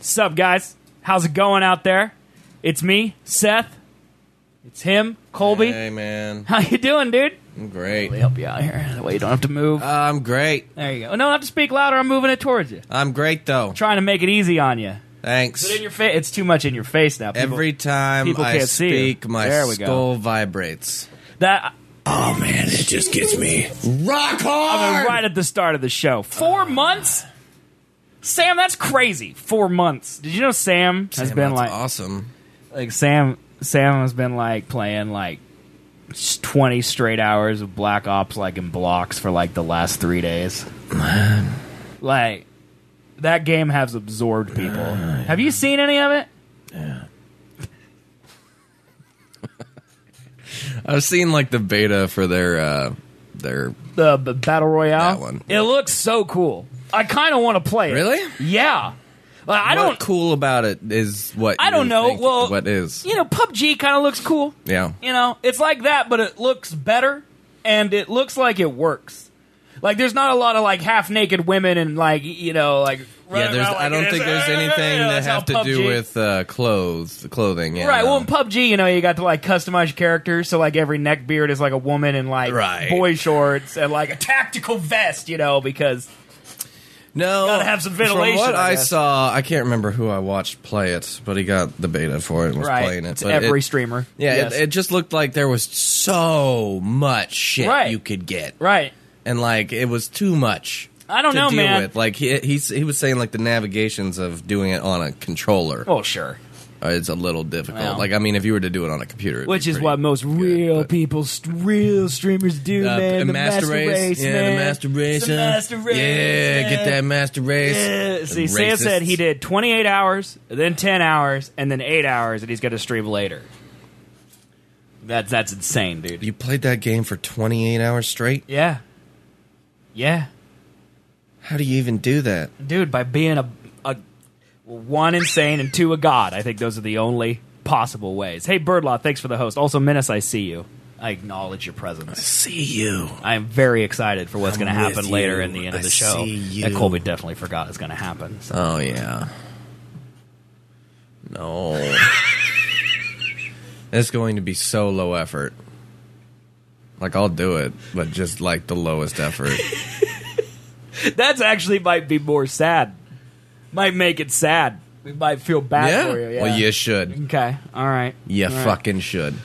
Sup, guys? How's it going out there? It's me, Seth. It's him, Colby. Hey, man. How you doing, dude? I'm great. Let me help you out here. That way you don't have to move. I'm great. There you go. No, I have to speak louder. I'm moving it towards you. I'm great, though. I'm trying to make it easy on you. Thanks. Is it in your face? It's too much in your face now. Every time people I can't see you. speak, my There we skull go. vibrates. Oh, man, it just gets me rock hard! I mean, right at the start of the show. 4 months? Sam, that's crazy. 4 months. Did you know Sam has been that's like awesome. Like Sam has been like playing like 20 straight hours of Black Ops like in blocks for like the last 3 days. Man. Like that game has absorbed people. Have you seen any of it? Yeah. I've seen like the beta for their the Battle Royale. That one. It looks so cool. I kind of want to play it. Really? Yeah. Like, What cool about it is what I don't you know. think Well, what is? You know, PUBG kind of looks cool. Yeah. You know, it's like that, but it looks better, and it looks like it works. Like, there's not a lot of like half-naked women and like like. Yeah, there's. I don't think there's anything that have to do with clothing. Yeah, right. no. Well, in PUBG, you got to like customize your characters, so like every neck beard is like a woman in like boy shorts and like a tactical vest. Because. No, gotta have some ventilation. From what I I guess. saw, I can't remember who I watched play it, but he got the beta for it and was playing it. It's But every streamer. Yeah, Yes. it just looked like there was so much shit Right. you could get, Right. and like it was too much. I don't to know, deal man. With. Like he was saying, like the navigations of doing it on a controller. Oh, sure. It's a little difficult. Well. Like, I mean, if you were to do it on a computer, it'd Which be is pretty what most real but- people, real streamers do, man. The master race, yeah, man. the master race, The master race, yeah, man. get that master race. Yeah. See, The Sam said racists. he did 28 hours, then 10 hours, and then 8 hours, and he's going to stream later. That's insane, dude. You played that game for 28 hours straight? Yeah. Yeah. How do you even do that? Dude, by being a one, insane, and two, a god. I think those are the only possible ways. Hey, Birdlaw, thanks for the host. Also, Menace, I see you. I acknowledge your presence. See you. I am very excited for what's I'm going to happen with later you. in the end of the I show. see you. That Colby definitely forgot is going to happen. So. Oh, yeah. No. It's going to be so low effort. Like, I'll do it, but just like the lowest effort. That's actually might be more sad. Might make it sad. We might feel bad for you. Yeah. Well, you should. Okay. All right. You All right. fucking should.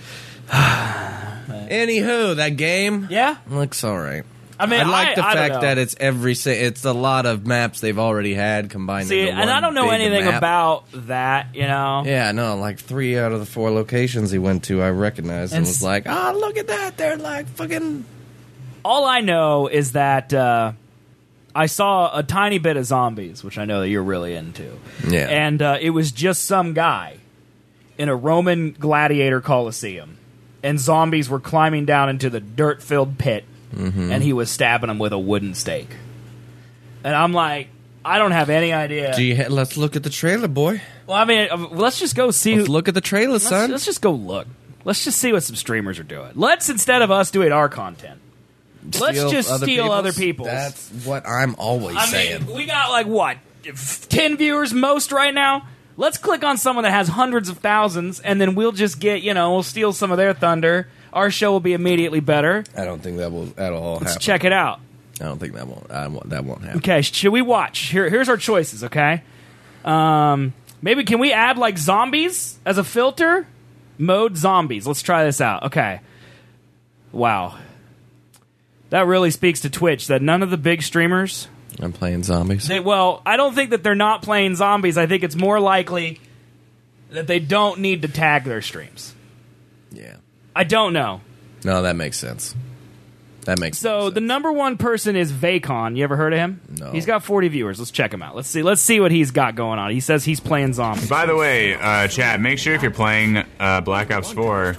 Anywho, that game looks all right. I mean, I like the I don't fact know. that it's a lot of maps they've already had combined See, into and one I don't know big anything map. about that, Yeah, no, like 3 out of the 4 locations he went to, I recognized and And was like, oh, look at that. They're like fucking. All I know is that I saw a tiny bit of zombies, which I know that you're really into. Yeah. And it was just some guy in a Roman gladiator coliseum, and zombies were climbing down into the dirt-filled pit, and he was stabbing them with a wooden stake. And I'm like, I don't have any idea. Let's look at the trailer, boy. Well, I mean, let's just go see. Let's look at the trailer, son. Let's just go look. Let's just see what some streamers are doing. Let's, instead of us doing our content, let's just steal other people's. That's what I'm always saying. We got like what, 10 viewers most right now. Let's click on someone that has hundreds of thousands, and then we'll just get we'll steal some of their thunder. Our show will be immediately better. I don't think that will at all happen. Let's check it out. I don't think that won't happen. Okay, should we watch? Here's our choices. Okay, maybe can we add like zombies as a filter? Mode zombies. Let's try this out. Okay. Wow. That really speaks to Twitch that none of the big streamers. I'm playing zombies. I don't think that they're not playing zombies. I think it's more likely that they don't need to tag their streams. Yeah. I don't know. No, that makes sense. That makes So the number one person is Vacon. You ever heard of him? No. He's got 40 viewers. Let's check him out. Let's see what he's got going on. He says he's playing zombies. By the way, chat, make sure if you're playing Black Ops 4,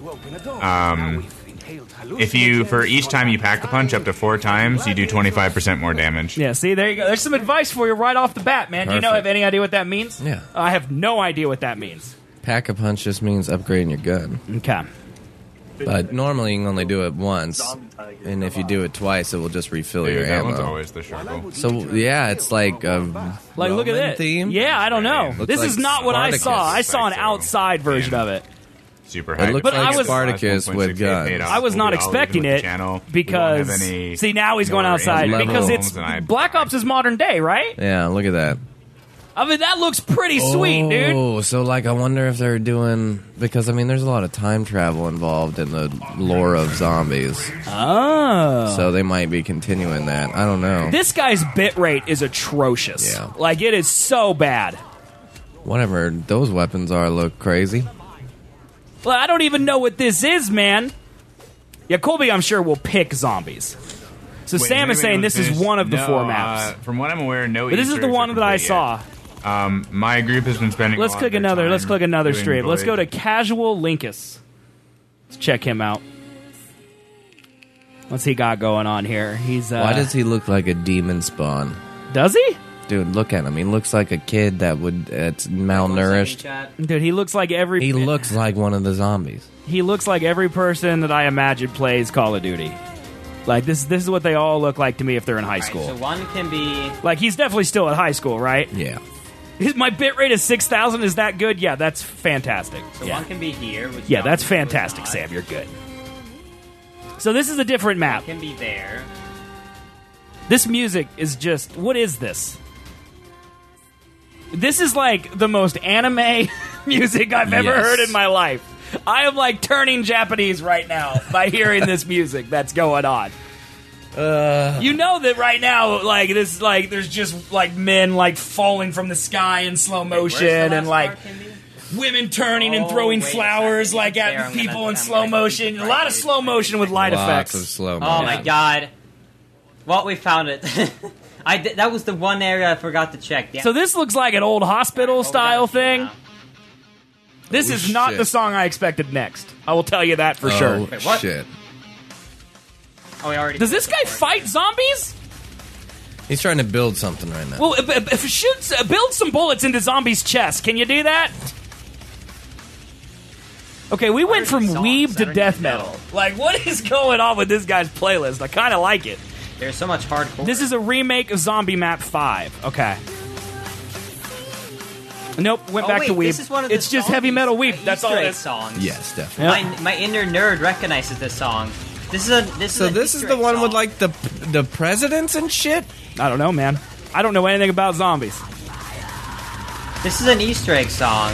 if you, for each time you pack a punch up to 4 times, you do 25% more damage. Yeah, see, there you go. There's some advice for you right off the bat, man. Do you have any idea what that means? Yeah. I have no idea what that means. Pack a punch just means upgrading your gun. Okay. But normally you can only do it once, and if you do it twice, it will just refill your That one's ammo. always the struggle. So yeah, it's like a Like, look at Roman it. theme. Yeah, I don't know. Looks This like is not what I Spartacus. saw. I saw an Like so. outside version of it. Super It high. looks But like I was- Spartacus with guns. I was not expecting it because see, now he's going outside Level. because it's Black Ops is modern day, right? Yeah, look at that. I mean, that looks pretty sweet, dude. Oh, so like I wonder if they're doing because I mean there's a lot of time travel involved in the lore of zombies, Oh. so they might be continuing that. I don't know. This guy's bit rate is atrocious. Yeah. Like, it is so bad. Whatever those weapons are look crazy. Well, I don't even know what this is, man. Yeah, Colby, I'm sure, will pick zombies. So Sam is saying this is one of the 4 maps. From what I'm aware, no. But this is Easter the eggs one are that I complete saw. yet. My group has been spending. Let's a lot click of their another. time Let's click another doing stream. Let's go to void. Casual Linkus. Let's check him out. What's he got going on here? He's Why does he look like a demon spawn? Does he? Dude, look at him. He looks like a kid that's malnourished. Dude, he looks like every. He looks like one of the zombies. He looks like every person that I imagine plays Call of Duty. Like this is what they all look like to me if they're in high school. So one can be. Like he's definitely still at high school, right? Yeah. My bit rate is 6,000. Is that good? Yeah, that's fantastic. So yeah. one can be here. Which Yeah, that's zombies would fantastic, not. Sam. You're good. So this is a different map. One can be there. This music is just. What is this? This is like the most anime music I've ever Yes. heard in my life. I am like turning Japanese right now by hearing this music that's going on. You know that right now, like this, like there's just like men like falling from the sky in slow motion, Where's the and last like part, Kimby? women turning and Oh, throwing wait a flowers second. like There, at I'm people gonna- in I'm slow gonna motion. keep A lot of right slow motion with light Lots effects. of slow Oh motion. my god. Well, we found it. That was the one area I forgot to check. Yeah. So this looks like an old hospital style thing. This Oh, is not shit. the song I expected next. I will tell you that for sure. Wait, what? Shit. Oh, we already. Does this guy fight zombies? He's trying to build something right now. Well, if it shoots, build some bullets into zombies' chests. Can you do that? Okay, we went from songs? weeb I to don't death even know. metal. Like, what is going on with this guy's playlist? I kind of like it. There's so much hardcore. This is a remake of Zombie Map 5. Okay. Nope, went Oh, back wait, to weeb. This is one of the It's just heavy metal weeb. Easter That's all it egg is. songs. Yes, definitely. Yep. My inner nerd recognizes this song. This is an So this is Easter the egg one song. with like the presidents and shit. I don't know, man. I don't know anything about zombies. This is an Easter egg song.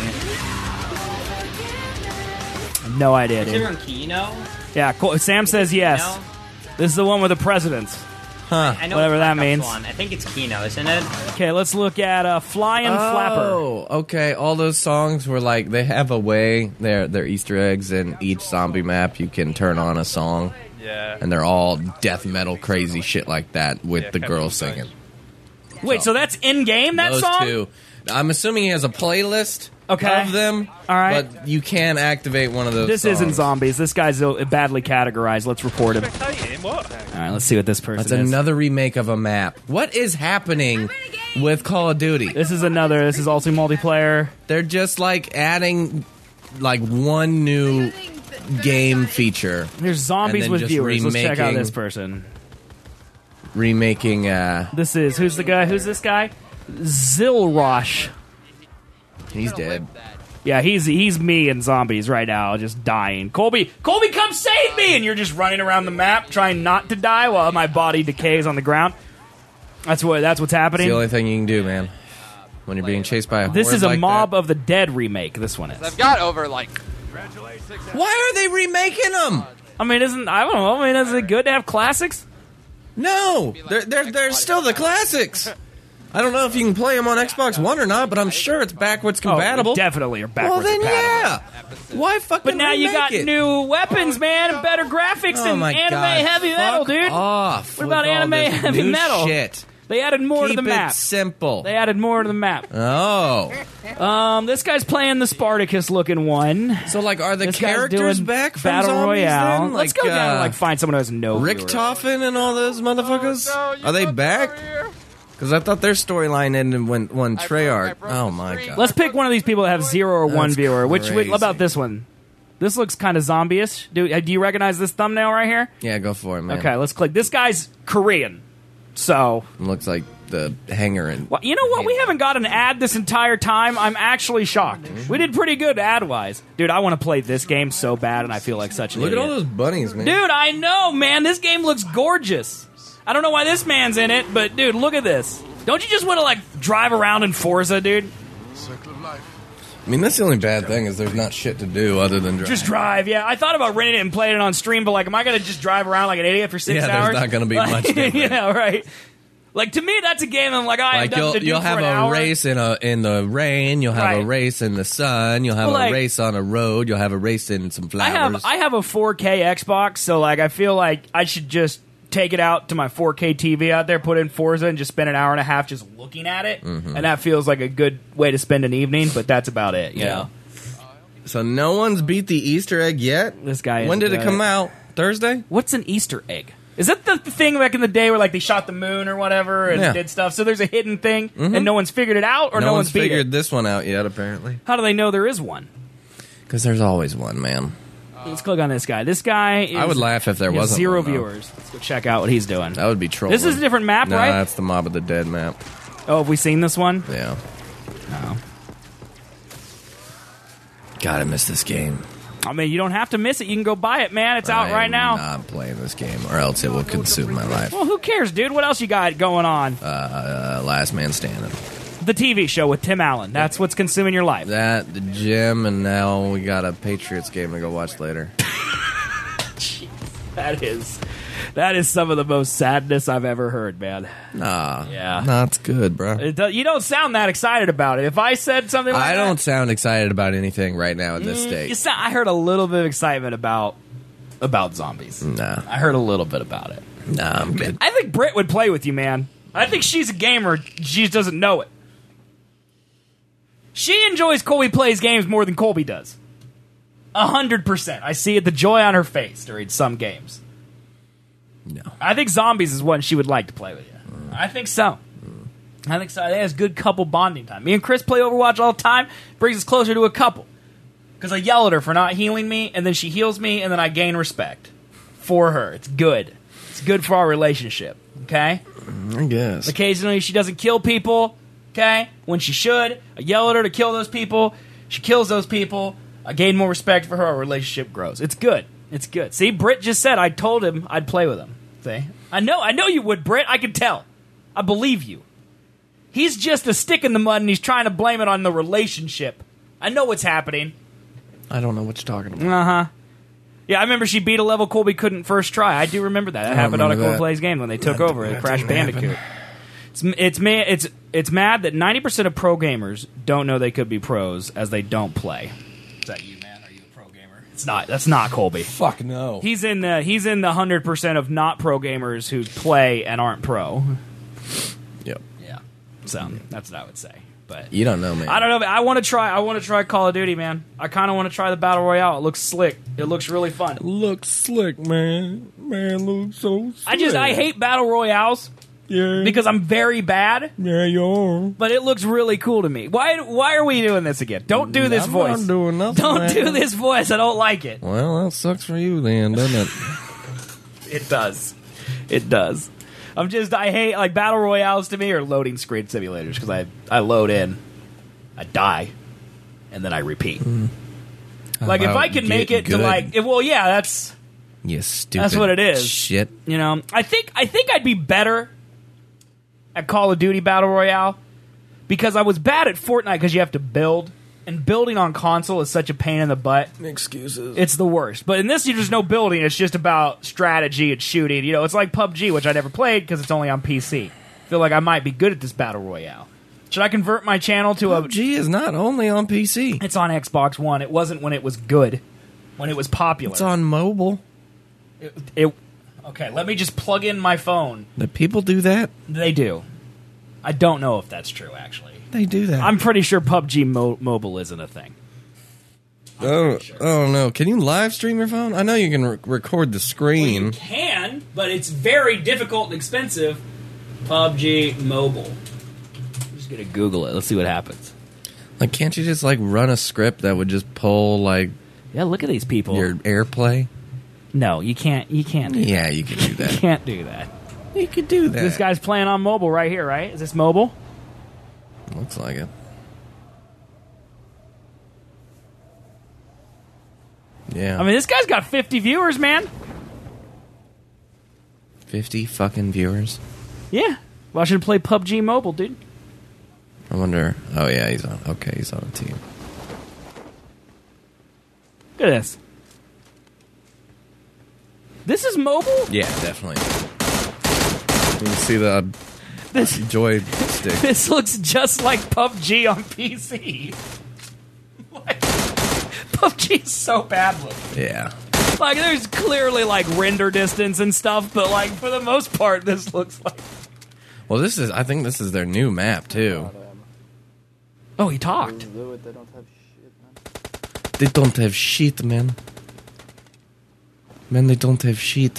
No idea, Is it dude. from Kino? Yeah, cool. Sam says yes. Kino? This is the one with the presidents. I know Whatever it's that Black Ops means. 1. I think it's Kino, isn't it? Okay, let's look at Flying Flapper. Oh, okay. All those songs were like they have a way. They're Easter eggs in each zombie map. You can turn on a song. Yeah. And they're all death metal crazy shit like that with the girl singing. Wait, so that's in game, that Those song? two. I'm assuming he has a playlist Okay. of them. All right. But you can activate one of those. This songs. isn't zombies. This guy's badly categorized. Let's report him. Spectating, what? All right, let's see what this person That's is. another remake of a map. What is happening with Call of Duty? This is also multiplayer. They're just like adding like one new game feature, There's zombies And then with just viewers. Let's check out remaking- this person. remaking. This is who's the guy? Who's this guy? Zilrosh. He's dead. Yeah, he's me and zombies right now, just dying. Colby, come save me! And you're just running around the map trying not to die while my body decays on the ground. That's what's It's happening. the only thing you can do, man. When you're being chased by a This horde is a like Mob that. of the Dead remake. This one is. I've got over like. Why are they remaking them? I mean, is it good to have classics? No, they're still the classics. I don't know if you can play them on Xbox One or not, but I'm sure it's backwards compatible. Oh, definitely are well, backwards then compatible. yeah. Why fucking? But now you remake got it? new weapons, man, and better graphics Oh and my anime God. heavy metal, Fuck dude. Off What with about all anime this heavy new metal? Shit. They added more Keep to the map. it simple. They added more to the map. Oh, This guy's playing the Spartacus looking one. so like, are the This guy's characters doing back from Battle zombies Royale. then? Let's go down and uh, find someone who has no viewers. Richtofen and all those motherfuckers? Are they back? Because I thought their storyline ended when Treyarch. Oh my god. Let's pick one of these people that have 0 or 1 That's viewer. Which crazy. about this one? This looks kind of zombie-ish. Do you recognize this thumbnail right here? Yeah, go for it, man. Okay, let's click. This guy's Korean, so Looks like the hanger and. well, you know what? We haven't got an ad this entire time. I'm actually shocked. We did pretty good ad-wise. Dude, I want to play this game so bad, and I feel like such an Look at idiot. all those bunnies, man. Dude, I know, man. This game looks gorgeous. I don't know why this man's in it, but dude, look at this. Don't you just want to like drive around in Forza, dude? I mean, that's the only bad thing is there's not shit to do other than drive. Just drive, yeah. I thought about renting it and playing it on stream, but like, am I going to just drive around like an idiot for 6 Yeah, hours? there's not gonna be much different. Yeah, right. Like, to me, that's a game I'm like, I have Like nothing to do you'll for have an a hour. race in the rain. You'll have a Right. race in the sun. You'll have Well, like- a race on a road. You'll have a race in some flowers. I have a 4K Xbox, so like I feel like I should just take it out to my 4K TV out there, put in Forza, and just spend an hour and a half just looking at it, and that feels like a good way to spend an evening. But that's about it. You know? So no one's beat the Easter egg yet. This guy. When isn't did it doing come out? Thursday. What's an Easter egg? Is that the thing back in the day where like they shot the moon or whatever and Yeah. did stuff? So there's a hidden thing, and no one's figured it out, or no one's beat figured it. this one out yet. Apparently, How do they know there is one? because there's always one, man. Let's click on this guy. This guy is, I would laugh if there he has wasn't 0 one, though. viewers. Let's go check out what he's doing. That would be trolling. This is a different map, Nah, right? that's the Mob of the Dead map. Oh, have we seen this one? Yeah. No. God, I miss this game. I mean, you don't have to miss it. You can go buy it, man. It's out right I'm now. not playing this game, or else it will consume my life. Well, who cares, dude? What else you got going on? Last man standing. The TV show with Tim Allen. That's what's consuming your life. That, the gym, and now we got a Patriots game to go watch later. That is some of the most sadness I've ever heard, man. Nah. Yeah. Nah, it's good, bro. You don't sound that excited about it. If I said something like I that, don't sound excited about anything right now at this stage. I heard a little bit of excitement about zombies. Nah. I heard a little bit about it. Nah, I'm good. I think Britt would play with you, man. I think she's a gamer. She just doesn't know it. She enjoys Colby plays games more than Colby does. 100%. I see it, the joy on her face during some games. No. I think zombies is one she would like to play with you. I think so. I think so. I think it's good couple bonding time. Me and Chris play Overwatch all the time. Brings us closer to a couple. Because I yell at her for not healing me, and then she heals me, and then I gain respect for her. It's good. It's good for our relationship. Okay? I guess. Occasionally she doesn't kill people. Okay? When she should. I yell at her to kill those people. She kills those people. I gain more respect for her. Our relationship grows. It's good. It's good. See, Britt just said I told him I'd play with him. See? I know you would, Britt. I can tell. I believe you. He's just a stick in the mud, and he's trying to blame it on the relationship. I know what's happening. I don't know what you're talking about. Uh-huh. Yeah, I remember she beat a level Colby couldn't first try. I do remember that. That happened on a remember Cold that. Plays game when they took over at Crash didn't happen. Bandicoot. It's mad that 90% of pro gamers don't know they could be pros as they don't play. Is that you, man? Are you a pro gamer? It's not. That's not Colby. Fuck no. He's in the 100% of not pro gamers who play and aren't pro. Yep. Yeah. So that's what I would say. But You don't know, man. I don't know. I want to try Call of Duty, man. I kind of want to try the Battle Royale. It looks slick. It looks really fun. Looks slick, man. Man, looks so slick. I hate Battle Royales Yeah. because I'm very bad. Yeah, you are. But it looks really cool to me. Why are we doing this again? Don't do this I'm voice. not doing nothing, Don't man. do this voice. I don't like it. Well, that sucks for you then, doesn't it? It does. It does. I hate like battle royales to me or loading screen simulators because I load in, I die, and then I repeat. Like if about I can make get it to good? like, well, yeah, that's You stupid. That's what it is. Shit. you know. I think I'd be better at Call of Duty Battle Royale because I was bad at Fortnite because you have to build. And building on console is such a pain in the butt. Excuses. It's the worst. But in this, there's no building. It's just about strategy and shooting. You know, it's like PUBG, which I never played because it's only on PC. I feel like I might be good at this Battle Royale. Should I convert my channel to a... PUBG is not only on PC. It's on Xbox One. It wasn't when it was good. When it was popular. It's on mobile. Okay, let me just plug in my phone. Do people do that? They do. I don't know if that's true, actually. They do that. I'm pretty sure PUBG mobile isn't a thing. Oh no! Can you live stream your phone? I know you can record the screen. You can, but it's very difficult and expensive. PUBG Mobile. I'm just gonna Google it. Let's see what happens. Like, can't you just like run a script that would just pull like Yeah, look at these people. Your AirPlay? No, you can't. You can't. Do Yeah, you can do that. You that. can't do that. You could do that. This guy's playing on mobile right here, right? Is this mobile? Looks like it. Yeah. I mean, this guy's got 50 viewers, man. 50 fucking viewers. Yeah. Watching him play PUBG Mobile, dude. I wonder. Oh, yeah, he's on. Okay, he's on a team. Look at this. This is mobile? Yeah, definitely. You can see the This joystick. this looks just like PUBG on PC. Like, PUBG is so bad looking. Yeah. Like, there's clearly, like, render distance and stuff, but, like, for the most part, this looks like... Well, I think this is their new map, too. Oh, he talked. They don't have shit, man. Man, they don't have shit.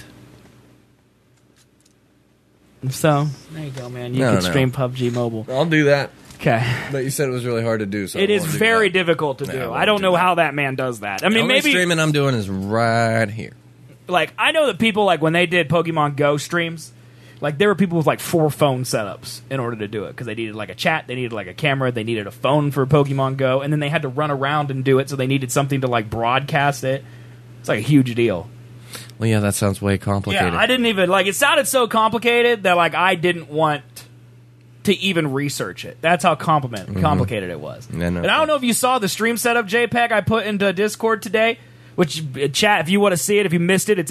So, there you go, man. You No, can no. stream PUBG Mobile. I'll do that. Okay. But you said it was really hard to do, so It is very difficult to Yeah, I do. won't I don't do know that. how that man does that. I The mean, only maybe... streaming I'm doing is right here. Like, I know that people, like, when they did Pokemon Go streams, like, there were people with, like, 4 phone setups in order to do it. Because they needed, like, a chat, they needed, like, a camera, they needed a phone for Pokemon Go, and then they had to run around and do it, so they needed something to, like, broadcast it. It's, like, a huge deal. Well, yeah, that sounds way complicated. Yeah, I didn't even, like, it sounded so complicated that, like, I didn't want to even research it. That's how complicated it was. Yeah, no, and I don't know if you saw the stream setup JPEG I put into Discord today, which, chat, if you want to see it, if you missed it, it's !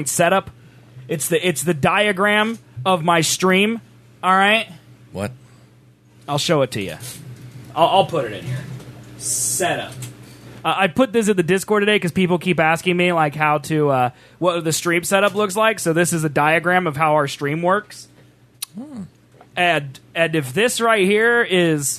setup. It's the diagram of my stream, all right? What? I'll show it to you. I'll put it in here. Setup. I put this in the Discord today because people keep asking me, like, how to, what the stream setup looks like. So this is a diagram of how our stream works. And if this right here is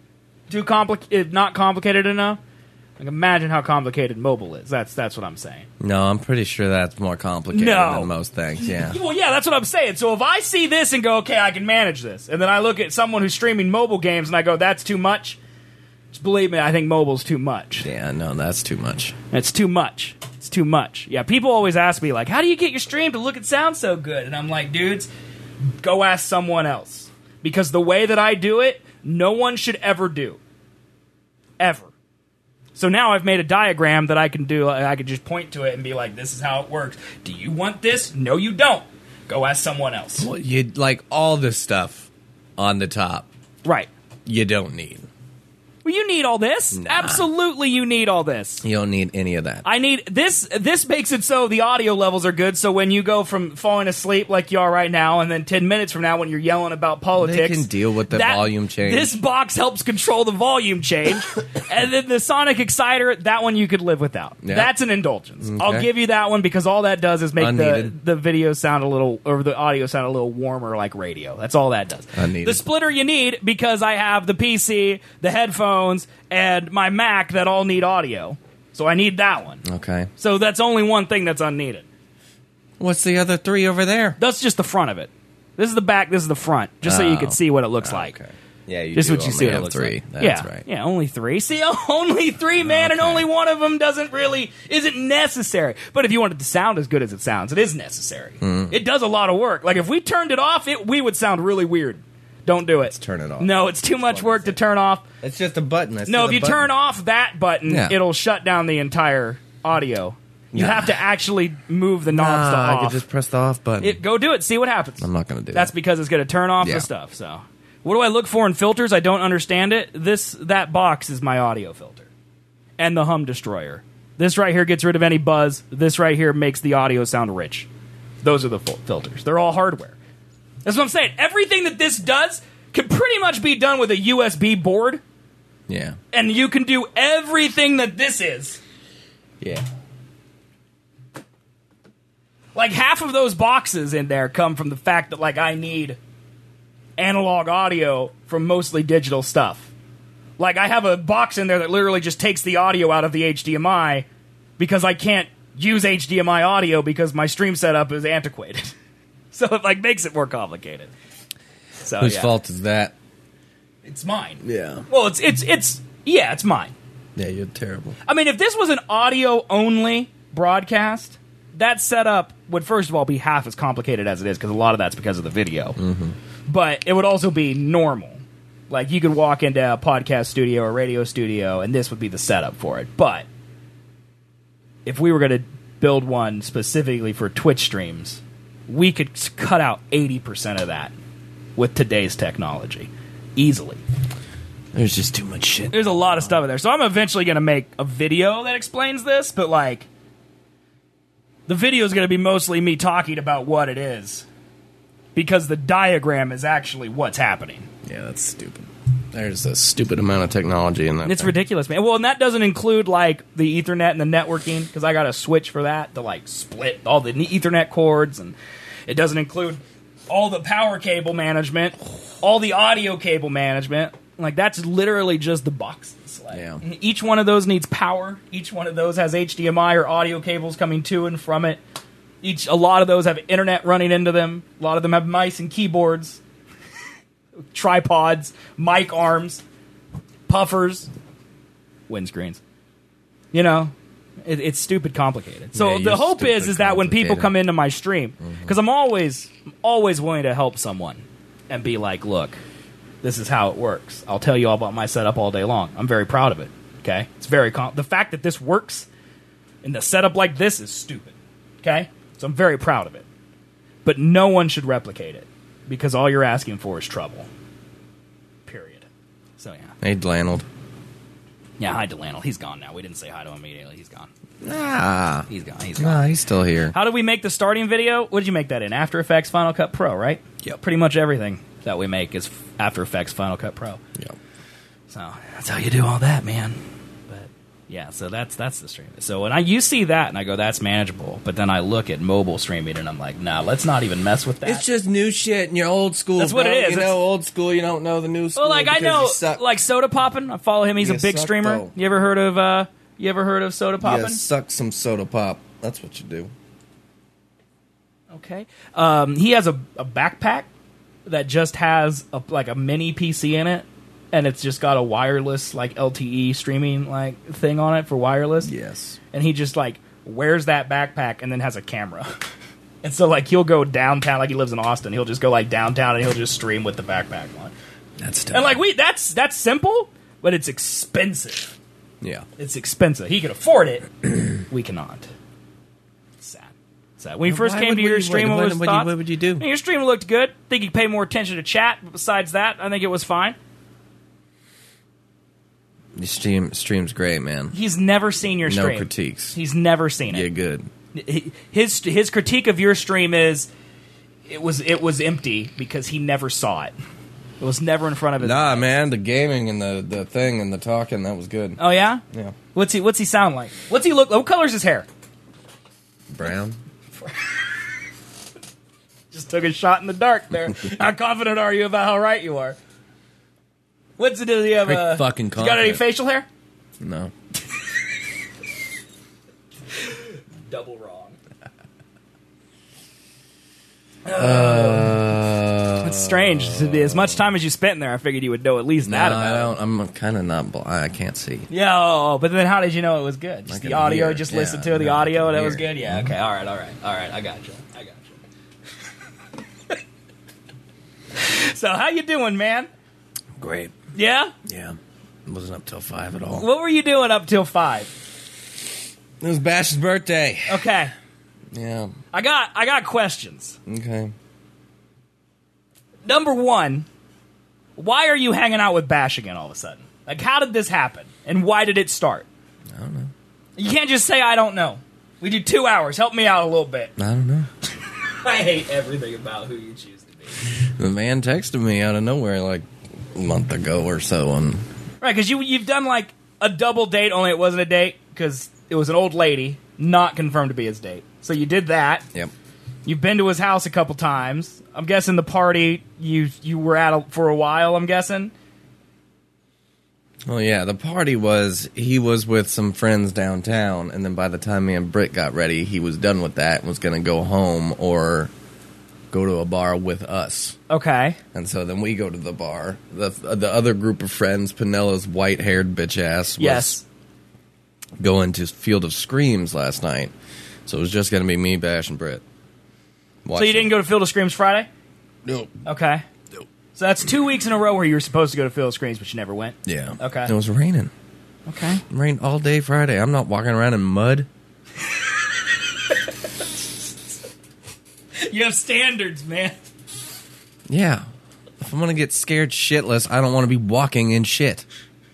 not complicated enough, like, imagine how complicated mobile is. That's what I'm saying. No, I'm pretty sure that's more complicated than most things, yeah. Well, yeah, that's what I'm saying. So if I see this and go, okay, I can manage this, and then I look at someone who's streaming mobile games and I go, that's too much, just believe me, I think mobile's too much. Yeah, no, that's too much. It's too much. It's too much. Yeah, people always ask me, like, how do you get your stream to look and sound so good? And I'm like, dudes, go ask someone else. Because the way that I do it, no one should ever do. Ever. So now I've made a diagram that I can do. I could just point to it and be like, this is how it works. Do you want this? No, you don't. Go ask someone else. Well, you like all this stuff on the top. Right. You don't need. Well, you need all this. Nah. Absolutely, you need all this. You don't need any of that. I need this. This makes it so the audio levels are good. So when you go from falling asleep like you are right now, and then 10 minutes from now when you're yelling about politics, They can deal with the volume change. This box helps control the volume change, and then the Sonic Exciter, that one you could live without. Yeah. That's an indulgence. Okay. I'll give you that one because all that does is make Unneeded. the video sound a little, or the audio sound a little warmer like radio. That's all that does. Unneeded. The splitter you need because I have the PC, the headphones, and my Mac that all need audio. So I need that one. Okay. So that's only one thing that's unneeded. What's the other 3 over there? That's just the front of it. This is the back, this is the front. Just so you can see what it looks like. Okay. Yeah, you Just do what you only see what it have looks 3. like. That's yeah. right. Yeah, only 3. See, only 3, man, and Okay. only one of them isn't necessary. But if you want it to sound as good as it sounds, it is necessary. It does a lot of work. Like, if we turned it off, we would sound really weird. Don't do it. Let's turn it off. No, it's too much work to turn off. It's just a button. No, if you turn off that button, Yeah. it'll shut down the entire audio. You Nah. have to actually move the knobs to I off. could just press the off button. Go do it. See what happens. I'm not going to do That's that. because it's going to turn off Yeah. the stuff. So, what do I look for in filters? I don't understand it. That box is my audio filter, and the hum destroyer. This right here gets rid of any buzz. This right here makes the audio sound rich. Those are the filters. They're all hardware. That's what I'm saying. Everything that this does can pretty much be done with a USB board, Yeah. and you can do everything that this is. Yeah. Like, half of those boxes in there come from the fact that, like, I need analog audio from mostly digital stuff. Like, I have a box in there that literally just takes the audio out of the HDMI because I can't use HDMI audio because my stream setup is antiquated. So it, like, makes it more complicated. So, Whose yeah. fault is that? It's mine. Yeah. Well, it's mine. Yeah, you're terrible. I mean, if this was an audio-only broadcast, that setup would, first of all, be half as complicated as it is, because a lot of that's because of the video. Mm-hmm. But it would also be normal. Like, you could walk into a podcast studio or radio studio, and this would be the setup for it. But if we were going to build one specifically for Twitch streams, we could cut out 80% of that with today's technology. Easily. There's just too much shit. There's a lot of stuff in there. So I'm eventually going to make a video that explains this, but, like, the video is going to be mostly me talking about what it is, because the diagram is actually what's happening. Yeah, that's stupid. There's a stupid amount of technology in that. It's ridiculous, man. Well, and that doesn't include, like, the Ethernet and the networking, because I got a switch for that to, like, split all the Ethernet cords, and it doesn't include all the power cable management, all the audio cable management. Like, that's literally just the boxes. Like, yeah. Each one of those needs power. Each one of those has HDMI or audio cables coming to and from it. A lot of those have internet running into them. A lot of them have mice and keyboards, tripods, mic arms, puffers, windscreens. You know, it's stupid complicated. So the hope is that when people come into my stream, because I'm always willing to help someone and be like, look, this is how it works. I'll tell you all about my setup all day long. I'm very proud of it. Okay, it's very the fact that this works in the setup like this is stupid. Okay, so I'm very proud of it. But no one should replicate it, because all you're asking for is trouble. Period. So yeah. Hey, Dlanald. Yeah, hi to Lanel. He's gone now. We didn't say hi to him immediately. He's gone. He's gone. Nah, he's still here. How did we make the starting video? What did you make that in? After Effects Final Cut Pro, right? Yep. Pretty much everything that we make is After Effects Final Cut Pro. Yep. So that's how you do all that, man. But yeah, so that's the stream. So when you see that and I go, that's manageable, but then I look at mobile streaming and I'm like, nah, let's not even mess with that. It's just new shit and you're old school. That's what it is. You know, old school. You don't know the new school. Well, like I know, like Soda Poppin'. I follow him. He's a big suck, streamer. though. You ever heard of Soda Poppin'? Yeah, suck some soda pop. That's what you do. Okay. He has a backpack that just has a mini PC in it, and it's just got a wireless like LTE streaming like thing on it for wireless. Yes. And he just like wears that backpack and then has a camera. And so like he'll go downtown, like he lives in Austin. He'll just go like downtown and he'll just stream with the backpack on. That's tough. And like that's simple, but it's expensive. Yeah. It's expensive. He can afford it. We cannot. Sad. When you first came to your stream, what was thoughts? What would you do? Your stream looked good. I think you pay more attention to chat, but besides that, I think it was fine. Your stream's great, man. He's never seen your stream. No critiques. He's never seen it. Yeah, good. His critique of your stream is it was empty because he never saw it. It was never in front of his Nah, eyes. man, the gaming and the thing and the talking, that was good. Oh yeah? Yeah. What's he sound like? What's he look? What color's his hair? Brown. Just took a shot in the dark there. How confident are you about how right you are? What's it? Do you have Pretty fucking you got any confident. facial hair? No. Double wrong. It's strange. As much time as you spent in there, I figured you would know at least No, that I about it. don't. I'm kind of not. I can't see. Yeah, but then how did you know it was good? Just I the can audio, hear. just Yeah, listen to the no, I audio, can and it was hear. good? Yeah, okay, all right, I got you. So how you doing, man? Great. Yeah? Yeah. Wasn't up till 5 at all. What were you doing up till 5? It was Bash's birthday. Okay. Yeah. I got questions. Okay. Number one, why are you hanging out with Bash again all of a sudden? Like, how did this happen? And why did it start? I don't know. You can't just say, I don't know. We do 2 hours. Help me out a little bit. I don't know. I hate everything about who you choose to be. The man texted me out of nowhere like a month ago or so. And Right, because you've done, like, a double date, only it wasn't a date, because it was an old lady, not confirmed to be his date. So you did that. yep. You've been to his house a couple times. I'm guessing the party you were at for a while, I'm guessing. Well, yeah, the party was, he was with some friends downtown, and then by the time me and Britt got ready, he was done with that and was going to go home or go to a bar with us. Okay. And so then we go to the bar. The other group of friends, Pinella's white-haired bitch ass, was Yes. going to Field of Screams last night. So it was just going to be me, Bash, and Britt. So you didn't go to Field of Screams Friday? Nope. Okay. Nope. So that's 2 weeks in a row where you were supposed to go to Field of Screams, but you never went? Yeah. Okay. It was raining. Okay. It rained all day Friday. I'm not walking around in mud. You have standards, man. Yeah. If I'm going to get scared shitless, I don't want to be walking in shit.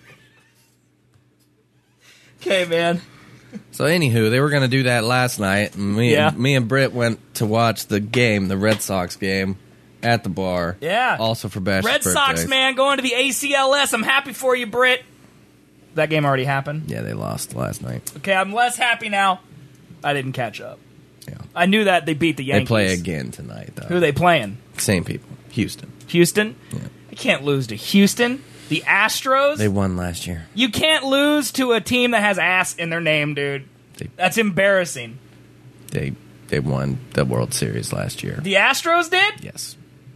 Okay, man. So anywho, they were going to do that last night. Me and Britt went to watch the game, the Red Sox game, at the bar. Yeah. Also for Bash's Red birthday. Sox, man, going to the ACLS. I'm happy for you, Britt. That game already happened? Yeah, they lost last night. Okay, I'm less happy now. I didn't catch up. Yeah. I knew that they beat the Yankees. They play again tonight, though. Who are they playing? Same people. Houston. Houston? Yeah. I can't lose to Houston. The Astros? They won last year. You can't lose to a team that has ass in their name, dude. That's embarrassing. They won the World Series last year. The Astros did? Yes.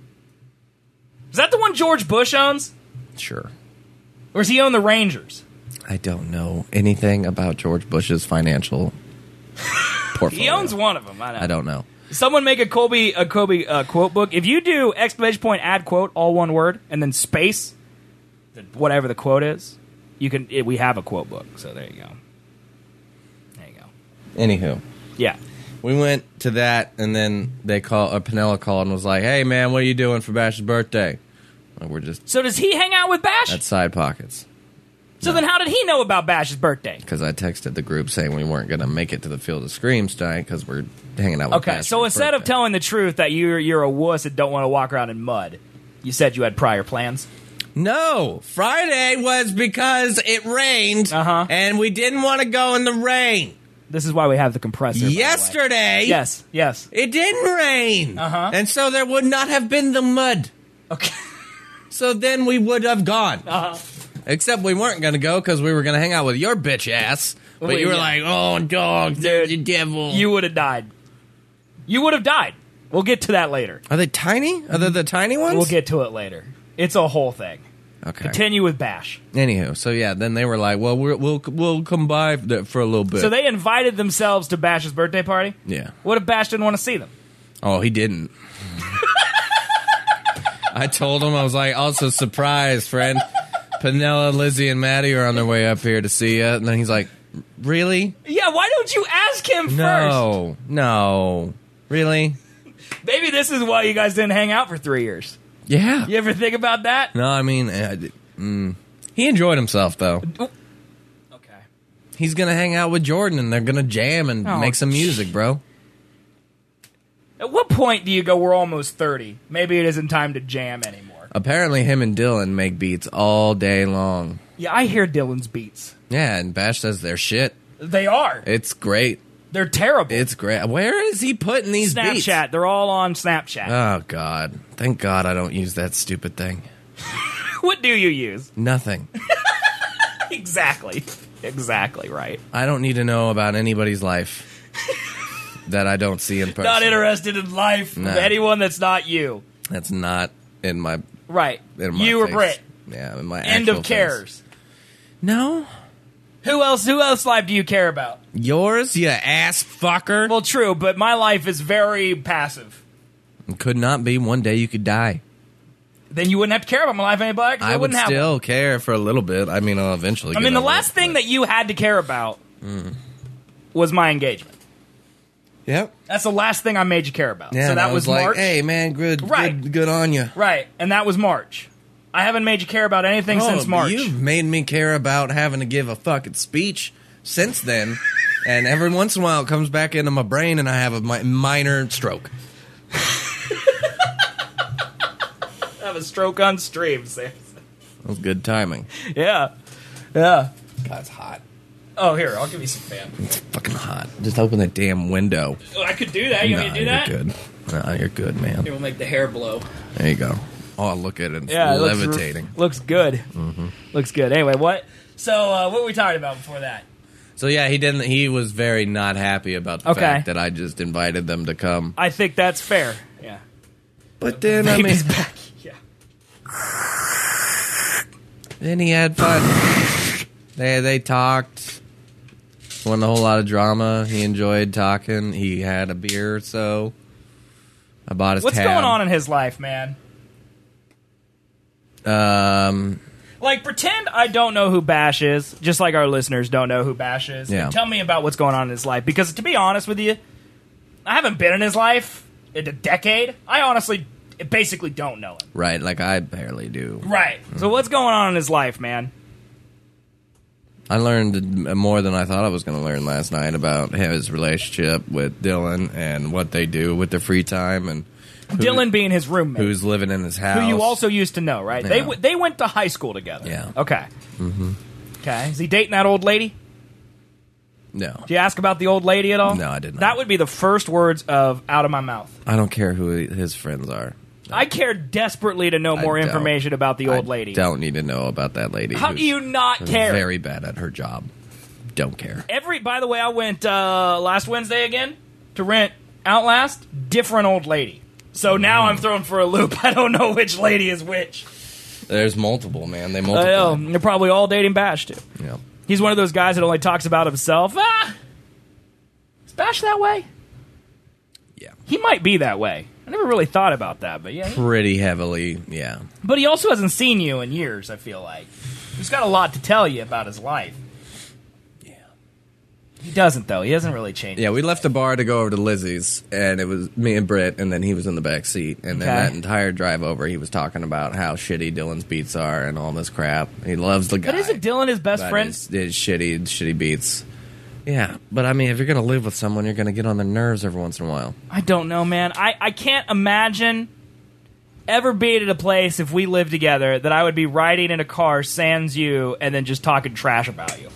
Is that the one George Bush owns? Sure. Or does he own the Rangers? I don't know anything about George Bush's financial portfolio. He owns one of them. I don't know. Someone make a Kobe quote book. If you do exclamation point add quote all one word and then space whatever the quote is, you can. We have a quote book. So there you go. There you go. Anywho, yeah, we went to that, and then Pinella called and was like, "Hey man, what are you doing for Bash's birthday?" Like, we're just So does he hang out with Bash? at Side Pockets. So then how did he know about Bash's birthday? Because I texted the group saying we weren't going to make it to the Field of Screams tonight because we're hanging out with Okay, Bash so for his instead of birthday. telling the truth that you're a wuss and don't want to walk around in mud, you said you had prior plans. No, Friday was because it rained, and we didn't want to go in the rain. This is why we have the compressor. by the way. Yesterday, Yes. it didn't rain, and so there would not have been the mud. Okay. So then we would have gone. Except we weren't going to go because we were going to hang out with your bitch ass. But Well, you were yeah. like, oh, dog, they're the devil. You would have died. You would have died. We'll get to that later. Are they tiny? Are they the tiny ones? We'll get to it later. It's a whole thing. Okay. Continue with Bash. Anywho, so yeah, then they were like, well, we'll come by for a little bit. So they invited themselves to Bash's birthday party? Yeah. What if Bash didn't want to see them? Oh, he didn't. I told him, I was like, also, surprise, friend. Pinella, Lizzie, and Maddie are on their way up here to see you. And then he's like, really? Yeah, why don't you ask him first? No. Really? Maybe this is why you guys didn't hang out for 3 years. Yeah. You ever think about that? No, I mean, he enjoyed himself, though. Okay. He's going to hang out with Jordan, and they're going to jam and Oh, make some music, bro. At what point do you go, we're almost 30? Maybe it isn't time to jam anymore. Apparently, him and Dylan make beats all day long. Yeah, I hear Dylan's beats. Yeah, and Bash says they're shit. They are. It's great. They're terrible. It's great. Where is he putting these beats? Snapchat. They're all on Snapchat. Oh, God. Thank God I don't use that stupid thing. What do you use? Nothing. Exactly. Exactly right. I don't need to know about anybody's life that I don't see in person. Not interested in life No. of anyone that's not you. That's not in my... Right. In my You or face. Britt. Yeah, in my End actual of cares. face. No. Who else life do you care about? Yours, you ass fucker. Well, true, but my life is very passive. It could not be. One day you could die. Then you wouldn't have to care about my life anymore. I would wouldn't have still one. care for a little bit. I mean, I'll eventually I get mean, the over last it, thing but- that you had to care about was my engagement. Yep. That's the last thing I made you care about. Yeah, so and that I was like, March. hey, man, good, Right. good on you. Right, and that was March. I haven't made you care about anything since March. You've made me care about having to give a fucking speech since then, and every once in a while it comes back into my brain and I have a minor stroke. I have a stroke on stream, Sam. That was good timing. Yeah. Yeah. God, it's hot. Oh, here, I'll give you some fan. It's fucking hot. Just open the damn window. Oh, I could do that. You want me to do that? You're good. No, you're good, man. It will make the hair blow. There you go. Oh, look at it. It's Yeah, it levitating. Looks good. Looks good. Anyway, what? So, what were we talking about before that? So yeah, he was very not happy about the Okay. fact that I just invited them to come. I think that's fair. Yeah. But then I mean, Baby's back. Yeah. then he had fun. They talked. Wasn't a whole lot of drama. He enjoyed talking. He had a beer or so. I bought his What's tab. going on in his life, man? Like, pretend I don't know who Bash is, just like our listeners don't know who Bash is. Yeah. And tell me about what's going on in his life. Because, to be honest with you, I haven't been in his life in a decade. I honestly basically don't know him. Right, like I barely do. Right. So what's going on in his life, man? I learned more than I thought I was going to learn last night about his relationship with Dylan and what they do with their free time and Dylan being his roommate. who's living in his house. Who you also used to know, right? Yeah. They went to high school together. Yeah. Okay. Mm-hmm. Okay. Is he dating that old lady? No. Did you ask about the old lady at all? No, I did not. That would be the first words out of my mouth. I don't care who his friends are. I care desperately to know more don't. information about the old lady. Don't need to know about that lady. How do you not care? Very bad at her job. Don't care. By the way, I went last Wednesday again to rent Outlast. Different old lady. So now I'm thrown for a loop. I don't know which lady is which. There's multiple, man. They I multiply. know. They're probably all dating Bash, too. Yeah. He's one of those guys that only talks about himself. Is Bash that way? Yeah. He might be that way. I never really thought about that, but yeah. Pretty heavily, yeah. But he also hasn't seen you in years, I feel like. He's got a lot to tell you about his life. Yeah. He doesn't, though. He hasn't really changed. Yeah, we left the bar to go over to Lizzie's, and it was me and Britt, and then he was in the back seat. And then Okay. that entire drive over, he was talking about how shitty Dylan's beats are and all this crap. He loves the guy. But isn't Dylan his best but friend? His shitty beats. Yeah, but I mean, if you're going to live with someone, you're going to get on their nerves every once in a while. I don't know, man. I can't imagine ever being at a place, if we lived together, that I would be riding in a car sans you and then just talking trash about you.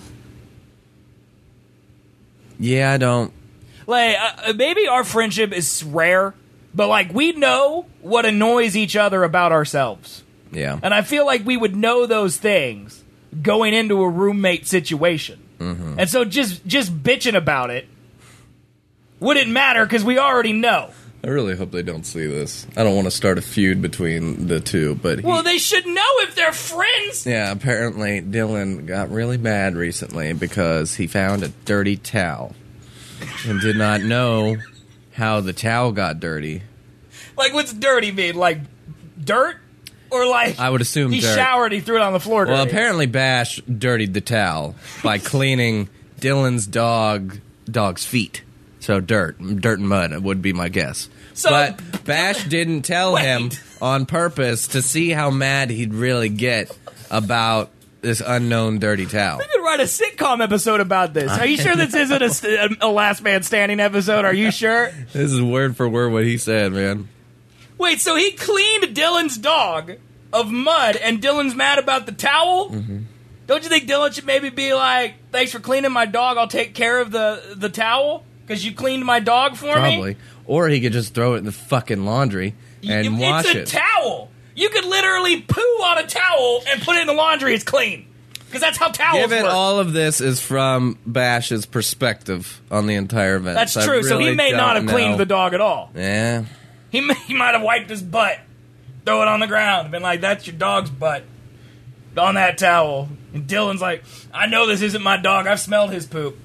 Yeah, I don't. Like, maybe our friendship is rare, but, like, we know what annoys each other about ourselves. Yeah. And I feel like we would know those things going into a roommate situation. Mm-hmm. And so just bitching about it wouldn't matter because we already know. I really hope they don't see this. I don't want to start a feud between the two, but Well, they should know if they're friends. yeah, apparently Dylan got really mad recently because he found a dirty towel and did not know how the towel got dirty. Like, what's dirty mean? Like, dirt? Or like, I would assume he dirt. showered, he threw it on the floor. Well, dirty? apparently Bash dirtied the towel by cleaning Dylan's dog's feet. So dirt and mud would be my guess. So- but Bash didn't tell Wait. him on purpose to see how mad he'd really get about this unknown dirty towel. We could write a sitcom episode about this. Are you sure this isn't a Last Man Standing episode? Are you sure? This is word for word what he said, man. Wait, so he cleaned Dylan's dog of mud, and Dylan's mad about the towel? Mm-hmm. Don't you think Dylan should maybe be like, thanks for cleaning my dog, I'll take care of the towel? Because you cleaned my dog for me? Probably. Or he could just throw it in the fucking laundry and wash it. It's a towel. You could literally poo on a towel and put it in the laundry. It's clean. Because that's how towels Given work. all of this is from Bash's perspective on the entire event. That's I true. So he really may not have don't cleaned know. the dog at all. Yeah. He might have wiped his butt, throw it on the ground, and been like, that's your dog's butt on that towel. And Dylan's like, I know this isn't my dog. I've smelled his poop.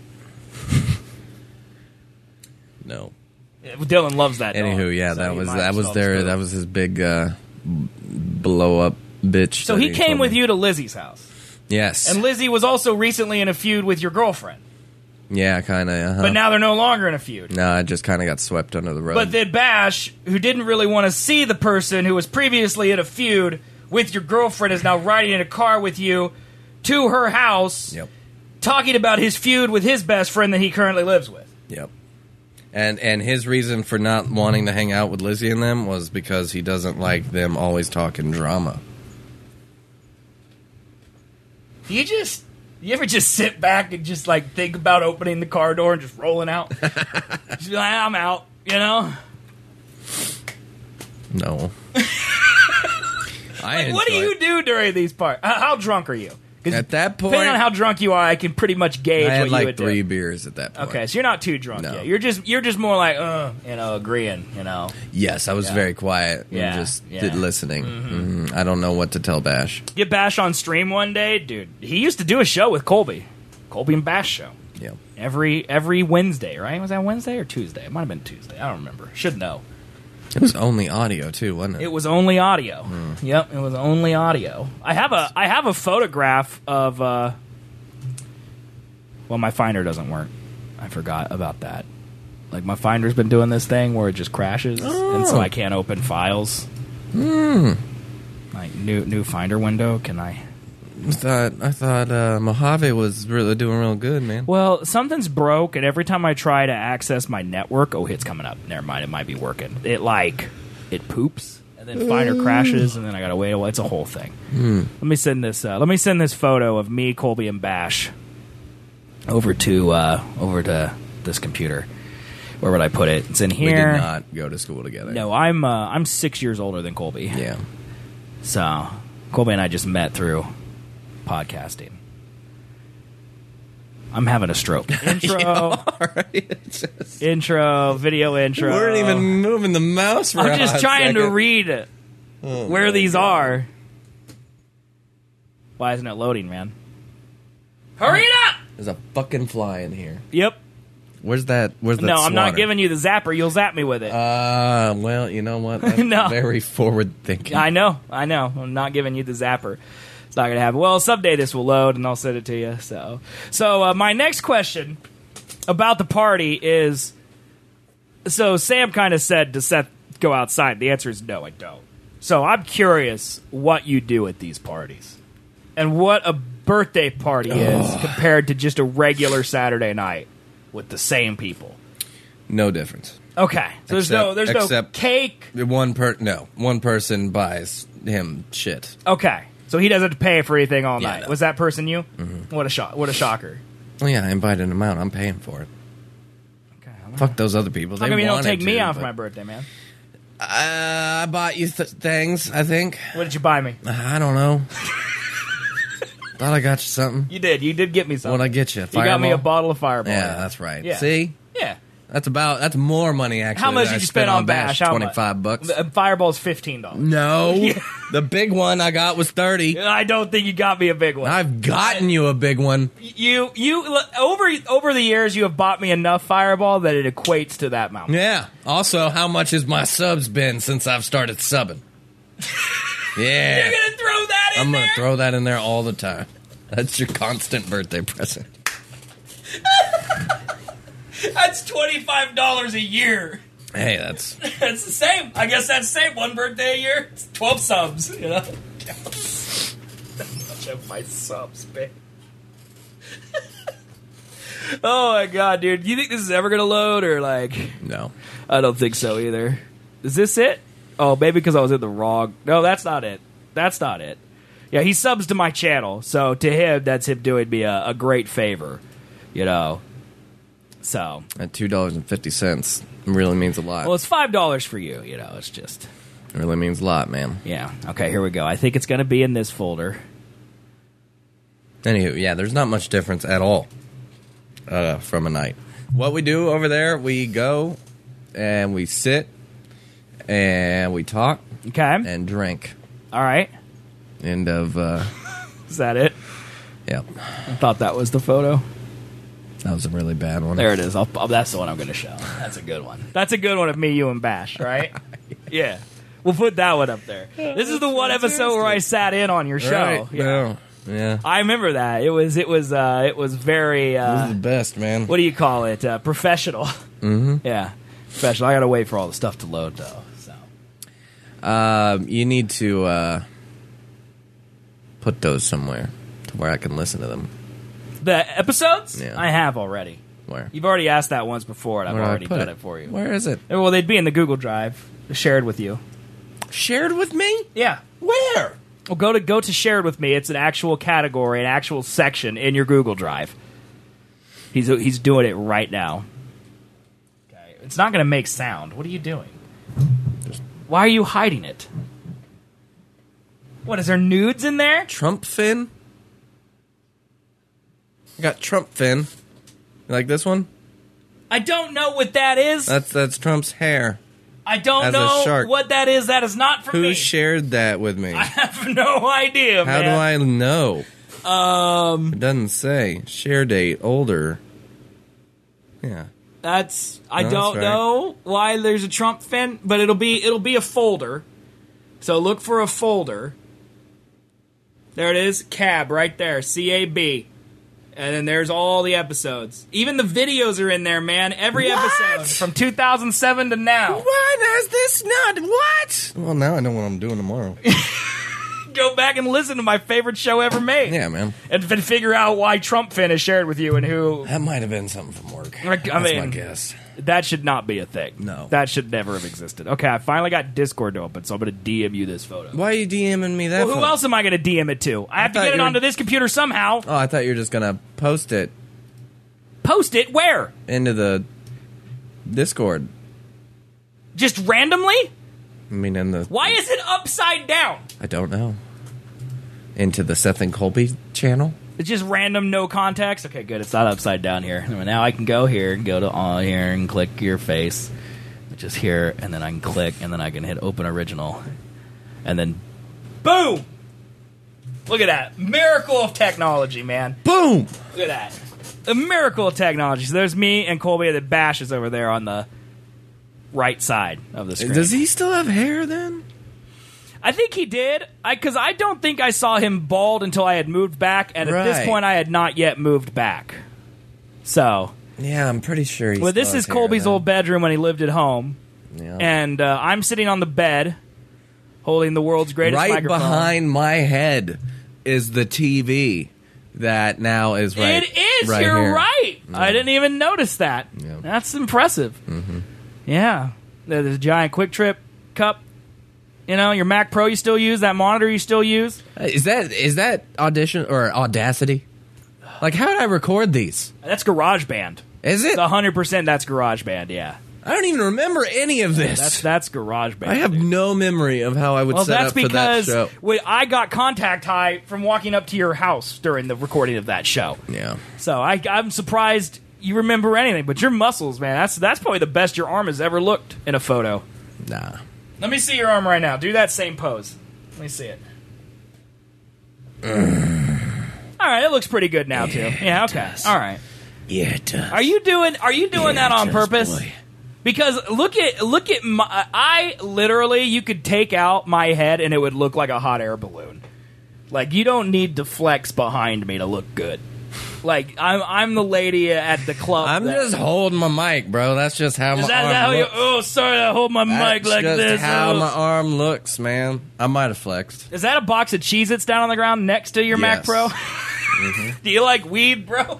No. Yeah, Dylan loves that dog. Anywho, yeah, So that he was might have smelled his poop. that was his big blow up bitch. So that he came told with me. you to Lizzie's house. Yes. And Lizzie was also recently in a feud with your girlfriend. yeah, kind of. Uh-huh. But now they're no longer in a feud. No, I just kind of got swept under the rug. But then Bash, who didn't really want to see the person who was previously in a feud with your girlfriend, is now riding in a car with you to her house, Yep. talking about his feud with his best friend that he currently lives with. Yep. And his reason for not wanting to hang out with Lizzie and them was because he doesn't like them always talking drama. You ever just sit back and just like think about opening the car door and just rolling out? Just be like, I'm out, you know? No. Like, what do you do during these parts? How drunk are you? 'Cause At that point, depending on how drunk you are, I can pretty much gauge I what had you like would 3 do. beers at that point. Okay, so you're not too drunk No. yet. You're just more like, agreeing, you know. Yes, I was Yeah. very quiet and Yeah, just yeah. listening. Mhm. I don't know what to tell Bash. Get Bash on stream one day, dude. He used to do a show with Colby and Bash show. Yep. Every Wednesday, right? Was that Wednesday or Tuesday? It might have been Tuesday. I don't remember. Should know. It was only audio too, wasn't it? It was only audio. Yep, it was only audio. I have a photograph of. Well, my Finder doesn't work. I forgot about that. Like my Finder's been doing this thing where it just crashes, and so I can't open files. Like new Finder window. Can I? I thought Mojave was really doing real good, man. Well, something's broke, and every time I try to access my network, it's coming up. Never mind, it might be working. It poops, and then Finder crashes, and then I gotta wait a while. It's a whole thing. Let me send this. Let me send this photo of me, Colby, and Bash over to this computer. Where would I put it? It's in here. We did not go to school together. No, I'm 6 years older than Colby. Yeah. So Colby and I just met through podcasting. I'm having a stroke. Intro, video intro. We weren't even moving the mouse. I'm just trying to read where these are. Why isn't it loading, man? Hurry it up! There's a fucking fly in here. Yep. Where's that? No, I'm not giving you the zapper. You'll zap me with it. Well, you know what? That's No. very forward thinking. I know. I'm not giving you the zapper. It's not going to happen. Well, someday this will load, and I'll send it to you. So my next question about the party is, so Sam kind of said to Seth, go outside. The answer is no, I don't. So I'm curious what you do at these parties and what a birthday party is compared to just a regular Saturday night with the same people. No difference. Okay. So there's no cake. One person buys him shit. Okay. So he doesn't have to pay for anything all night. No. Was that person you? Mm-hmm. What a shocker. Well, yeah, I invited him out. I'm paying for it. Okay. Fuck those other people. How come you don't take me out for my birthday, man? I bought you things, I think. What did you buy me? I don't know. Thought I got you something. You did. You did get me something. What'd I get you? You got me a bottle of Fireball. Yeah, that's right. Yeah. See? Yeah. That's more money, actually. How much than did I you spend on Bash? How $25. much? Fireball's $15. No. The big one I got was $30. I don't think you got me a big one. I've gotten you a big one. You over the years you have bought me enough Fireball that it equates to that amount. Yeah. Also, how much has my subs been since I've started subbing? Yeah. You're gonna throw that in there? I'm gonna throw that in there all the time. That's your constant birthday present. That's $25 a year. Hey, that's the same. I guess that's the same. One birthday a year. It's 12 subs. You know. Much of my subs, babe. Oh my god, dude! Do you think this is ever gonna load or like? no. I don't think so either. Is this it? Oh, maybe because I was in the wrong. No, that's not it. That's not it. Yeah, he subs to my channel, so to him, that's him doing me a great favor. You know. So At $2.50 really means a lot. well, it's $5 for you. You know, it's just It really means a lot, man. yeah. Okay, here we go. I think it's going to be in this folder. Anywho, yeah, there's not much difference at all from a night. What we do over there, we go and we sit and we talk Okay. and drink. All right. End of, Is that it? yep. I thought that was the photo. That was a really bad one. There it is. That's the one I'm going to show. That's a good one. That's a good one of me, you, and Bash, right? Yeah. We'll put that one up there. This is the one episode where I sat in on your show. Right. Yeah. Yeah. I remember that. It was very. This is the best, man. What do you call it? Professional. Mm-hmm. Yeah, professional. I gotta wait for all the stuff to load though. So You need to put those somewhere to where I can listen to them. the episodes, Yeah. I have already. Where? You've already asked that once before, and I've Where do I already put done it for you. Where is it? Well, they'd be in the Google Drive, shared with you. Shared with me? Yeah. Where? Well, go to shared with me. It's an actual category, an actual section in your Google Drive. He's doing it right now. Okay. It's not going to make sound. What are you doing? Why are you hiding it? What, is there nudes in there? Trump fin? I got Trump fin. You like this one? I don't know what that is. That's Trump's hair. I don't as a know shark. what that is. That is not for Who me. shared that with me? I have no idea, How do man. I know? I... It doesn't say. Share date, older. Yeah. I No, don't that's know why there's a Trump fin, but it'll be a folder. So look for a folder. There it is, CAB right there, CAB. And then there's all the episodes. Even the videos are in there, man. Every episode from 2007 to now. What is this not? What? Well, now I know what I'm doing tomorrow. Go back and listen to my favorite show ever made. Yeah, man. And figure out why Trump fin is shared with you and who. That might have been something from work. That's That's my guess. That should not be a thing. No. That should never have existed. Okay, I finally got Discord open, so I'm going to DM you this photo. Why are you DMing me that? Well, who else am I going to DM it to? I have to thought get it you were- onto this computer somehow. Oh, I thought you were just gonna post it Post it where? into the Discord. Just randomly? I mean, in the. Why is it upside down? I don't know. Into the Seth and Colby channel. It's just random, no context. Okay, good. It's not upside down here. Now I can go here, go to all here, and click your face, which is here, and then I can click, and then I can hit Open Original, and then boom! Look at that miracle of technology, man. Boom! Look at that, a miracle of technology. So there's me and Colby. The Bash is over there on the right side of the screen. Does he still have hair then? I think he did, because I don't think I saw him bald until I had moved back, and at this Right. point I had not yet moved back. So, Yeah, I'm pretty sure. well, this is Colby's old bedroom when he lived at home, Yeah. and I'm sitting on the bed, holding the world's greatest right microphone. behind my head is the TV that now is right. It is. Right You're here. right. I didn't even notice that. Yeah. That's impressive. Yeah, there's a giant Quick Trip cup. You know, your Mac Pro you still use, that monitor you still use. Is that Audition or Audacity? Like, how did I record these? That's GarageBand. Is it? It's 100% that's GarageBand, yeah. I don't even remember any of this. That's GarageBand. I have dude. no memory of how I would Well, set that's up for that because show. I got contact high from walking up to your house during the recording of that show. Yeah. So I'm surprised you remember anything. But your muscles, man, that's probably the best your arm has ever looked in a photo. Nah. Let me see your arm right now. Do that same pose. Let me see it. All right, it looks pretty good now too. Yeah, okay. All right. Yeah, it does. Are you doing that on it does, purpose? boy. Because look at my, I literally, you could take out my head and it would look like a hot air balloon. Like, you don't need to flex behind me to look good. Like, I'm the lady at the club. I'm just holding my mic, bro. That's just how my Is that arm how you? looks. Oh, sorry, I hold my mic That's like just this. how Oh. my arm looks, man. I might have flexed. Is that a box of Cheez-Its down on the ground next to your Mac Yes. Pro? Do you like weed, bro?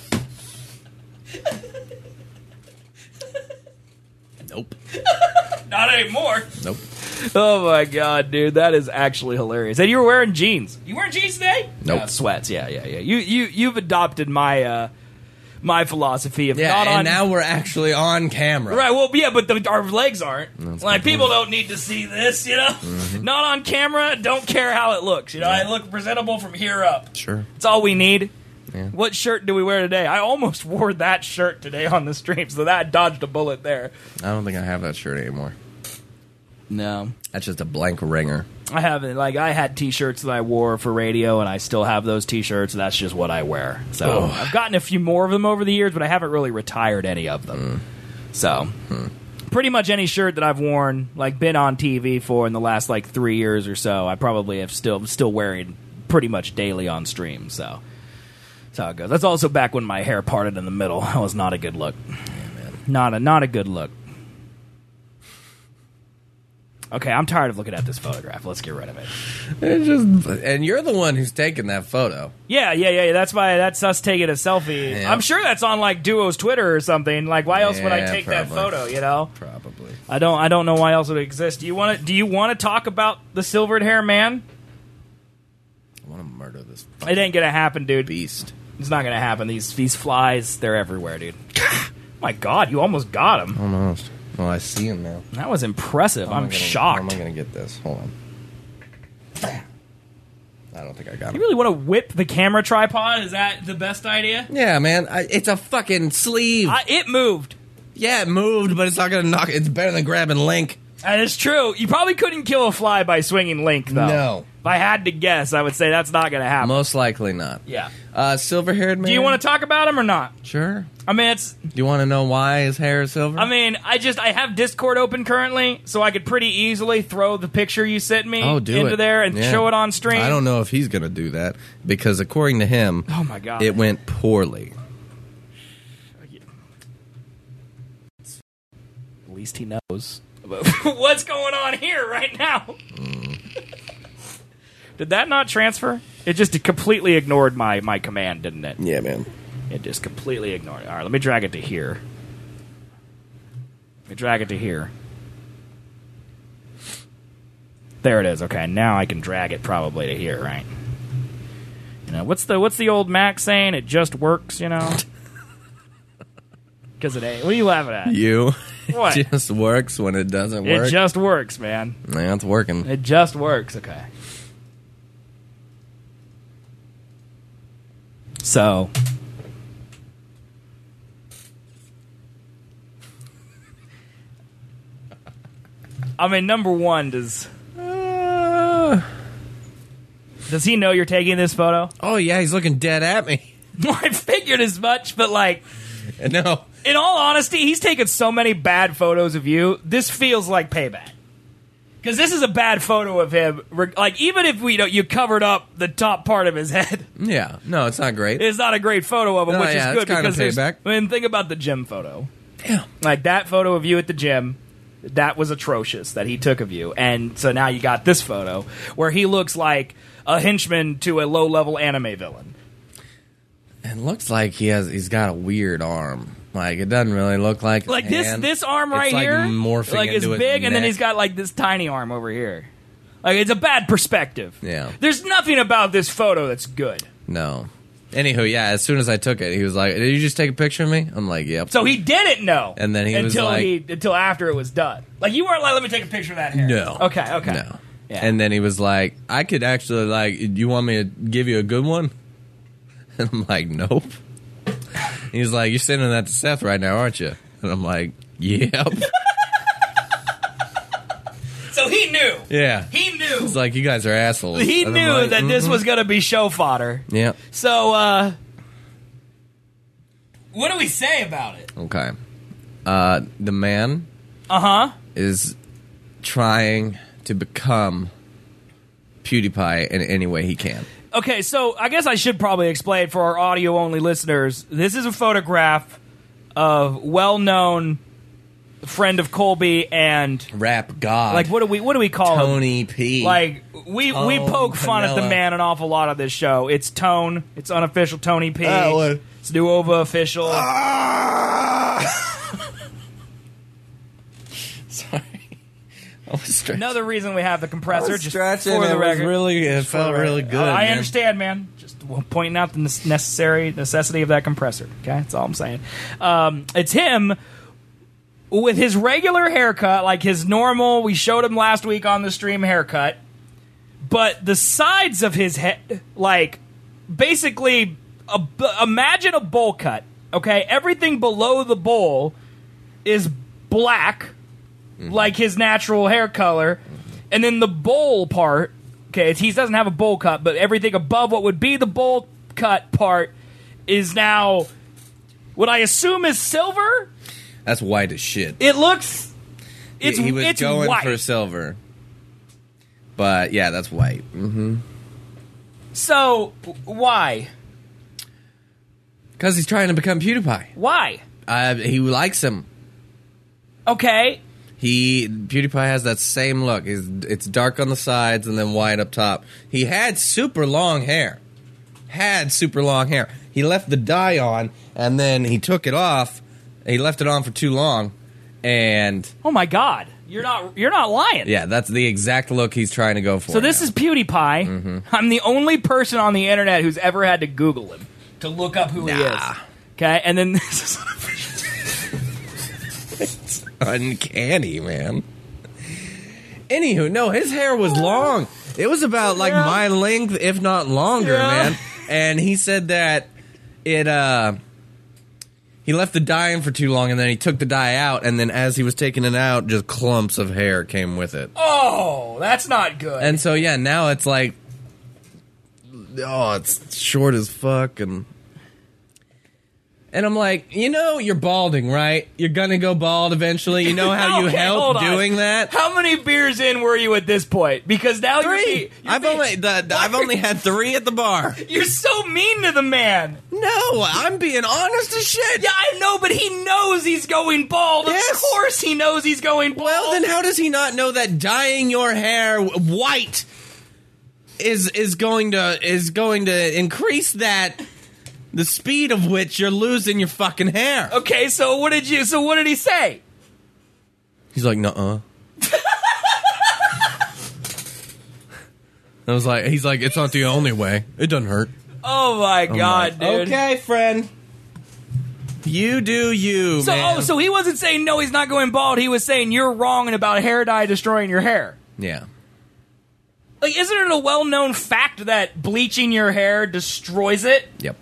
Nope. Not anymore. Nope. Oh my god, dude, that is actually hilarious. And you were wearing jeans. You wearing jeans today? Nope. Sweats. Yeah. You've adopted my my philosophy of Yeah, not and on. now we're actually on camera. Right. Well, yeah, but our legs aren't. That's Like, good people point. don't need to see this, you know. Not on camera. Don't care how it looks. You know, I look presentable from here up. Sure. That's all we need. Yeah. What shirt do we wear today? I almost wore that shirt today on the stream, so that dodged a bullet there. I don't think I have that shirt anymore. No. That's just a blank ringer. I haven't. Like, I had T-shirts that I wore for radio, and I still have those T-shirts. That's just what I wear. So I've gotten a few more of them over the years, but I haven't really retired any of them. So pretty much any shirt that I've worn, like been on TV for in the last like 3 years or so, I probably have still wearing pretty much daily on stream. So that's how it goes. That's also back when my hair parted in the middle. That was not a good look. Yeah, man. Not a good look. Okay, I'm tired of looking at this photograph. Let's get rid of it. And you're the one who's taking that photo. Yeah. That's us taking a selfie. Yeah. I'm sure that's on like Duo's Twitter or something. Like, why else would I Yeah, take that probably. photo? You know, Probably. I don't know why else it would exist. Do you want to talk about the silvered hair man? I want to murder this It ain't gonna happen, dude. beast. It's not gonna happen. These flies, they're everywhere, dude. My God, you almost got him. Almost. Well, I see him now. That was impressive. How am I I'm gonna- shocked. How am I going to get this? Hold on. I don't think I got You him. really want to whip the camera tripod? Is that the best idea? Yeah, man. It's a fucking sleeve. It moved. Yeah, it moved, but it's not going to knock it. It's better than grabbing Link. That is true. You probably couldn't kill a fly by swinging Link, though. No. If I had to guess, I would say that's not going to happen. Most likely not. Yeah. Silver-haired man. Do you want to talk about him or not? Sure. I mean, it's... Do you want to know why his hair is silver? I mean, I have Discord open currently, so I could pretty easily throw the picture you sent me into there and show it on stream. I don't know if he's going to do that, because according to him, oh my God, it went poorly. At least he knows what's going on here right now. Did that not transfer? It just completely ignored my command, didn't it? Yeah, man. It just completely ignored it. All right, let me drag it to here. There it is. Okay, now I can drag it probably to here, right? You know, what's the old Mac saying? It just works, you know? Because it ain't. What are you laughing at? You. What? It just works when it doesn't work. It just works, man. Yeah, it's working. It just works. Okay. So, I mean, number one, does he know you're taking this photo? Oh, yeah, he's looking dead at me. I figured as much, but like, No. in all honesty, he's taken so many bad photos of you. This feels like payback. Because this is a bad photo of him. Like, even if you covered up the top part of his head. Yeah. No, it's not great. It's not a great photo of him, No, which yeah, is good it's kind of because payback. I mean, think about the gym photo. Yeah. Like, that photo of you at the gym, that was atrocious that he took of you. And so now you got this photo where he looks like a henchman to a low-level anime villain. And looks like he's got a weird arm. Like, it doesn't really look like his hand. this arm right it's like here, morphing like it's into his big, and then neck. he's got like this tiny arm over here. Like, it's a bad perspective. Yeah. There's nothing about this photo that's good. No. Anywho, yeah, as soon as I took it, he was like, "Did you just take a picture of me?" I'm like, "Yep." So he didn't know. And then he was like... until after it was done. Like, you weren't like, let me take a picture of that hair. No. Okay. No. Yeah. And then he was like, "I could actually, like, you want me to give you a good one?" And I'm like, "Nope." He's like, "You're sending that to Seth right now, aren't you?" And I'm like, "Yep." So he knew. Yeah. He knew. It's like, you guys are assholes. He And I'm knew like, that this was going to be show fodder. Yeah. So, what do we say about it? Okay. The man Uh-huh. is trying to become PewDiePie in any way he can. Okay, so I guess I should probably explain for our audio-only listeners. This is a photograph of well-known friend of Colby and Rap God. like what do we call him? Tony P. Like we poke fun at the Panella. man an awful lot on this show. It's Tone. It's unofficial Tony P. That one. It's Nuova official. Sorry. I was stretching. Another reason we have the compressor. Just Stretching. for the It was record. really. It For felt the really record. good. I man. understand, man. Just pointing out the necessity of that compressor. Okay, that's all I'm saying. It's him with his regular haircut, like his normal. We showed him last week on the stream haircut, but the sides of his head, like basically, imagine a bowl cut. Okay, everything below the bowl is black, like his natural hair color, and then the bowl part. Okay, he doesn't have a bowl cut, but everything above what would be the bowl cut part is now what I assume is silver. That's white as shit. It looks. He was it's going white. for silver. But yeah, that's white. Mm-hmm. So why? Because he's trying to become PewDiePie. Why? He likes him. Okay. PewDiePie has that same look. It's dark on the sides and then white up top. He had super long hair. He left the dye on and then he took it off. He left it on for too long, and Oh my God, you're not lying. yeah, that's the exact look he's trying to go for. So this now. is PewDiePie. I'm the only person on the internet who's ever had to Google him to look up who he is. Okay, and then this is uncanny, man. Anywho, no, his hair was long. It was about like my length, if not longer, Yeah. man. And he said that he he left the dye in for too long, and then he took the dye out, and then as he was taking it out, just clumps of hair came with it. Oh, that's not good. And so, yeah, now it's like, it's short as fuck, and I'm like, you're balding, right? You're gonna go bald eventually. You know how you Okay, hold help on. doing that? How many beers in were you at this point? Because now 3. I've only had 3 at the bar. You're so mean to the man. No, I'm being honest as shit. Yeah, I know, but he knows he's going bald. Yes. Of course he knows he's going bald. Well, then how does he not know that dyeing your hair white is going to increase the speed of which you're losing your fucking hair? Okay, so what did he say? He's like, nuh-uh. He's like, it's not the only way. It doesn't hurt. Oh my god, dude. Okay, friend. You do you, man. So he wasn't saying no, he's not going bald. He was saying you're wrong and about hair dye destroying your hair. Yeah. Like, isn't it a well-known fact that bleaching your hair destroys it? Yep.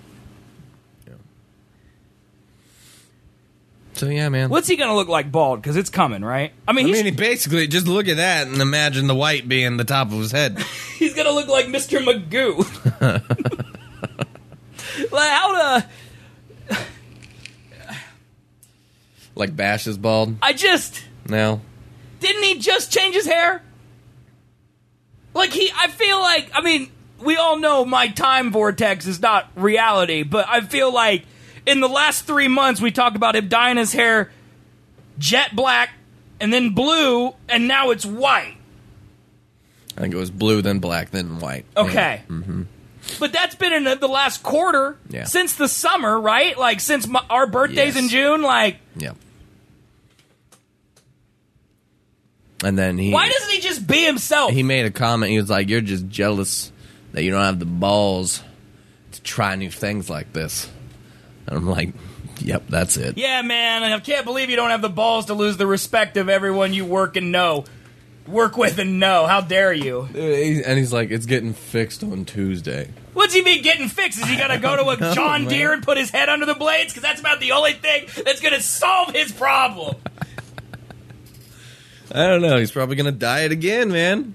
So, yeah, man. What's he gonna look like bald? Because it's coming, right? I mean, he basically, just look at that and imagine the white being the top of his head. He's gonna look like Mr. Magoo. Like, how to... Like Bash is bald? No. Didn't he just change his hair? Like, I feel like, I mean, we all know my time vortex is not reality, but I feel like in the last 3 months, we talked about him dyeing his hair jet black and then blue, and now it's white. I think it was blue, then black, then white. Okay. Yeah. Mm-hmm. But that's been in the last quarter since the summer, right? Like, since our birthdays in June, like... Yeah. And then why doesn't he just be himself? He made a comment. He was like, you're just jealous that you don't have the balls to try new things like this. And I'm like, yep, that's it. Yeah, man, I can't believe you don't have the balls to lose the respect of everyone you work with and know. How dare you? And he's like, it's getting fixed on Tuesday. What's he mean getting fixed? Is he going to go to a John Deere and put his head under the blades? Because that's about the only thing that's going to solve his problem. I don't know. He's probably going to dye it again, man.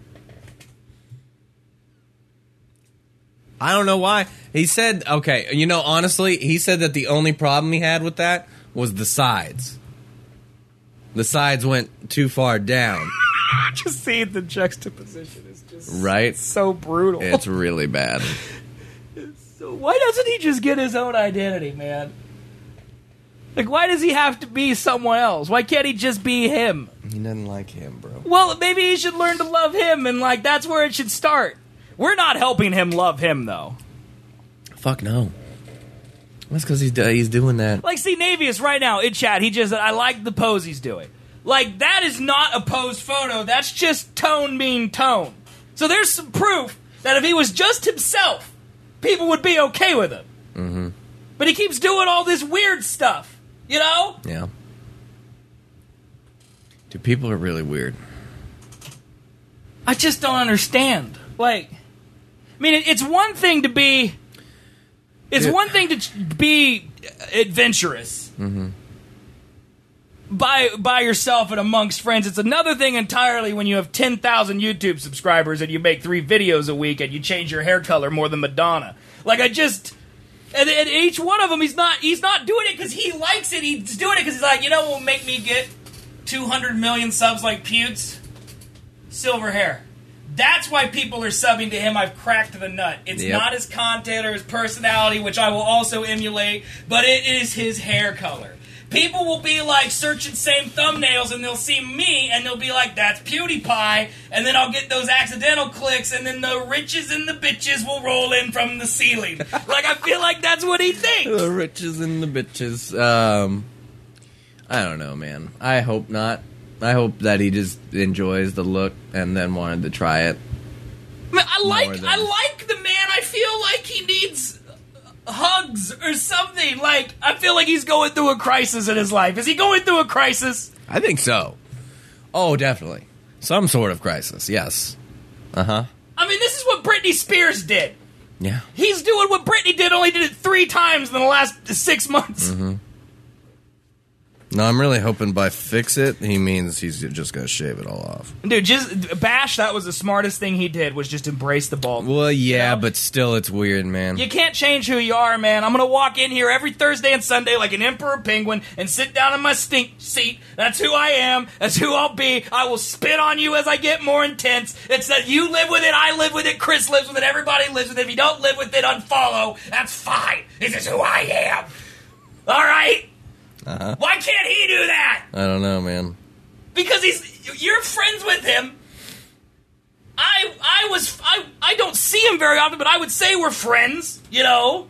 I don't know why. He said, okay, honestly, he said that the only problem he had with that was the sides. The sides went too far down. Just seeing the juxtaposition is just right? So brutal. It's really bad. So why doesn't he just get his own identity, man? Like, why does he have to be someone else? Why can't he just be him? He doesn't like him, bro. Well, maybe he should learn to love him, and, like, that's where it should start. We're not helping him love him, though. Fuck no. That's because he's doing that. Like, see, Navius right now in chat, he just said, I like the pose he's doing. Like, that is not a posed photo. That's just tone being tone. So there's some proof that if he was just himself, people would be okay with him. Mm-hmm. But he keeps doing all this weird stuff. You know? Yeah. Dude, people are really weird. I just don't understand. Like, I mean, it's one thing to be... It's one thing to be adventurous. Mm-hmm. By yourself and amongst friends. It's another thing entirely when you have 10,000 YouTube subscribers and you make 3 videos a week and you change your hair color more than Madonna. Like, I just... And each one of them, he's not doing it because he likes it. He's doing it because he's like, you know what will make me get 200 million subs like Pewds? Silver hair. That's why people are subbing to him. I've cracked the nut. It's not his content or his personality, which I will also emulate, but it is his hair color. People will be like searching same thumbnails and they'll see me and they'll be like, that's PewDiePie, and then I'll get those accidental clicks and then the riches and the bitches will roll in from the ceiling. Like, I feel like that's what he thinks. The riches and the bitches. I don't know, man. I hope not. I hope that he just enjoys the look and then wanted to try it. I like the man. I feel like he needs hugs or something. Like, I feel like he's going through a crisis in his life. Is he going through a crisis? I think so. Oh, definitely. Some sort of crisis, yes. Uh-huh. I mean, this is what Britney Spears did. Yeah. He's doing what Britney did, only did it 3 times in the last 6 months. Mm-hmm. No, I'm really hoping by fix it, he means he's just going to shave it all off. Dude, just Bash, that was the smartest thing he did, was just embrace the bald. Well, yeah, You know? but still, it's weird, man. You can't change who you are, man. I'm gonna walk in here every Thursday and Sunday like an emperor penguin and sit down in my stink seat. That's who I am. That's who I'll be. I will spit on you as I get more intense. It's that you live with it, I live with it, Chris lives with it, everybody lives with it. If you don't live with it, unfollow. That's fine. This is who I am. All right? Uh-huh. Why can't he do that? I don't know, man. Because you're friends with him. I don't see him very often, but I would say we're friends, you know?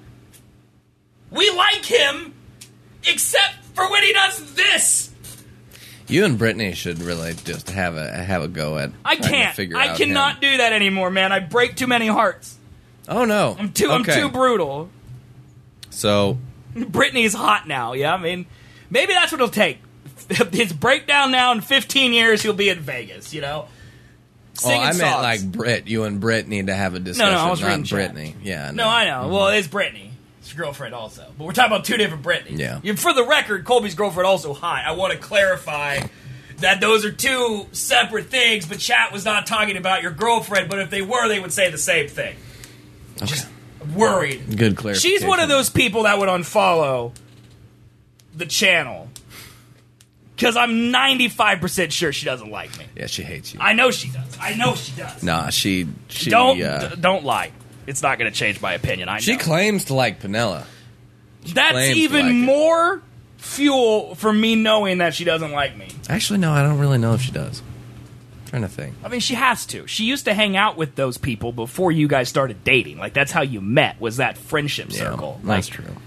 We like him, except for when he does this. You and Brittany should really just have a go at I trying can't. to figure I out cannot him. do that anymore, man. I break too many hearts. Oh, no. I'm too brutal. So, Brittany's hot now, yeah? I mean, maybe that's what it'll take. His breakdown now, in 15 years, he'll be in Vegas, you know? Singing I meant songs. like Britt. You and Britt need to have a discussion, I was reading not chat. Brittany. Yeah, No, I know. Well, it's Brittany. It's her girlfriend also. But we're talking about two different Brittany's. Yeah. For the record, Colby's girlfriend also hot. I want to clarify that those are two separate things, but chat was not talking about your girlfriend, but if they were, they would say the same thing. Okay. Just worried. Good clarification. She's one of those people that would unfollow the channel. Because I'm 95% sure she doesn't like me. Yeah, she hates you. I know she does. I know she does. Nah, she Don't lie. It's not going to change my opinion. I know. She claims to like Penella. That's claims even to like it. more fuel for me knowing that she doesn't like me. Actually, no, I don't really know if she does. I'm trying to think. I mean, she has to. She used to hang out with those people before you guys started dating. Like, that's how you met, was that friendship circle. That's Like, true.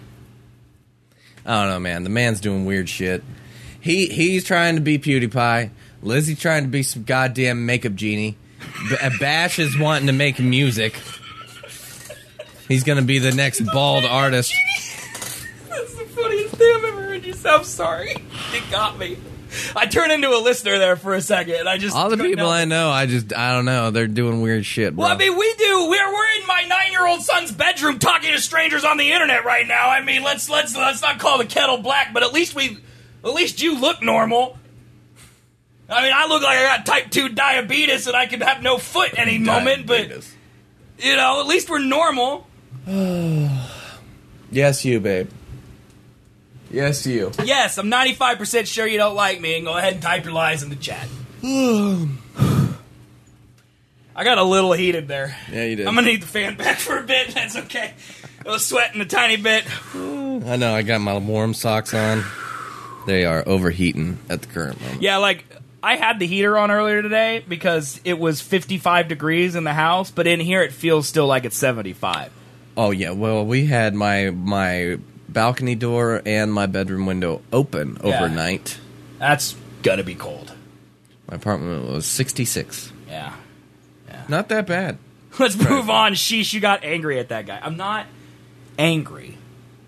I don't know, man. The man's doing weird shit. He's trying to be PewDiePie. Lizzie trying to be some goddamn makeup genie. Bash is wanting to make music. He's gonna be the next bald artist. That's the funniest thing I've ever heard you say. I'm sorry. It got me. I turned into a listener there for a second. And I just All the couldn't people help I it. know, I don't know. They're doing weird shit, bro. Well, I mean, we do. We're in my 9-year-old son's bedroom talking to strangers on the internet right now. I mean, let's not call the kettle black, but at least you look normal. I mean, I look like I got type 2 diabetes and I could have no foot any moment, but you know, at least we're normal. Yes, you, babe. Yes, you. Yes, I'm 95% sure you don't like me, and go ahead and type your lies in the chat. I got a little heated there. Yeah, you did. I'm gonna need the fan back for a bit. That's okay. I was sweating a tiny bit. I know. I got my warm socks on. They are overheating at the current moment. Yeah, like, I had the heater on earlier today because it was 55 degrees in the house, but in here it feels still like it's 75. Oh yeah. Well, we had my balcony door and my bedroom window open overnight. That's gonna be cold. My apartment was 66. Yeah. Not that bad. Let's move on. Sheesh, you got angry at that guy. I'm not angry.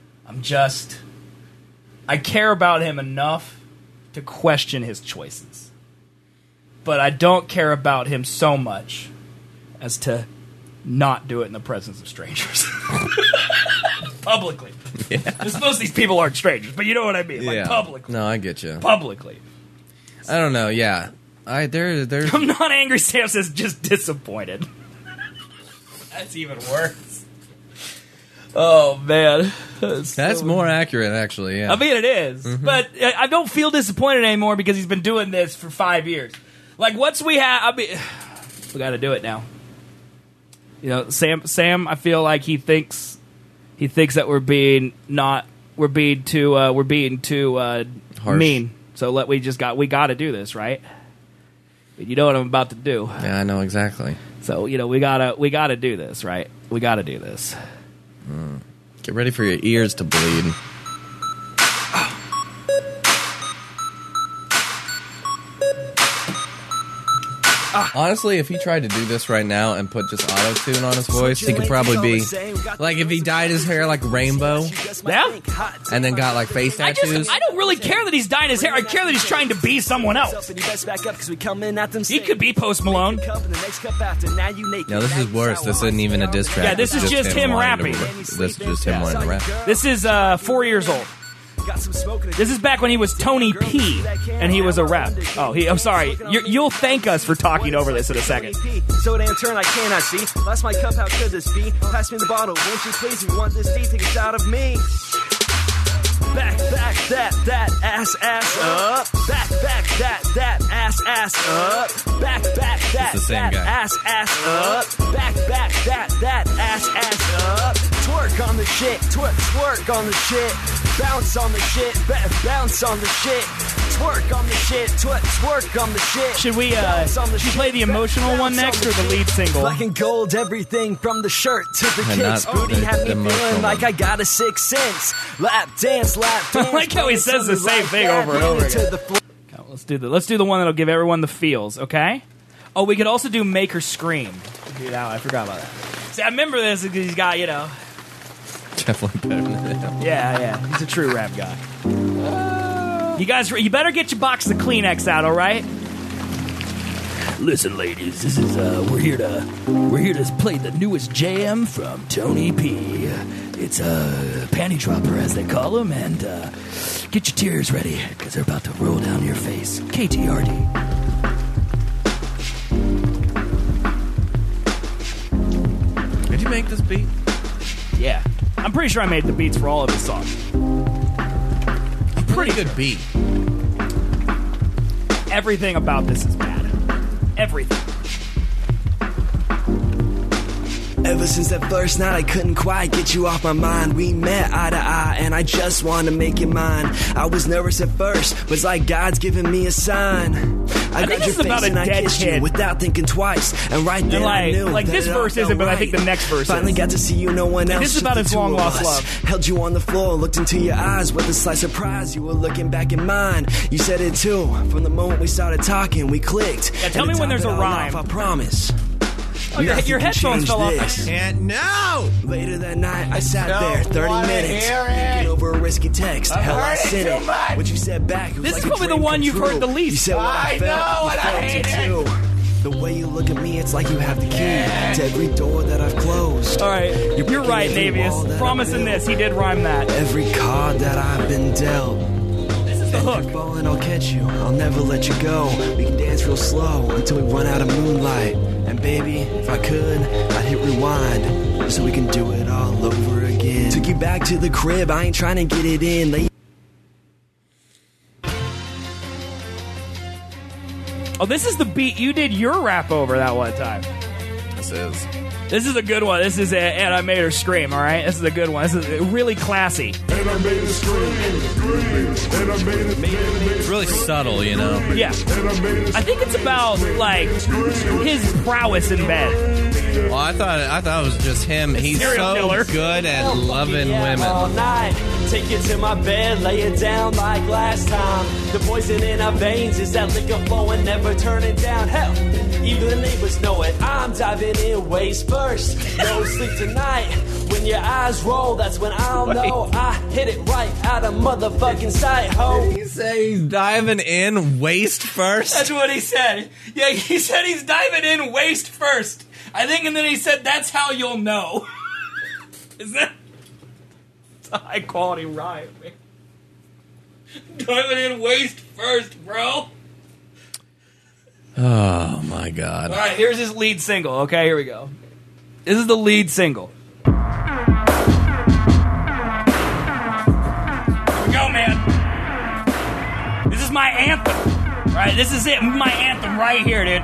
I care about him enough to question his choices. But I don't care about him so much as to not do it in the presence of strangers. Publicly. Yeah. Because most of these people aren't strangers, but you know what I mean. Like, publicly. No, I get you. Publicly. I don't know. Yeah. There's. I'm not angry, Sam says, just disappointed. That's even worse. Oh, man. That's more accurate, actually. Yeah. I mean, it is. But I don't feel disappointed anymore because he's been doing this for 5 years. Like, once we have... we got to do it now. You know, Sam, I feel like he thinks that we're being too Harsh. mean. So we got to do this, right? You know what I'm about to do. Yeah, I know exactly. So, you know, we gotta do this, right? We gotta do this. Get ready for your ears to bleed. Honestly, if he tried to do this right now and put just auto-tune on his voice, he could probably be... Like, if he dyed his hair like rainbow Yeah? and then got, like, face tattoos... I don't really care that he's dyeing his hair. I care that he's trying to be someone else. He could be Post Malone. No, this is worse. This isn't even a diss track. Yeah, this is just him wanting rapping. This is just him wanting to rap. This is 4 years old. Got some smoke in it. This is back when he was Tony P, and he was a rep. Oh, I'm sorry. You'll thank us for talking over this in a second. So damn turn I cannot see. Lost my cup, how could this be? Pass me the bottle, won't you please? You want this tea, take it out of me. Back, that ass up. Back, that ass up. Back, that ass up. Back, that ass up. Twerk on the shit, twerk on the shit. Bounce on the shit, bounce on the shit. Twerk on the shit, twerk on the shit. Should we play the emotional one next or the lead single? Black and gold, everything from the shirt to the And kicks. not Booty the had me emotional feeling like one. I got a sixth sense. Lap dance. I like how he says the same thing over and over again. Let's do the one that'll give everyone the feels, okay? Oh, we could also do Make Her Scream. Dude, I forgot about that. See, I remember this because he's got, Definitely better than him. Yeah, he's a true rap guy. You guys, you better get your box of Kleenex out, all right? Listen, ladies, this is we're here to play the newest jam from Tony P. It's a panty dropper, as they call them, and get your tears ready because they're about to roll down your face. KTRD. Did you make this beat? Yeah, I'm pretty sure I made the beats for all of his songs. Pretty good beat. Everything about this is bad. Everything. Ever since that first night, I couldn't quite get you off my mind. We met eye to eye, and I just wanted to make you mine. I was nervous at first, but it's like God's giving me a sign. I think this is about a dead kid. Without thinking twice, and right then I knew like that this it verse all isn't, but I felt think the next verse Finally is. got to see you, no one else. This is about just his the two long-lost of us. love. Held you on the floor, looked into your eyes with a slight surprise. You were looking back in mine. You said it too. From the moment we started talking, we clicked. Yeah, tell And me to when top there's a it all rhyme. off, I promise. Oh, your Nothing can headphones change fell off. this. And no! Later that night, I sat don't there 30 wanna minutes hear it. thinking over a risky text. I've Hell, I heard it sent too it. much. What you said back, it was This like is a probably the dream one come you've true. heard the least. You said what I I felt, know, you and I felt hate it it. too. The way you look at me, it's like you have the key to every door that I've closed. All right, you're breaking right, every wall Navius. that Promising I this, he did rhyme that. Every card that I've been dealt. This is the hook. Ball and I'll catch you. I'll never let you go. We can dance real slow until we run out of moonlight. And baby, if I could, I'd hit rewind so we can do it all over again. Took you back to the crib. I ain't trying to get it in. Oh, this is the beat you did your rap over that one time. This is. This is a good one. This is and I made her scream, all right? This is a good one. This is really classy. And I made it scream, and I made it. It's really subtle, you know? Yeah. I think it's about, like, his prowess in bed. Well, I thought it was just him. He's Serial so killer. good at loving All women. night, take you to my bed, lay it down like last time. The poison in our veins is that liquor flowing, never turning down. Hell, even the neighbors know it. I'm diving in waist first. No sleep tonight. When your eyes roll, that's when I'll know I hit it right out of motherfucking sight, ho. Did he say he's diving in waist first? That's what he said. Yeah, he said he's diving in waist first. I think, and then he said, that's how you'll know. Is that... It's a high-quality rhyme, man. Diving in waist first, bro. Oh, my God. All right, here's his lead single. Okay, here we go. This is the lead single. Here we go, man. This is my anthem. All right, this is it. My anthem right here, dude.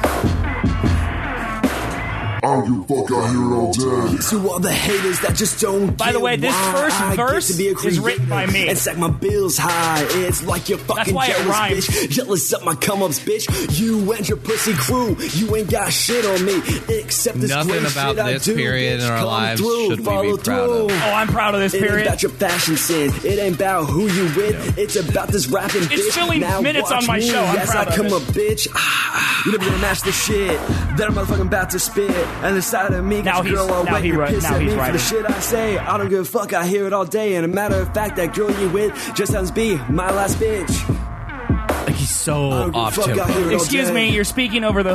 I don't give a fuck, I hear it all day. To all the haters that just don't By the get way, this why first I get verse to be a is written by me. And stack my bills high. It's like you're fucking why it jealous, rhymes. bitch. Jealous of my come-ups, bitch. You and your pussy crew, you ain't got shit on me. Except this Nothing great about shit I this do, period bitch. in our Come lives through, should we follow be proud of. through. Oh, I'm proud of this It ain't period. about your fashion sin. It ain't about who you with. Yep. It's about this rapping bitch. It's filling Now minutes watch on my me show. I'm as proud I of come it. up, bitch. You never gonna match the shit that I'm motherfucking about to spit. And the side of me, Now this girl, he's- I'll now wet he your wrote- piss now at he's me for writing. the shit I say. I don't give a fuck. I hear it all day. And a matter of fact, that girl you with just sounds be my last bitch. Like he's so I don't give a off fuck, I hear tempo. it all Excuse day. me, you're speaking over the hook?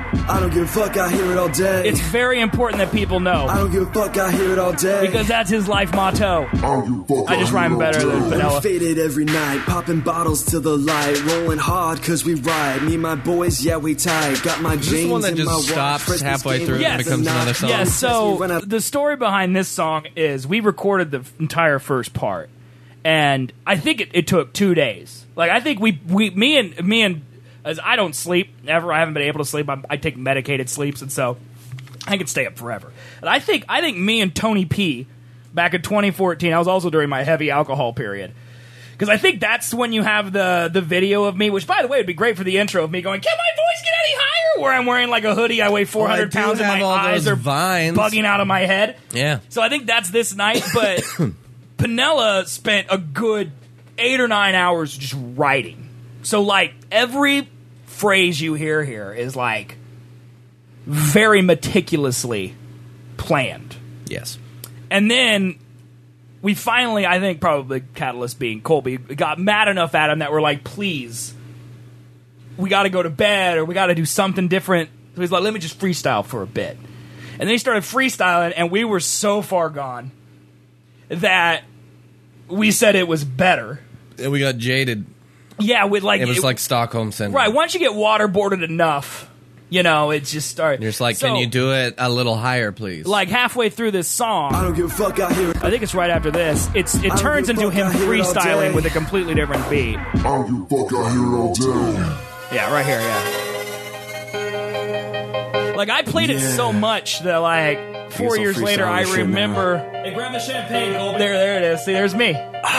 I don't give a fuck, I hear it all day. It's very important that people know. I don't give a fuck, I hear it all day. Because that's his life motto. I just rhyme better than Vanilla. Faded every night, popping bottles to the light, rolling hard cause we ride. Me and my boys, yeah, we tight. Got my Is this the one that just stops halfway through and becomes another song? Yes, so the story behind this song is we recorded the entire first part. And I think it took 2 days. Like, I think me and as I don't sleep ever. I haven't been able to sleep. I take medicated sleeps, and so I could stay up forever. And I think me and Tony P back in 2014. I was also during my heavy alcohol period, because I think that's when you have the video of me. Which, by the way, would be great for the intro of me going, "Can my voice get any higher?" Where I'm wearing like a hoodie, I weigh 400 pounds, and my eyes are bugging out of my head. Yeah. So I think that's this night, but Pinella spent a good 8 or 9 hours just writing. So, like, every phrase you hear here is, like, very meticulously planned. Yes. And then we finally, I think probably catalyst being Colby, got mad enough at him that we're like, please, we got to go to bed or we got to do something different. So he's like, let me just freestyle for a bit. And then he started freestyling, and we were so far gone that we said it was better. And we got jaded. Yeah, with like it was like Stockholm Syndrome. Right, once you get waterboarded enough, you know, it just starts. You're just like, can you do it a little higher, please? Like halfway through this song, I don't give a fuck, I hear it. I think it's right after this. It turns into him freestyling with a completely different beat. I don't give a fuck, I hear it all day. Yeah, right here, yeah. Like, I played it so much that, like, 4 years later, I remember. Hey, grab the champagne, Colby. There it is. See, there's me.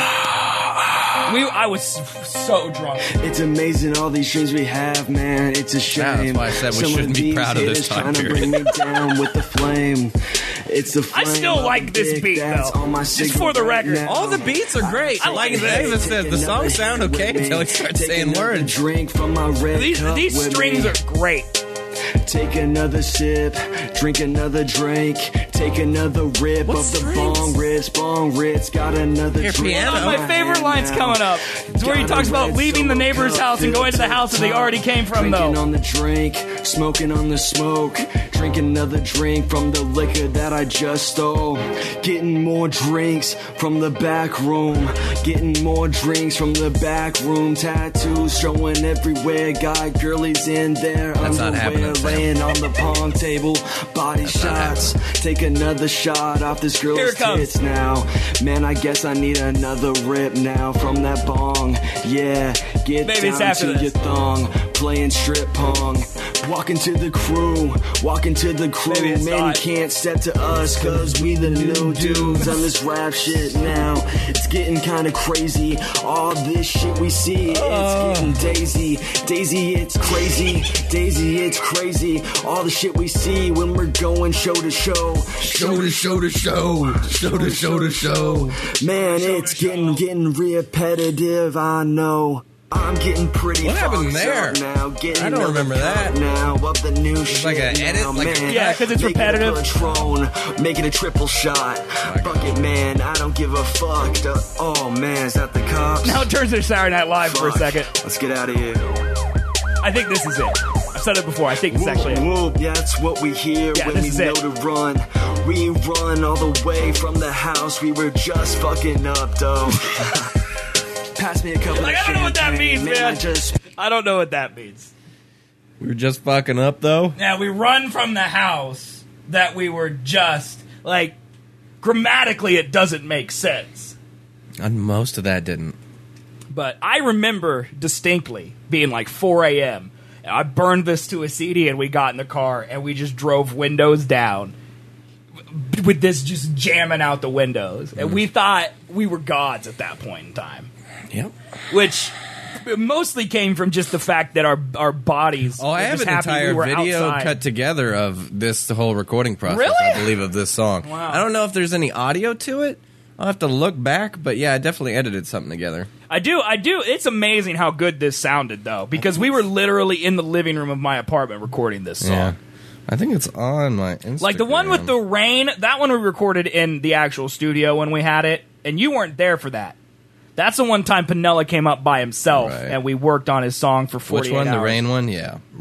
I was so drunk. It's amazing all these dreams we have, man. It's a shame. Yeah, that's why I said we shouldn't be proud of this time period. Bring me down with the flame. It's the flame. I still like this beat, though. Just for the record. All the beats are great. I like David said, the songs sound okay until he starts saying words. Drink from my red These strings are great. Take another sip, drink another drink, take another rip of the bong ritz, got another drink. One of my favorite lines coming up is where he talks about leaving the neighbor's house and going to the house that they already came from, Drinking though. on the drink, smoking on the smoke, drink another drink from the liquor that I just stole. Getting more drinks from the back room, getting more drinks from the back room. Tattoos showing everywhere, got girlies in there. That's not happening. Laying on the pong table, body shots. Take another shot off this girl's tits now. Man, I guess I need another rip now from that bong. Yeah, get down to your thong, playing strip pong. Walking to the crew. Man, you can't step to us, cause we the new dudes on this rap shit now. It's getting kinda crazy. All this shit we see, it's getting Daisy, it's crazy. Daisy, it's crazy. All the shit we see when we're going show to show. Man, it's getting repetitive, I know. I'm getting pretty. What happened there? Now. I don't remember that. Now of the new shit. Like an edit, now, like man. Yeah, because it's repetitive. Make it a triple shot. Fuck it, man. I don't give a fuck. Oh man, is that the cops? Now it turns to Saturday Night Live for a second. Let's get out of here. I think this is it. I've said it before. I think this is actually it. Whoop, yeah, that's what we hear when we know to run. We run all the way from the house. We were just fucking up, though. Pass me a couple. Like, I don't know what that means, man. I don't know what that means. We were just fucking up, though? Yeah, we run from the house that we were just, like, grammatically it doesn't make sense. And most of that didn't. But I remember distinctly being like 4 a.m. I burned this to a CD and we got in the car and we just drove windows down with this just jamming out the windows. And we thought we were gods at that point in time. Yep. Which mostly came from just the fact that our bodies. Oh, I have an entire video outside. cut together of this whole recording process, Really? I believe, of this song. Wow. I don't know if there's any audio to it. I'll have to look back, but yeah, I definitely edited something together. I do. It's amazing how good this sounded, though, because we were literally in the living room of my apartment recording this song. Yeah. I think it's on my Instagram. Like the one with the rain, that one we recorded in the actual studio when we had it, and you weren't there for that. That's the one time Pinella came up by himself, Right. and we worked on his song for 48 Which one? hours. The rain one? Yeah, right.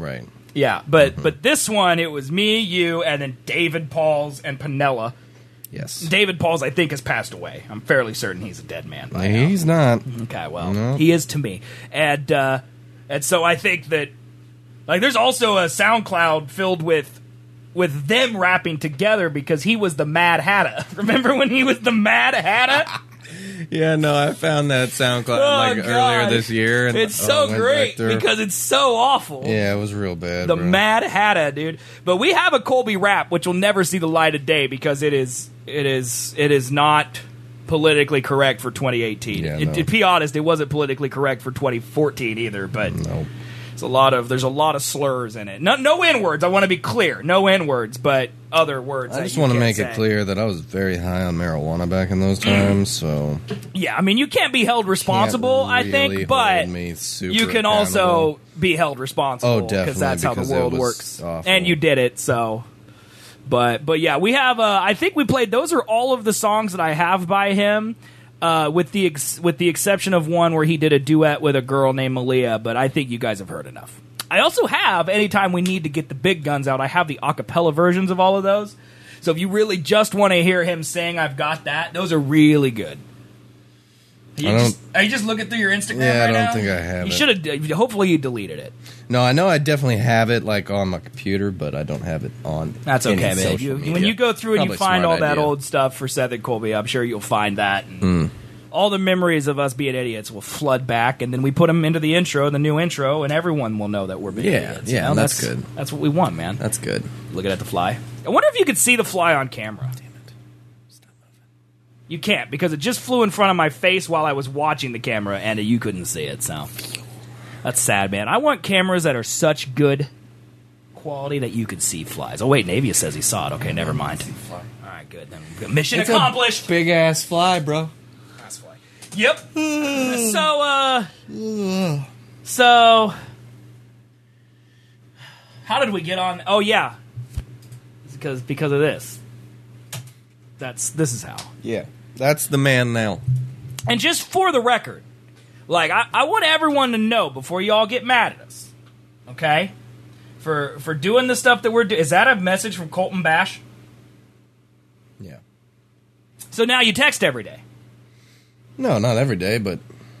Yeah, but this one, it was me, you, and then David Pauls and Penella. Yes. David Pauls, I think, has passed away. I'm fairly certain he's a dead man by now. He's not. Okay, well, No. he is to me. And so I think that, like, there's also a SoundCloud filled with them rapping together because he was the Mad Hatter. Remember when he was the Mad Hatter? Yeah, no, I found that SoundCloud earlier this year. And, it's so great because it's so awful. Yeah, it was real bad. The bro. Mad Hatter, dude. But we have a Colby rap, which will never see the light of day because it is not politically correct for 2018. Yeah, no. To be honest, it wasn't politically correct for 2014 either. But Nope. there's a lot of slurs in it. No N words. I want to be clear. No N words, but other words. I just want to make it clear that I was very high on marijuana back in those times, so Yeah, I mean, you can't be held responsible, Can't I think, really but hold me super you can also accountable. be held responsible. Oh, definitely, because that's how the because it world was works, awful. and you did it. So, but yeah, we have. I think we played. Those are all of the songs that I have by him, with the exception of one where he did a duet with a girl named Malia. But I think you guys have heard enough. I also have, anytime we need to get the big guns out, I have the a cappella versions of all of those. So if you really just want to hear him sing, I've got that. Those are really good. Are you just looking through your Instagram Yeah, right now? I don't think I have You it. should have. Hopefully you deleted it. No, I know I definitely have it like on my computer, but I don't have it on. That's any okay, man. social media. When you go through and you Probably find smart all that idea. old stuff for Seth and Colby, I'm sure you'll find that. And all the memories of us being idiots will flood back, and then we put them into the intro, the new intro, and everyone will know that we're being idiots. Yeah, You know, that's good. That's what we want, man. That's good. Looking at the fly. I wonder if you could see the fly on camera. Damn it. Stop moving. You can't, because it just flew in front of my face while I was watching the camera, and you couldn't see it, so. That's sad, man. I want cameras that are such good quality that you could see flies. Oh, wait, Navia says he saw it. Okay, never mind. All right, good. Then mission accomplished. Big ass fly, bro. That's fly. Yep. So, how did we get on? Oh, yeah. It's because of this. This is how. Yeah, that's the man now. And just for the record, like, I want everyone to know before you all get mad at us, okay? For doing the stuff that we're doing. Is that a message from Colton Bash? Yeah. So now you text every day. No, not every day, but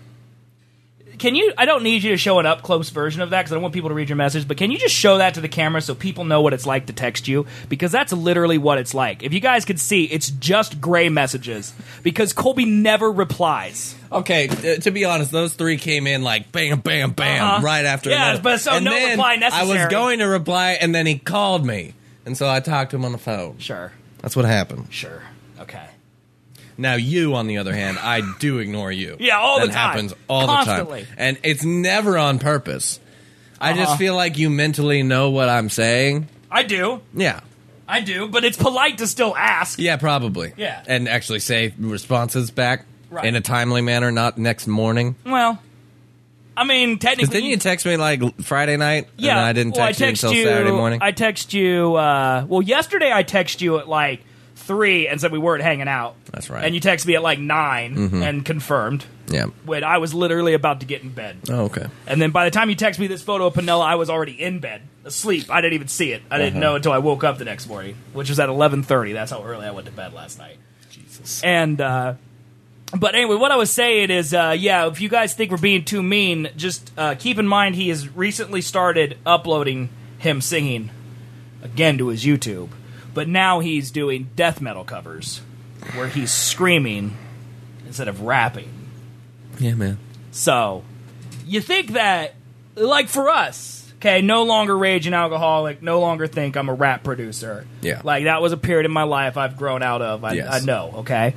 Can you, I don't need you to show an up-close version of that because I don't want people to read your message, but can you just show that to the camera so people know what it's like to text you? Because that's literally what it's like. If you guys could see, it's just gray messages because Colby never replies. okay. To be honest, those three came in like bam, bam, bam, right after. Yeah, another. but so and no then reply necessary. I was going to reply, and then he called me, and so I talked to him on the phone. Sure. That's what happened. Sure. Okay. Now, you, on the other hand, I do ignore you. Yeah, all the that time. happens all Constantly. the time. And it's never on purpose. I just feel like you mentally know what I'm saying. I do. Yeah. I do, but it's polite to still ask. Yeah, probably. Yeah. And actually say responses back Right. in a timely manner, not next morning. Well, I mean, Because technically... didn't you text me like Friday night? Yeah. And I didn't well, text you until Saturday morning? I text you... well, yesterday I texted you at like 3 and said we weren't hanging out. That's right. And you texted me at like 9 and confirmed Yeah. when I was literally about to get in bed. Oh, okay. And then by the time you text me this photo of Penella, I was already in bed, asleep. I didn't even see it. I didn't know until I woke up the next morning, which was at 11:30. That's how early I went to bed last night. Jesus. And, but anyway, what I was saying is, yeah, if you guys think we're being too mean, just keep in mind he has recently started uploading him singing again to his YouTube. But now he's doing death metal covers where he's screaming instead of rapping. Yeah, man. So, you think that, like for us, okay, no longer raging alcoholic, no longer think I'm a rap producer. Yeah. Like, that was a period in my life I've grown out of. I Yes. know, okay?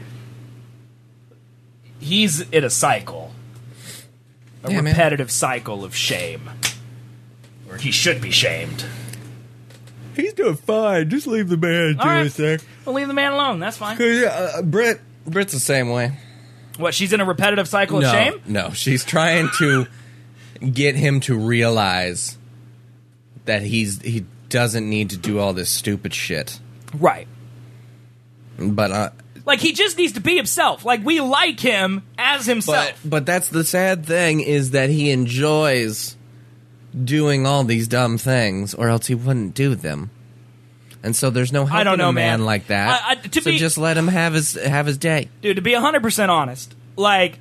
He's in a cycle. A Yeah, man. repetitive cycle of shame. Or he should be shamed. He's doing fine. Just leave the man All right. We'll leave the man alone. That's fine. Britt's the same way. What, she's in a repetitive cycle of shame? No, she's trying to get him to realize that he doesn't need to do all this stupid shit. Right. But Like, he just needs to be himself. Like, we like him as himself. but that's the sad thing is that he enjoys doing all these dumb things, or else he wouldn't do them. And so there's no helping I don't know, a man man. like that. So just let him have his day. Dude, to be 100% honest, like,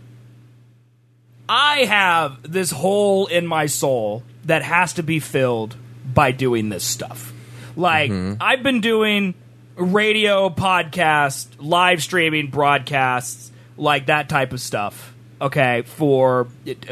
I have this hole in my soul that has to be filled by doing this stuff. Like, I've been doing radio, podcast, live streaming, broadcasts, like that type of stuff, okay, for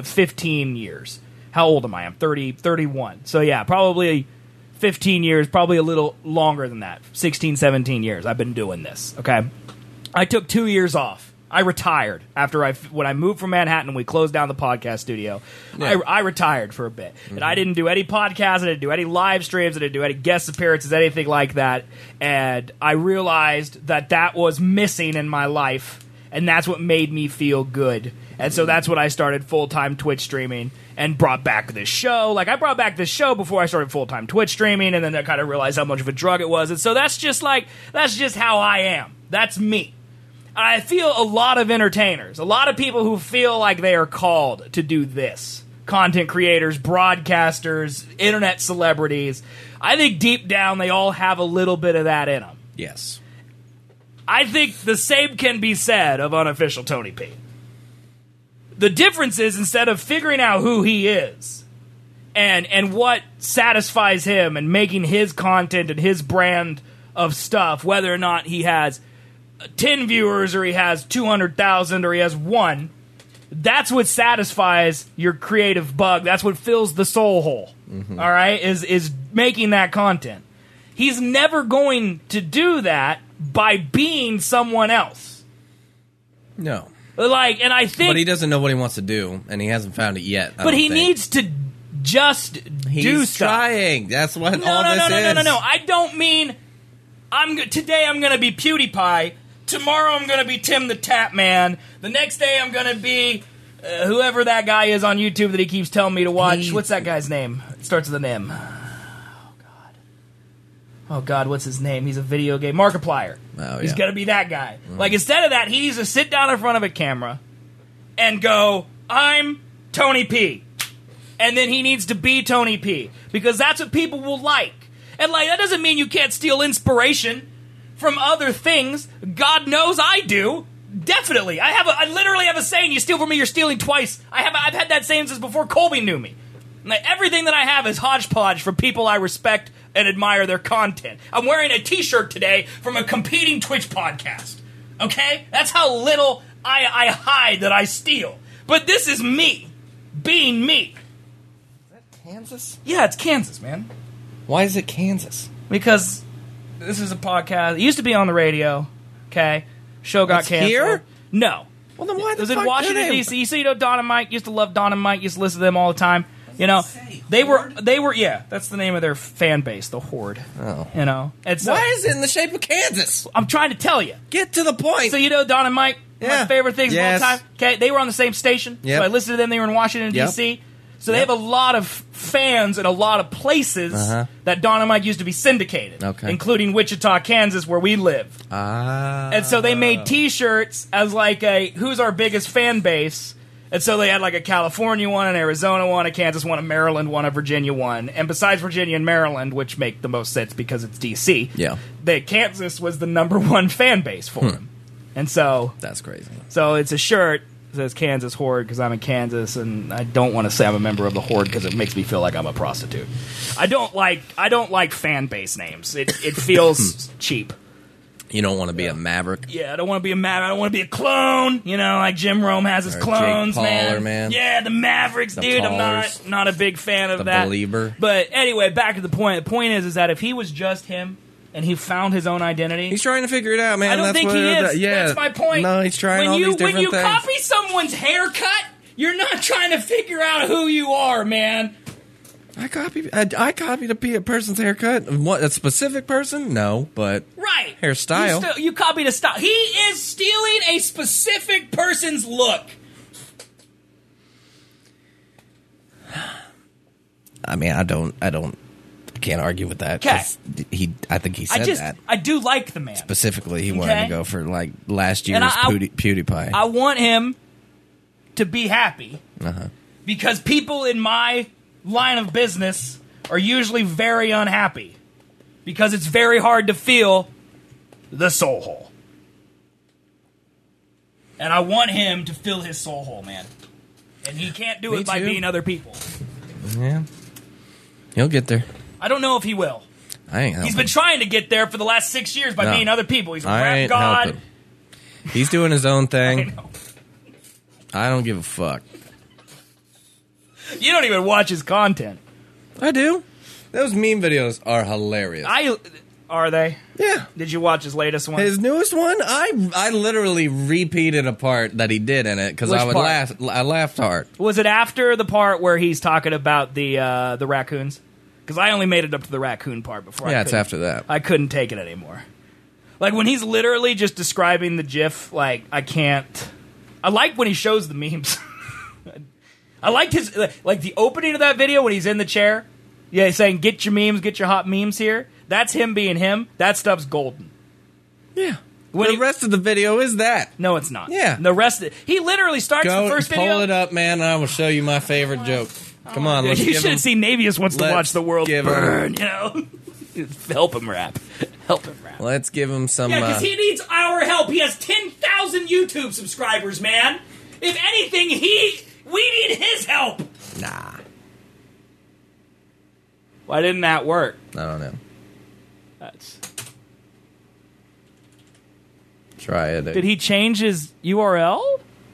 15 years. How old am I? I'm 31. So, yeah, probably 15 years, probably a little longer than that. 16, 17 years I've been doing this, okay? I took 2 years off. I retired after when I moved from Manhattan and we closed down the podcast studio. Yeah. I retired for a bit. And I didn't do any podcasts, I didn't do any live streams, I didn't do any guest appearances, anything like that. And I realized that was missing in my life, and that's what made me feel good. And so that's when I started full-time Twitch streaming and brought back this show. Like, I brought back this show before I started full-time Twitch streaming, and then I kind of realized how much of a drug it was. And so that's just how I am. That's me. I feel a lot of entertainers, a lot of people who feel like they are called to do this. Content creators, broadcasters, internet celebrities. I think deep down they all have a little bit of that in them. Yes. I think the same can be said of unofficial Tony P. The difference is, instead of figuring out who he is and what satisfies him and making his content and his brand of stuff, whether or not he has 10 viewers or he has 200,000 or he has 1, that's what satisfies your creative bug. That's what fills the soul hole. All right, is making that content. He's never going to do that by being someone else. No. Like, and I think, But he doesn't know what he wants to do, and he hasn't found it yet. but he needs to just do He's stuff. trying. That's what all this is. No. I don't mean today I'm going to be PewDiePie. Tomorrow I'm going to be Tim the Tap Man. The next day I'm going to be whoever that guy is on YouTube that he keeps telling me to watch. What's that guy's name? It starts with an M. Oh, God, what's his name? He's a video game. Markiplier. Oh, He's yeah. going to be that guy. Like, instead of that, he needs to sit down in front of a camera and go, I'm Tony P. And then he needs to be Tony P. Because that's what people will like. And, like, that doesn't mean you can't steal inspiration from other things. God knows I do. Definitely. I literally have a saying, you steal from me, you're stealing twice. I've had that saying since before Colby knew me. Like, everything that I have is hodgepodge from people I respect and admire their content. I'm wearing a t-shirt today from a competing Twitch podcast. Okay? That's how little I hide that I steal. But this is me. Being me. Is that Kansas? Yeah, it's Kansas, man. Why is it Kansas? Because this is a podcast. It used to be on the radio. Okay? Show got It's canceled. here? No. Well, then why It was the in fuck Washington, did they- D.C. So, you know, Don and Mike used to love Don and Mike. Used to listen to them all the time. You know, they were, yeah, that's the name of their fan base, the Horde. Oh. You know? And so, Why is it in the shape of Kansas? I'm trying to tell you. Get to the point. So, you know, Don and Mike, my Yeah. favorite things Yes. of all time. Okay, they were on the same station. Yep. So I listened to them. They were in Washington, Yep. D.C. So they Yep. have a lot of fans in a lot of places that Don and Mike used to be syndicated. Okay. Including Wichita, Kansas, where we live. And so they made T-shirts as like a, who's our biggest fan base? And so they had like a California one, an Arizona one, a Kansas one, a Maryland one, a Virginia one. And besides Virginia and Maryland, which make the most sense because it's D.C., Yeah. Kansas was the #1 fan base for them. And so That's crazy. so it's a shirt that says Kansas Horde because I'm in Kansas, and I don't want to say I'm a member of the Horde because it makes me feel like I'm a prostitute. I don't like fan base names. It feels cheap. You don't want to be a maverick. Yeah, I don't want to be a Maverick. I don't want to be a clone. You know, like Jim Rome has his Or clones, Jake Paul, man. man. Yeah, the Mavericks, The dude. I'm Paulers. not a big fan of The that. Belieber. But anyway, back to the point. The point is that if he was just him and he found his own identity, He's trying to figure it out, man. I don't That's think what he is. Yeah. That's my point. No, he's trying all these different When you things. copy someone's haircut, you're not trying to figure out who you are, man. I copied a person's haircut. What, a specific person? No, but Right. hairstyle. You copied a style. He is stealing a specific person's look. I mean, can't argue with that. 'Kay. 'Cause I think he said that. I do like the man. Specifically, he wanted Okay. to go for like last And year's I- PewDiePie. I want him to be happy Uh-huh. because people in my line of business are usually very unhappy because it's very hard to feel the soul hole. And I want him to fill his soul hole, man. And he can't do Me it by too. being other people. Yeah. He'll get there. I don't know if he will. I ain't helping. He's been trying to get there for the last 6 years by No. being other people. He's a I rap ain't god. helping. He's doing his own I thing. know. I don't give a fuck. You don't even watch his content. I do. Those meme videos are hilarious. Are they? Yeah. Did you watch his latest one? His newest one, I literally repeated a part that he did in it because Which I would part? laugh. I laughed hard. Was it after the part where he's talking about the raccoons? Because I only made it up to the raccoon part before. Yeah, it's after that. I couldn't take it anymore. Like when he's literally just describing the GIF. Like I can't. I like when he shows the memes. I liked his like the opening of that video when he's in the chair. Yeah, he's saying, "Get your memes, get your hot memes here." That's him being him. That stuff's golden. Yeah. When The he- rest of the video is that. No, it's not. Yeah. The rest of he literally starts Go the first pull video. it up, man, and I will show you my favorite joke. Come on, let's You give should him. have seen Navius wants to let's watch the world give him- burn, you know? Help him rap. Help him rap. Let's give him some. Yeah, because he needs our help. He has 10,000 YouTube subscribers, man. If anything, we need his help. Nah, Why didn't that work? I don't know. That's... Try it. Did he change his URL?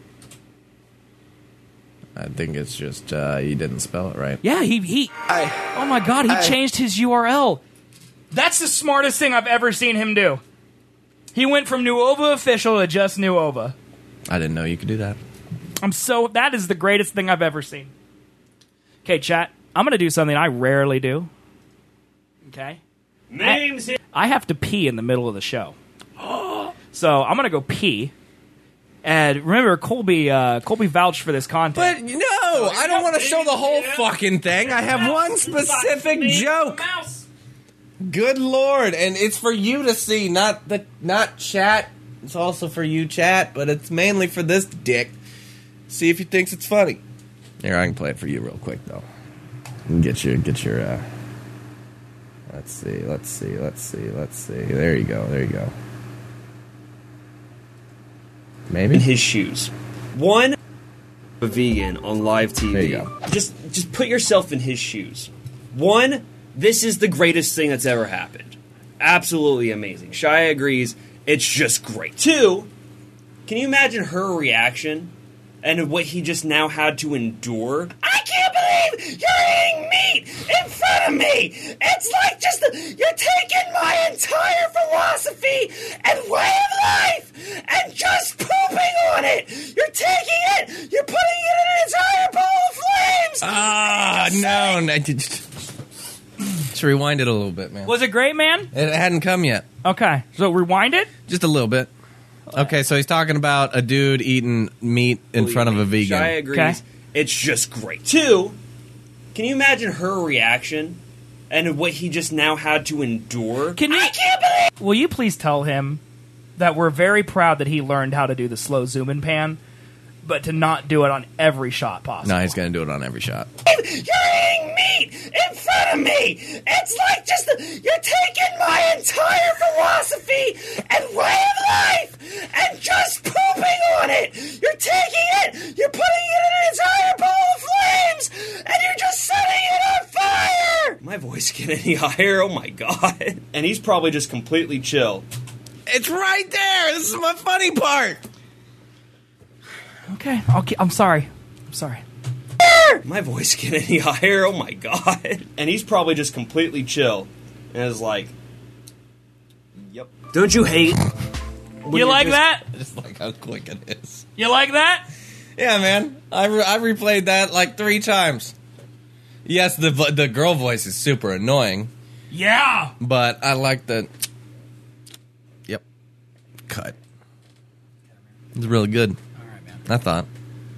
I think it's just you didn't spell it right. Yeah, he oh my god, he changed his URL. That's the smartest thing I've ever seen him do. He went from Nuova Official to just Nuova. I didn't know you could do that. That is the greatest thing I've ever seen. Okay, chat, I'm going to do something I rarely do. Okay? Names it. I have to pee in the middle of the show. So I'm going to go pee. And remember, Colby vouched for this content. But no, I don't want to show the whole fucking thing. I have one specific joke. Good lord, and it's for you to see, not chat. It's also for you, chat, but it's mainly for this dick. See if he thinks it's funny. Here, I can play it for you real quick though. And get your. Let's see. There you go. Maybe In his shoes. One, a vegan on live TV. There you go. Just put yourself in his shoes. One, this is the greatest thing that's ever happened. Absolutely amazing. Shia agrees. It's just great. Two, can you imagine her reaction and what he just now had to endure? I can't believe you're eating meat in front of me! It's like you're taking my entire philosophy and way of life and just pooping on it! You're taking it! You're putting it in an entire bowl of flames! Ah, no. Let's rewind it a little bit, man. Was it great, man? It hadn't come yet. Okay, so rewind it? Just a little bit. Okay, so he's talking about a dude eating meat in front of a vegan. Shia agrees. Okay. It's just great. Two, can you imagine her reaction and what he just now had to endure? Can you? I can't believe. Will you please tell him that we're very proud that he learned how to do the slow zoom in pan, but to not do it on every shot possible? No, he's going to do it on every shot. You're eating meat in front of me! It's like you're taking my entire philosophy and way of life and just pooping on it! You're taking it! You're putting it in an entire bowl of flames! And you're just setting it on fire! My voice get any higher? Oh my god. And he's probably just completely chill. It's right there. This is my funny part. Okay, I'm sorry. I'm sorry. My voice get any higher? Oh my god. And he's probably just completely chill. And is like, yep. Don't you hate? You like that? I just like how quick it is. You like that? Yeah, man. I replayed that like 3 times. Yes, the girl voice is super annoying, Yeah. but I like the. Yep. Cut. It's really good. All right, man. I thought.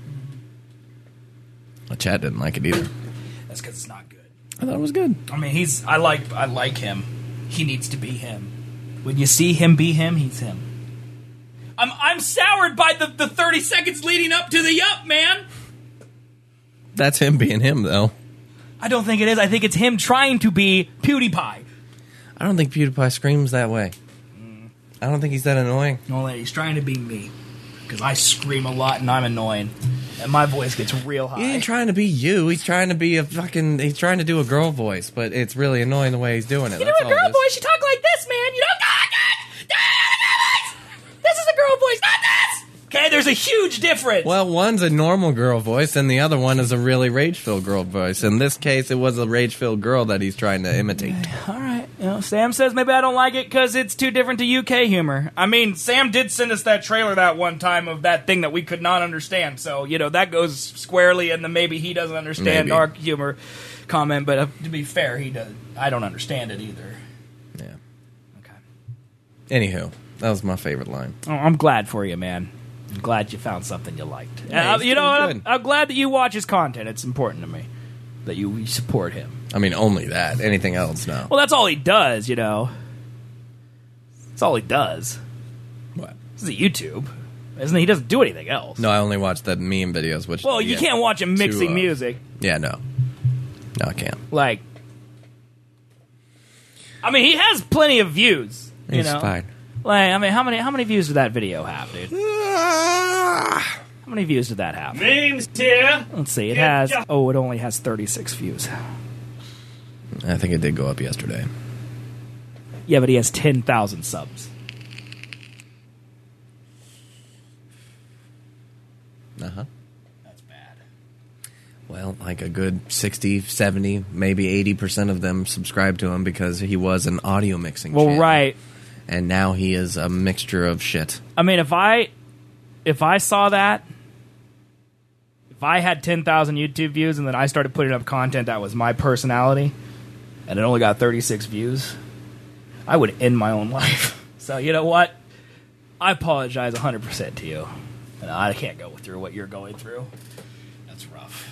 The chat didn't like it either. That's because it's not good. I thought it was good. I mean, I like him. He needs to be him. When you see him be him, he's him. I'm soured by the 30 seconds leading up to the yup, man. That's him being him, though. I don't think it is. I think it's him trying to be PewDiePie. I don't think PewDiePie screams that way. I don't think he's that annoying. No, he's trying to be me. Because I scream a lot and I'm annoying. And my voice gets real high. He ain't trying to be you. He's trying to be he's trying to do a girl voice, but it's really annoying the way he's doing it. You do a girl voice, you talk like this, man. You don't talk like this. This is a girl voice, not this. Okay, there's a huge difference. Well, one's a normal girl voice, and the other one is a really rage-filled girl voice. In this case, it was a rage-filled girl that he's trying to imitate. All right. Sam says maybe I don't like it because it's too different to UK humor. I mean, Sam did send us that trailer that one time of that thing that we could not understand. So, that goes squarely in the maybe he doesn't understand our humor comment. But to be fair, he does. I don't understand it either. Yeah. Okay. Anywho, that was my favorite line. Oh, I'm glad for you, man. I'm glad you found something you liked. Yeah, I'm glad that you watch his content. It's important to me that you support him. I mean, only that. Anything else, no. Well, that's all he does, That's all he does. What? This is YouTube. Isn't he? He doesn't do anything else. No, I only watch the meme videos, which... Well, you can't watch him mixing music. Yeah, no. No, I can't. I mean, he has plenty of views, He's fine. How many views did that video have, dude? How many views did that have? Names here. Let's see. It only has 36 views. I think it did go up yesterday. Yeah, but he has 10,000 subs. Uh-huh. That's bad. Well, like a good 60, 70, maybe 80% of them subscribe to him because he was an audio mixing channel. Right. And now he is a mixture of shit. I mean, if I saw that, if I had 10,000 YouTube views and then I started putting up content that was my personality and it only got 36 views, I would end my own life. So, you know what? I apologize 100% to you. And I can't go through what you're going through. That's rough.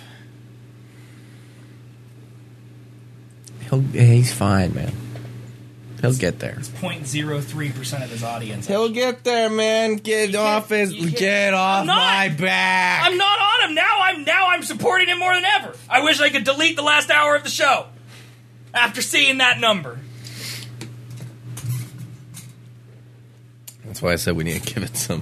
He's fine, man. He'll get there. 0.03% of his audience. He'll get there, man. Get off my back. I'm not on him now. I'm supporting him more than ever. I wish I could delete the last hour of the show after seeing that number. That's why I said we need to give it some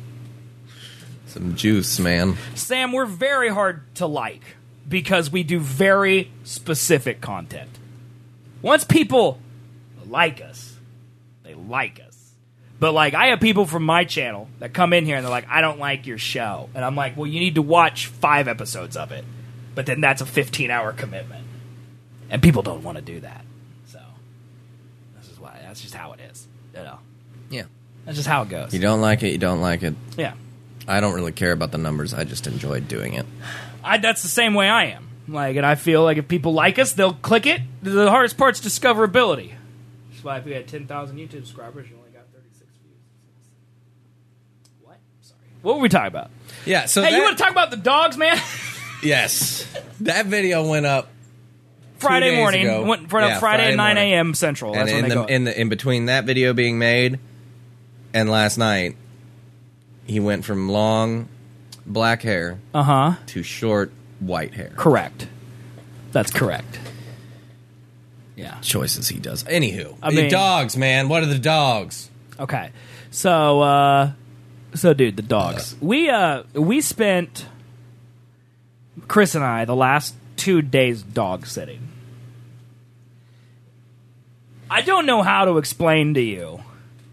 juice, man. Sam, we're very hard to like because we do very specific content. Once people like us, they like us. But I have people from my channel that come in here and they're like, I don't like your show. And I'm like, well, you need to watch 5 episodes of it. But then that's a 15-hour commitment. And people don't want to do that. So that's just how it is. Yeah. That's just how it goes. You don't like it, you don't like it. Yeah. I don't really care about the numbers. I just enjoy doing it. That's the same way I am. And I feel like if people like us, they'll click it. The hardest part's discoverability. That's why if we had 10,000 YouTube subscribers, you only got 36 views. What? Sorry. What were we talking about? Yeah, so you want to talk about the dogs, man? Yes. That video went up Friday 2 days morning. ago. Went up Friday at 9 a.m. Central. And That's when in between that video being made and last night, he went from long black hair to short white hair. Correct. That's correct. Yeah. Choices he does. Anywho, mean, dogs, man. What are the dogs? Okay. So dude, the dogs. We spent, Chris and I, the last 2 days dog sitting. I don't know how to explain to you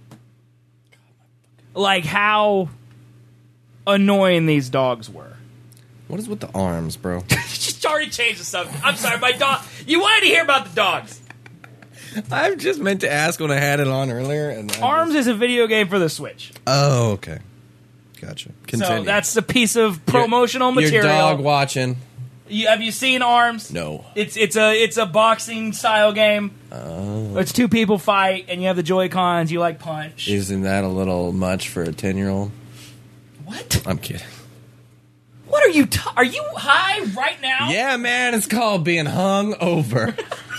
how annoying these dogs were. What is with the arms, bro? Just already changed the subject. I'm sorry, my dog. You wanted to hear about the dogs. I just meant to ask when I had it on earlier. And Arms is a video game for the Switch. Oh, okay. Gotcha. Continue. So that's a piece of promotional material. Your dog watching. Have you seen Arms? No. It's a boxing style game. Oh. It's 2 people fight, and you have the Joy-Cons. You punch. Isn't that a little much for a 10-year-old? What? I'm kidding. What are you? Are you high right now? Yeah, man. It's called being hung over.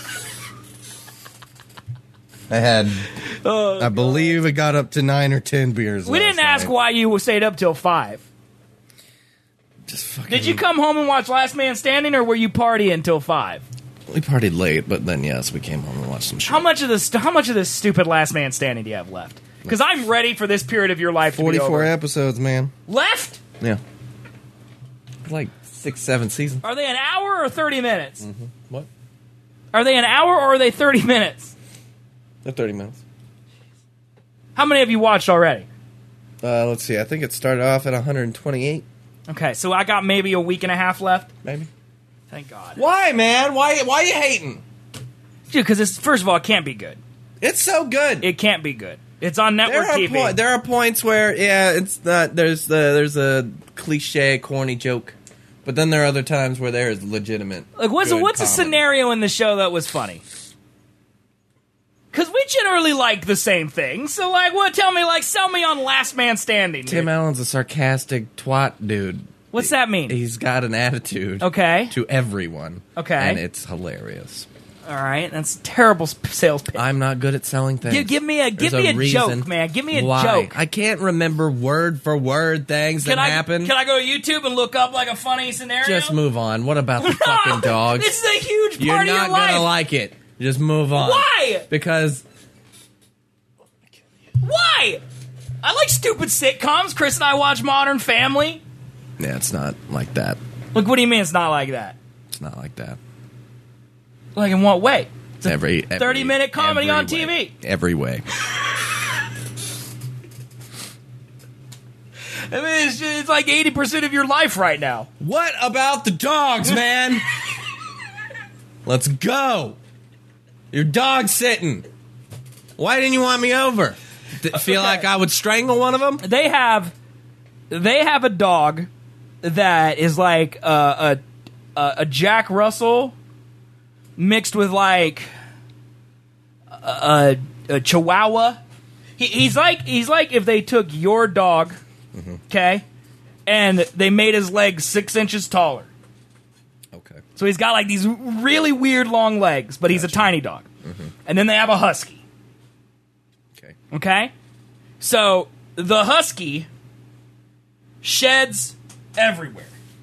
I believe it got up to 9 or 10 beers. We didn't ask why you stayed up till 5. Just fucking. Did you come home and watch Last Man Standing, or were you partying till 5? We partied late, but then yes, we came home and watched some shit. How much of this stupid Last Man Standing do you have left? Because I'm ready for this period of your life to be 44 over. episodes, man. Left? Yeah. Like 6-7 seasons. Are they an hour or 30 minutes? Mm-hmm. What? Are they an hour or are they 30 minutes? They're 30 minutes. How many have you watched already? Let's see. I think it started off at 128. Okay, so I got maybe a week and a half left. Maybe. Thank God. Why, man? Why are you hating? Dude, because first of all, it can't be good. It's so good. It can't be good. It's on network TV. There are points where, yeah, it's not. There's a cliche, corny joke, but then there are other times where there is legitimate. Like, what's a scenario in the show that was funny? Because we generally like the same thing. So, like, what? Tell me, like, sell me on Last Man Standing. Tim dude. Allen's a sarcastic twat dude. What's that mean? He's got an attitude. Okay. To everyone. Okay. And it's hilarious. All right, that's a terrible sales pitch. I'm not good at selling things. Give me a joke, man. Give me a joke. I can't remember word for word things that happen. Can I go to YouTube and look up like a funny scenario? Just move on. What about the fucking dogs? This is a huge part You're of your life. not gonna like it. Just move on. Why? Because. Why? I like stupid sitcoms. Chris and I watch Modern Family. Yeah, it's not like that. Look, what do you mean it's not like that? It's not like that. Like, in what way? It's a every 30-minute comedy on TV. Every way. I mean, it's like 80% of your life right now. What about the dogs, man? Let's go. Your dog's sitting. Why didn't you want me over? Feel like I would strangle one of them? They have a dog that is like a Jack Russell mixed with like a Chihuahua. He's like if they took your dog, okay, and they made his legs 6 inches taller. Okay. So he's got like these really weird long legs, but he's a tiny dog. And then they have a husky. Okay. Okay? So the husky sheds everywhere.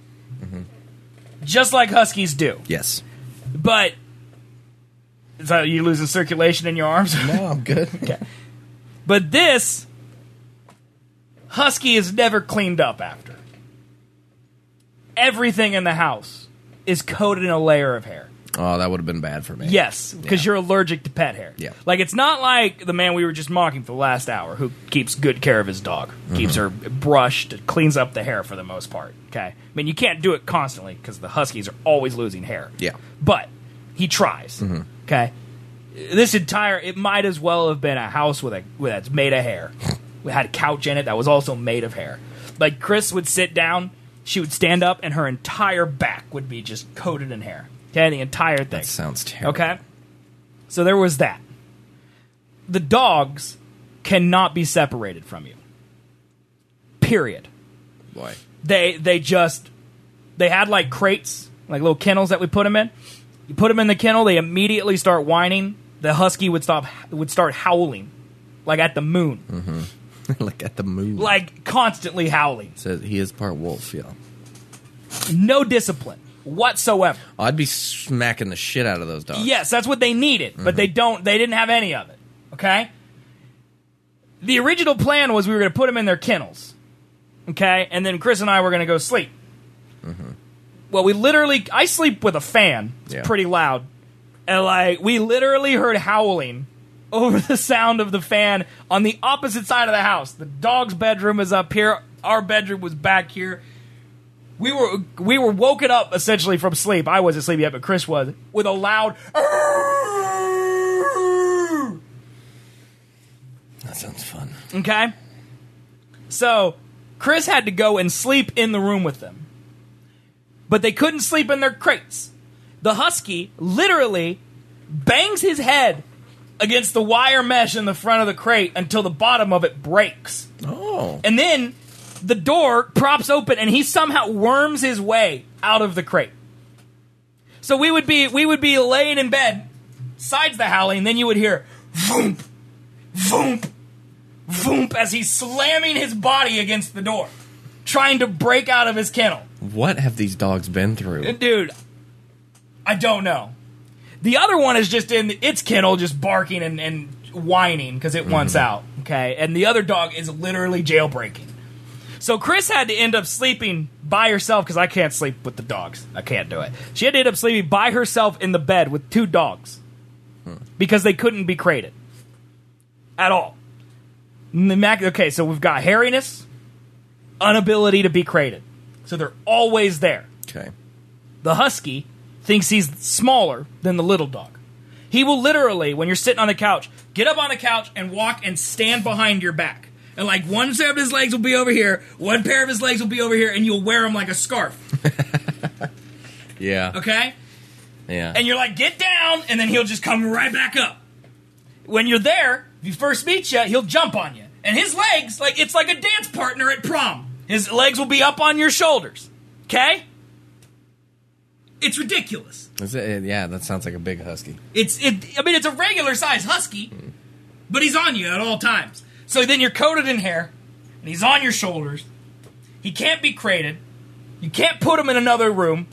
Just like huskies do. Yes. But so you losing circulation in your arms? No, I'm good. Okay. But this husky is never cleaned up after. Everything in the house is coated in a layer of hair. Oh, that would have been bad for me. Yes, because you're allergic to pet hair. Yeah. Like, it's not like the man we were just mocking for the last hour who keeps good care of his dog. Keeps her brushed, cleans up the hair for the most part. Okay? I mean, you can't do it constantly because the huskies are always losing hair. Yeah. But he tries. Okay? It might as well have been a house that's made of hair. We had a couch in it that was also made of hair. Like, Chris would sit down, she would stand up, and her entire back would be just coated in hair. Okay, the entire thing. That sounds terrible. Okay? So there was that. The dogs cannot be separated from you. Period. Boy. They had like crates, like little kennels that we put them in. You put them in the kennel, they immediately start whining. The husky would start howling, like at the moon. Like at the moon. Like constantly howling. Says he is part wolf, yeah. No discipline whatsoever. I'd be smacking the shit out of those dogs. Yes, that's what they needed, but they didn't have any of it. Okay? The original plan was we were going to put them in their kennels. Okay? And then Chris and I were going to go sleep. Well, I sleep with a fan. It's pretty loud. And like, we literally heard howling over the sound of the fan on the opposite side of the house. The dog's bedroom is up here. Our bedroom was back here. We were woken up essentially from sleep. I wasn't asleep yet, but Chris was, with a loud. That sounds fun. Okay? So, Chris had to go and sleep in the room with them. But they couldn't sleep in their crates. The husky literally bangs his head against the wire mesh in the front of the crate until the bottom of it breaks. Oh. And then the door props open and he somehow worms his way out of the crate. So we would be laying in bed, sides the howling, and then you would hear voomp, voomp, voomp as he's slamming his body against the door, trying to break out of his kennel. What have these dogs been through? Dude, I don't know. The other one is just in its kennel, just barking and whining because it wants out. Okay, and the other dog is literally jailbreaking. So Chris had to end up sleeping by herself because I can't sleep with the dogs. I can't do it. She had to end up sleeping by herself in the bed with 2 dogs because they couldn't be crated at all. Okay, so we've got hairiness, inability to be crated. So they're always there. Okay. The husky thinks he's smaller than the little dog. He will literally, when you're sitting on the couch, get up on the couch and walk and stand behind your back. And like one set of his legs will be over here, one pair of his legs will be over here, and you'll wear them like a scarf. Yeah. Okay? Yeah. And you're like, get down, and then he'll just come right back up. When you're there, if he first meets you, he'll jump on you. And his legs, like it's like a dance partner at prom. His legs will be up on your shoulders. Okay? It's ridiculous. Yeah, that sounds like a big husky. It's a regular size husky, but he's on you at all times. So then you're coated in hair, and he's on your shoulders. He can't be crated. You can't put him in another room.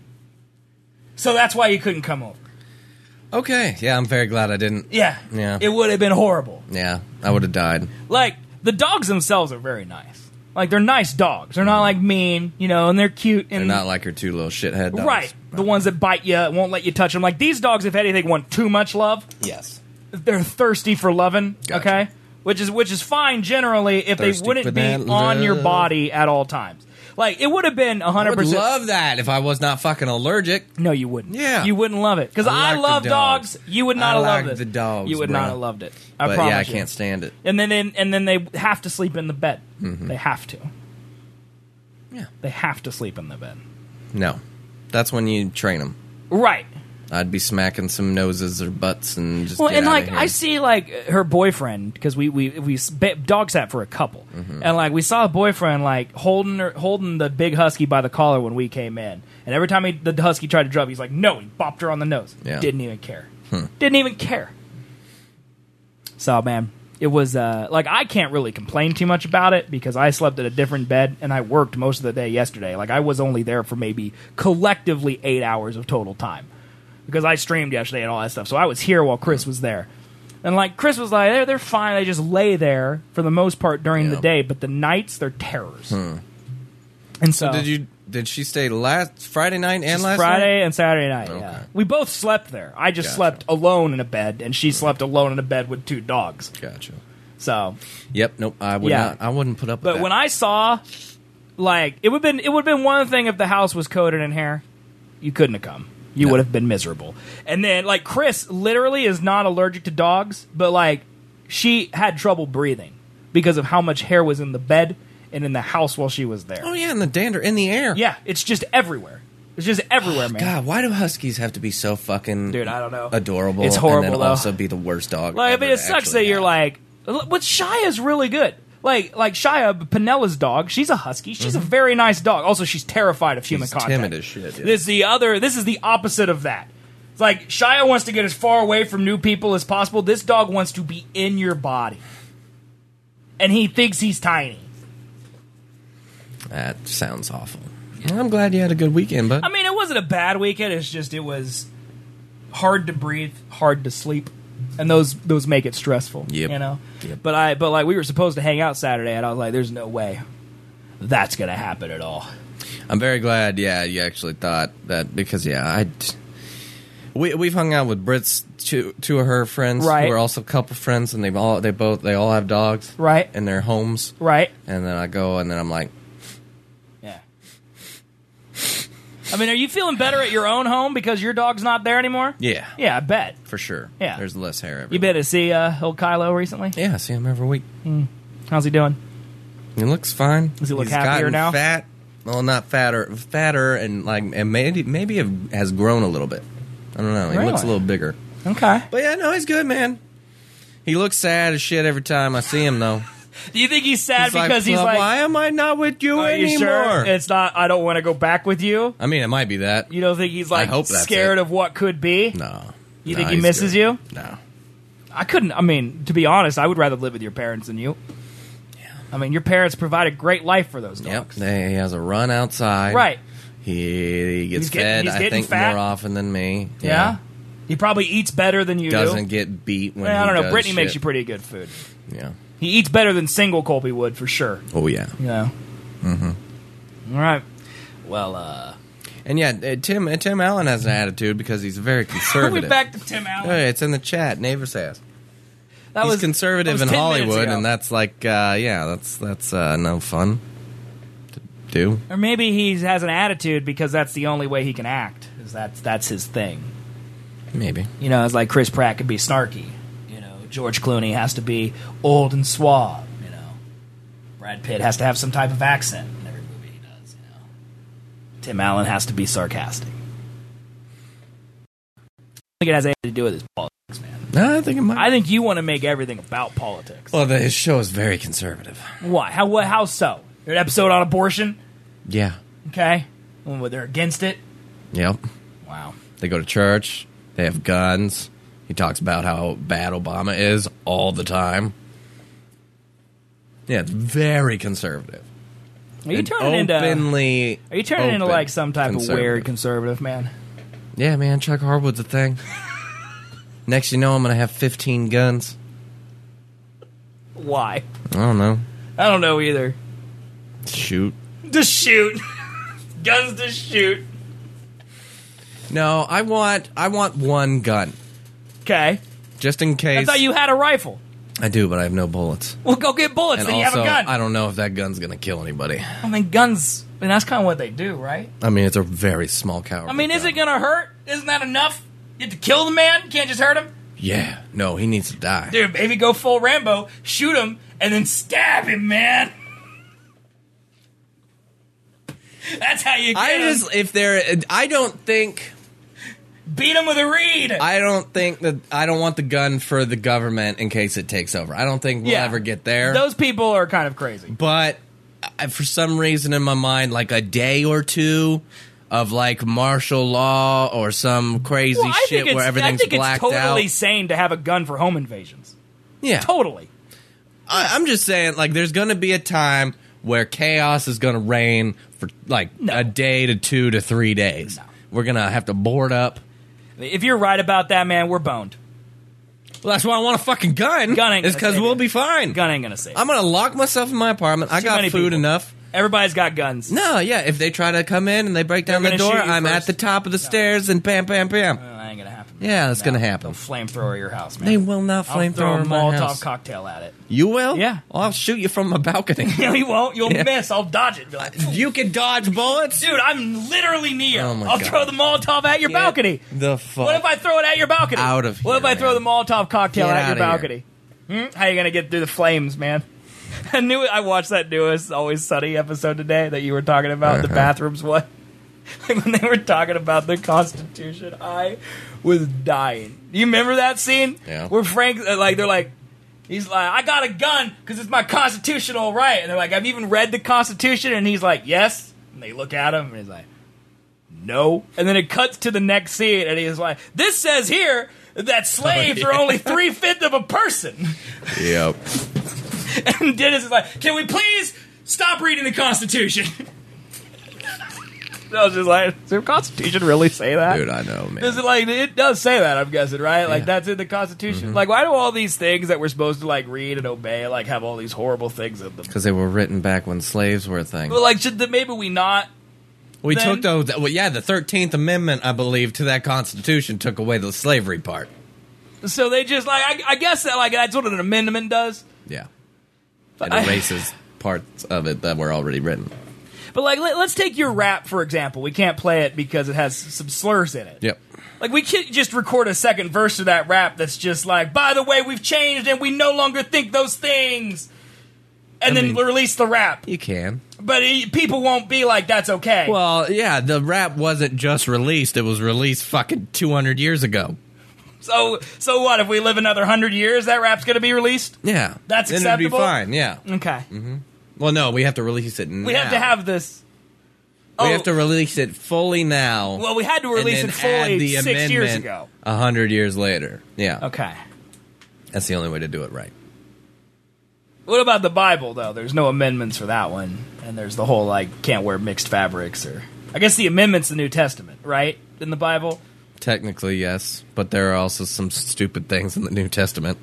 So that's why you couldn't come over. Okay, yeah, I'm very glad I didn't. Yeah. Yeah. It would have been horrible. Yeah, I would have died. Like, the dogs themselves are very nice. Like, they're nice dogs. They're not, like, mean, and they're cute. And they're not like your 2 little shithead dogs. Right. The ones that bite you, won't let you touch them. Like, these dogs, if anything, want too much love. Yes. They're thirsty for loving, Gotcha. okay? Which is fine generally if Thirsty they wouldn't for be that on your love. body at all times. Like, it would have been 100%. I would love that if I was not fucking allergic. No, you wouldn't. Yeah. You wouldn't love it. Because I like love the dogs. You would not have loved like it. the dogs, You would bro. not have loved it. I But promise yeah, I you. can't stand it. And then they have to sleep in the bed. They have to. Yeah. They have to sleep in the bed. No. That's when you train them. Right. I'd be smacking some noses or butts and just Well, get and out like of here. I see like her boyfriend because we dog sat for a couple, and like we saw a boyfriend like holding the big husky by the collar when we came in, and every time the husky tried to drop, he's like, no, he bopped her on the nose. Yeah. Didn't even care. Didn't even care. So man, it was like I can't really complain too much about it because I slept at a different bed and I worked most of the day yesterday. Like I was only there for maybe collectively 8 hours of total time. Because I streamed yesterday and all that stuff. So I was here while Chris was there. And like Chris was like, they're fine. They just lay there for the most part during the day. But the nights, they're terrors. And so did she stay last Friday night and last Friday night? and Saturday night, Okay. yeah. We both slept there. I just Gotcha. slept alone in a bed. And she slept alone in a bed with 2 dogs. Gotcha. So, Yep, nope, I would Yeah. not. I wouldn't put up with but that. when I saw, like, it would have been one thing if the house was coated in hair. You couldn't have come. You would have been miserable. And then, like, Chris literally is not allergic to dogs, but, like, she had trouble breathing because of how much hair was in the bed and in the house while she was there. Oh, yeah, and the dander in the air. Yeah, it's just everywhere. It's just everywhere, man. God, why do huskies have to be so fucking Dude, I don't know. adorable It's horrible, and then though. also be the worst dog Like, I mean, ever it to sucks actually that you're have? like, but Shia's really good. Like Shia, Pinella's dog, she's a husky. She's a very nice dog. Also, she's terrified of human contact. timid as shit, yeah. This is the opposite of that. It's like Shia wants to get as far away from new people as possible. This dog wants to be in your body. And he thinks he's tiny. That sounds awful. Well, I'm glad you had a good weekend, bud. I mean, it wasn't a bad weekend. It's just it was hard to breathe, hard to sleep. And those make it stressful, Yep. you know. Yep. But like we were supposed to hang out Saturday, and I was like, "There's no way that's gonna happen at all." I'm very glad, yeah, you actually thought that because, yeah, we've hung out with Britt's two of her friends Right. who are also couple friends, and they all have dogs, Right. in their homes, Right? and then I go and then I'm like, Yeah. I mean, are you feeling better at your own home because your dog's not there anymore? yeah, Yeah, I bet. for sure, Yeah. there's less hair everywhere. You been to see old Kylo recently? Yeah, I see him every week. How's he doing? He looks fine. Does he look He's happier gotten now? Fat. Well, not fatter, and maybe has grown a little bit. I don't know. He looks a Really? little bigger. Okay. But yeah, no, he's good, man. He looks sad as shit every time I see him, though. Do you think he's sad because he's like, why am I not with you "Are you anymore? sure it's not? I don't want to go back with you." I mean, it might be that. You don't think he's like hope that's scared it. of what could be? No. You No, think he he's misses good. you? No. I couldn't. I mean, to be honest, I would rather live with your parents than you. Yeah. I mean, your parents provide a great life for those Yep. dogs. He has a run outside. Right. He gets He's getting- fed, he's I getting think, fat. more often than me. Yeah. He probably eats better than you Doesn't do. get beat when I he don't know. does Brittany makes shit. you pretty good food. Yeah. He eats better than single Colby would, for sure. Oh, yeah. You know? Mm-hmm. All right. Well, And yeah, Tim Allen has an attitude because he's very are conservative. we back to Tim Allen? Oh, yeah, it's in the chat. Navis asked. That He's conservative in 10 minutes Hollywood, ago. and that's like, that's no fun to do. Or maybe he has an attitude because that's the only way he can act. Is that's his thing. Maybe. You know, it's like Chris Pratt could be snarky. You know, George Clooney has to be old and suave. You know, Brad Pitt has to have some type of accent in every movie he does. You know, Tim Allen has to be sarcastic. I think it has anything to do with his politics, man. No, I think it might. I think you want to make everything about politics. Well, his show is very conservative. Why? How so? An episode on abortion? Yeah. Okay. Well, they're against it? Yep. Wow. They go to church. They have guns. He talks about how bad Obama is all the time. Yeah, it's very conservative. Are you And turning into openly? Are you turning into open like some type of conservative. weird conservative man? Yeah, man. Chuck Harwood's a thing. Next, you know, I'm gonna have 15 guns. Why? I don't know. I don't know either. Shoot. To shoot. Guns to shoot. No, I want one gun, Okay. just in case. I thought you had a rifle. I do, but I have no bullets. Well, go get bullets, And then you also, have a gun. I don't know if that gun's gonna kill anybody. I mean, guns, I mean, that's kind of what they do, right? I mean, it's a very small caliber. I mean, is gun. it going to hurt? Isn't that enough? You have to kill the man? You can't just hurt him? Yeah, no, he needs to die. Dude, maybe go full Rambo, shoot him, and then stab him, man. That's how you get him. I don't think Beat him with a reed. I don't want the gun for the government in case it takes over. I don't think we'll ever get there. Those people are kind of crazy. But for some reason in my mind, like a day or two of like martial law or some crazy shit where everything's I think blacked it's totally out. sane to have a gun for home invasions. Yeah, Totally. I'm just saying, like, there's going to be a time where chaos is going to reign for like a day to 2 to 3 days. No. We're going to have to board up. If you're right about that, man, we're boned. Well, that's why I want a fucking gun. Gun ain't It's gonna because save we'll you. be fine. Gun ain't gonna save. I'm going to lock myself in my apartment. I Too got many food people. enough. Everybody's got guns. No, yeah, if they try to come in and they break down They're the gonna door, shoot you I'm at first. the top of the stairs and bam, bam, bam. That ain't gonna happen. Yeah, that's going to happen. They'll flamethrower your house, man. They will not I'll throw a flamethrower my Molotov house. cocktail at it. You will? Yeah. Well, I'll shoot you from a balcony. No, you won't. You'll Yeah. miss. I'll dodge it. Be like, You can dodge bullets? dude, I'm literally Neo. Oh my I'll God. throw the Molotov at your Get balcony. the fuck What if I throw it at your balcony? out of What if here, I throw man. the Molotov cocktail Get at your outta here. balcony? How you gonna get through the flames, man? I knew it. I watched that newest Always Sunny episode today that you were talking about the bathrooms one. Like when they were talking about the Constitution, I was dying. Do you remember that scene? Yeah. Where Frank, like, they're like, he's like, I got a gun because it's my constitutional right. And they're like, have you even read the Constitution? And he's like, yes. And they look at him and he's like, no. And then it cuts to the next scene and he's like, this says here that slaves are only 3/5 of a person. Yep. And Dennis is like, can we please stop reading the Constitution? I was just like, does the Constitution really say that? Dude, I know, man. Does it, like, it does say that, I'm guessing, right? Like, Yeah. that's in the Constitution. Like, why do all these things that we're supposed to, like, read and obey, like, have all these horrible things in them? Because they were written back when slaves were a thing. Well, like, maybe we not? We then- took those. Well, yeah, the 13th Amendment, I believe, to that Constitution took away the slavery part. So they just, like, I guess that, like, that's what an amendment does. Yeah. It erases parts of it that were already written. But, like, let's take your rap, for example. We can't play it because it has some slurs in it. Yep. Like, we can't just record a second verse of that rap that's just like, by the way, we've changed and we no longer think those things. And then release the rap. You can. But people won't be like, that's okay. Well, yeah, the rap wasn't just released. It was released fucking 200 years ago. So what? If we live another 100 years, that rap's going to be released? Yeah. That's then acceptable? it'd be fine, yeah. Okay. Well, no, we have to release it now. We have to have this. We have to release it fully now. Well, we had to release and it then add fully the 6 years amendment ago. 100 years later. Yeah. Okay. That's the only way to do it right. What about the Bible, though? There's no amendments for that one. And there's the whole, like, can't wear mixed fabrics or... I guess the amendment's the New Testament, right? In the Bible? Technically, yes, but there are also some stupid things in the New Testament.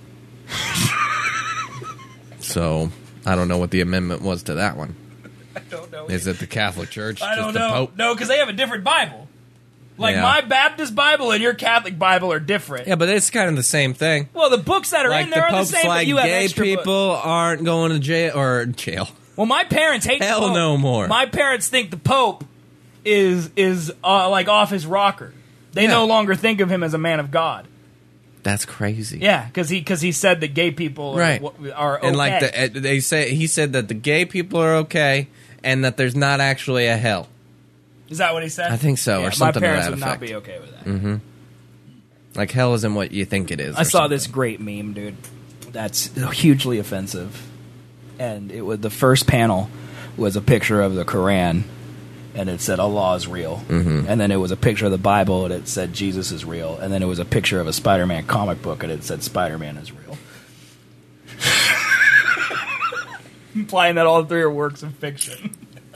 So, I don't know what the amendment was to that one. I don't know. Is it the Catholic Church? I don't Just the know. Pope? No, because they have a different Bible. Like, Yeah. my Baptist Bible and your Catholic Bible are different. Yeah, but it's kind of the same thing. Well, the books that are Like in the there are the Pope's same, like but you have gay extra books. people aren't going to jail. Well, my parents hate Hell the Pope. no more. My parents think the Pope is like off his rocker. They Yeah. no longer think of him as a man of God. That's crazy. Yeah, because he said that gay people Right. are okay. And like he said that the gay people are okay and that there's not actually a hell. Is that what he said? I think so, Yeah, or something to My parents that would effect. not be okay with that. Like hell isn't what you think it is. I or saw something. this great meme, dude. That's hugely offensive. And it was the first panel was a picture of the Quran, and it said Allah is real. Mm-hmm. And then it was a picture of the Bible, and it said Jesus is real. And then it was a picture of a Spider-Man comic book, and it said Spider-Man is real. Implying that all three are works of fiction.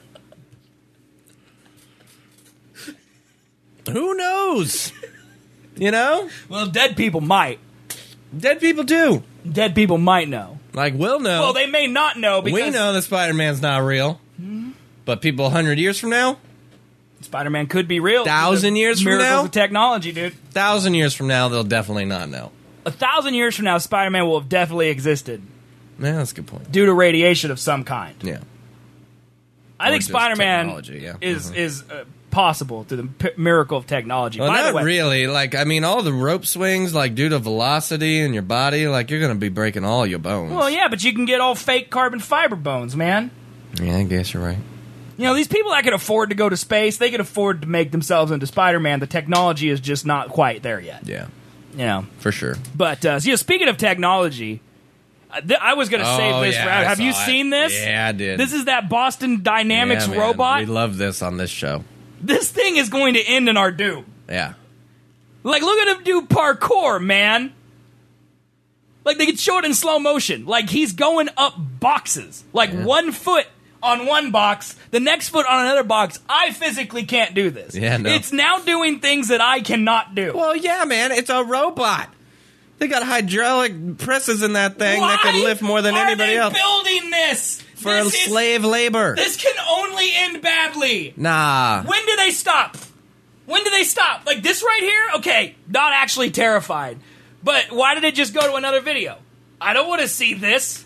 Who knows? You know? Well, dead people might. Dead people do. Dead people might know. Like, we'll know. Well, they may not know because we know that Spider-Man's not real. But people 100 years from now? Spider-Man could be real. 1,000 years from Miracles now? of technology, dude. 1,000 years from now, they'll definitely not know. 1,000 years from now, Spider-Man will have definitely existed Yeah, that's a good point. due to radiation of some kind. Yeah. I Or think just Spider-Man technology, yeah. is possible through the miracle of technology. Well, By the not way, really. Like, I mean, all the rope swings, like, due to velocity in your body, like, you're going to be breaking all your bones. well, yeah, but you can get all fake carbon fiber bones, man. Yeah, I guess you're right. You know, these people that can afford to go to space, they can afford to make themselves into Spider-Man. The technology is just not quite there yet. Yeah, You know, for sure. but speaking of technology, I was going to save this. yeah, for, I have you saw it. seen this? Yeah, I did. This is that Boston Dynamics Yeah, man. robot. We love this on this show. This thing is going to end in our doom. Yeah. Like, look at him do parkour, man. Like, they could show it in slow motion. Like, he's going up boxes. Like, 1 foot on one box, the next foot on another box. I physically can't do this. Yeah, no. It's now doing things that I cannot do. Well, yeah, man. It's a robot. They got hydraulic presses in that thing that can lift more than anybody else. Why are they building this? For This is- slave labor. This can only end badly. Nah. When do they stop? When do they stop? Like this right here? Okay, not actually terrified. But why did it just go to another video? I don't want to see this.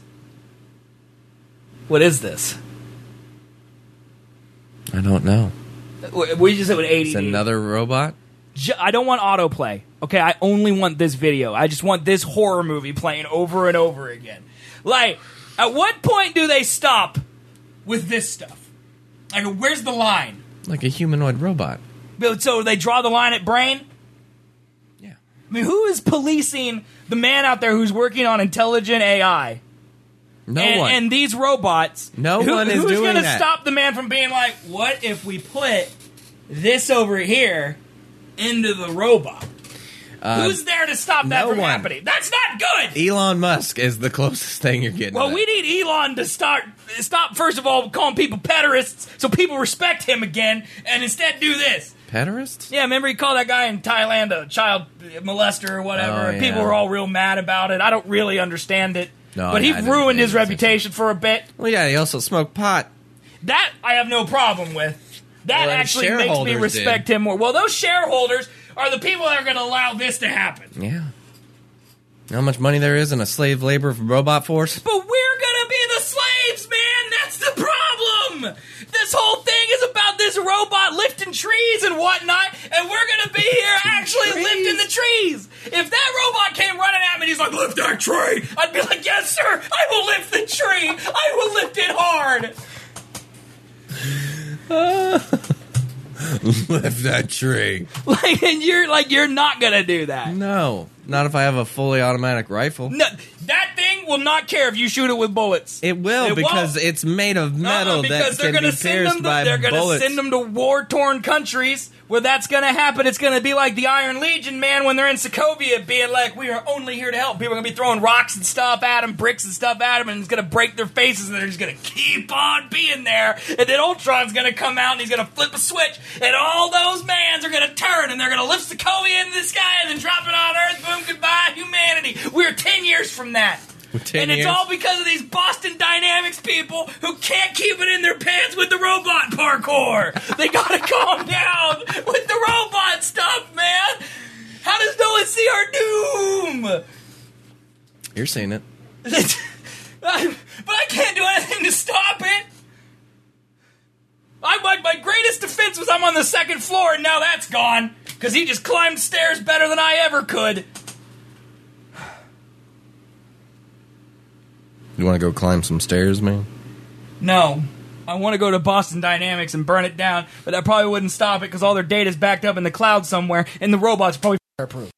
What is this? I don't know. We just said an 80. It's another robot? I don't want autoplay. Okay, I only want this video. I just want this horror movie playing over and over again. Like, at what point do they stop with this stuff? Like, where's the line? Like a humanoid robot. So they draw the line at brain? Yeah. I mean, who is policing the man out there who's working on intelligent AI? No one. And these robots. No one is who's doing gonna that. stop the man from being like, what if we put this over here into the robot? Who's there to stop that no from one. happening? That's not good! Elon Musk is the closest thing you're getting. Well, to we that. need Elon to stop, first of all, calling people pederasts so people respect him again, and instead do this. Pederasts? Yeah, remember he called that guy in Thailand a child molester or whatever, Oh, and people yeah. were all real mad about it. I don't really understand it. No, but yeah, he I didn't ruined pay his attention. reputation for a bit. Well, yeah, he also smoked pot. That I have no problem with. That Well, and actually makes me shareholders respect did. him more. Well, those shareholders are the people that are going to allow this to happen. Yeah. You know how much money there is in a slave labor robot force? But we're going to be the slaves, man! That's the problem! This whole thing is about this robot lifting trees and whatnot, and we're going to be here actually lifting the trees! If that robot came running at me and he's like, lift that tree! I'd be like, yes, sir! I will lift the tree! I will lift it hard! Lift that tree. Like, and you're not going to do that. No. Not if I have a fully automatic rifle. No, that thing will not care if you shoot it with bullets. It will, because won't. it's made of metal because that can be pierced by they're gonna bullets. send them to war-torn countries where that's going to happen. It's going to be like the Iron Legion, man, when they're in Sokovia being like, we are only here to help. People are going to be throwing rocks and stuff at them, bricks and stuff at them, and it's going to break their faces, and they're just going to keep on being there. And then Ultron's going to come out, and he's going to flip a switch, and all those mans are going to turn, and they're going to lift Sokovia into the sky and then drop it on Earth. Boom, goodbye, humanity. We're 10 years from that. And it's all because of these Boston Dynamics people who can't keep it in their pants with the robot parkour. They gotta calm down with the robot stuff, man. How does no one see our doom? You're seeing it. But I can't do anything to stop it. My greatest defense was I'm on the second floor, and now that's gone. Because he just climbed stairs better than I ever could. You want to go climb some stairs, man? No. I want to go to Boston Dynamics and burn it down, but that probably wouldn't stop it because all their data's backed up in the cloud somewhere, and the robots are probably fireproof.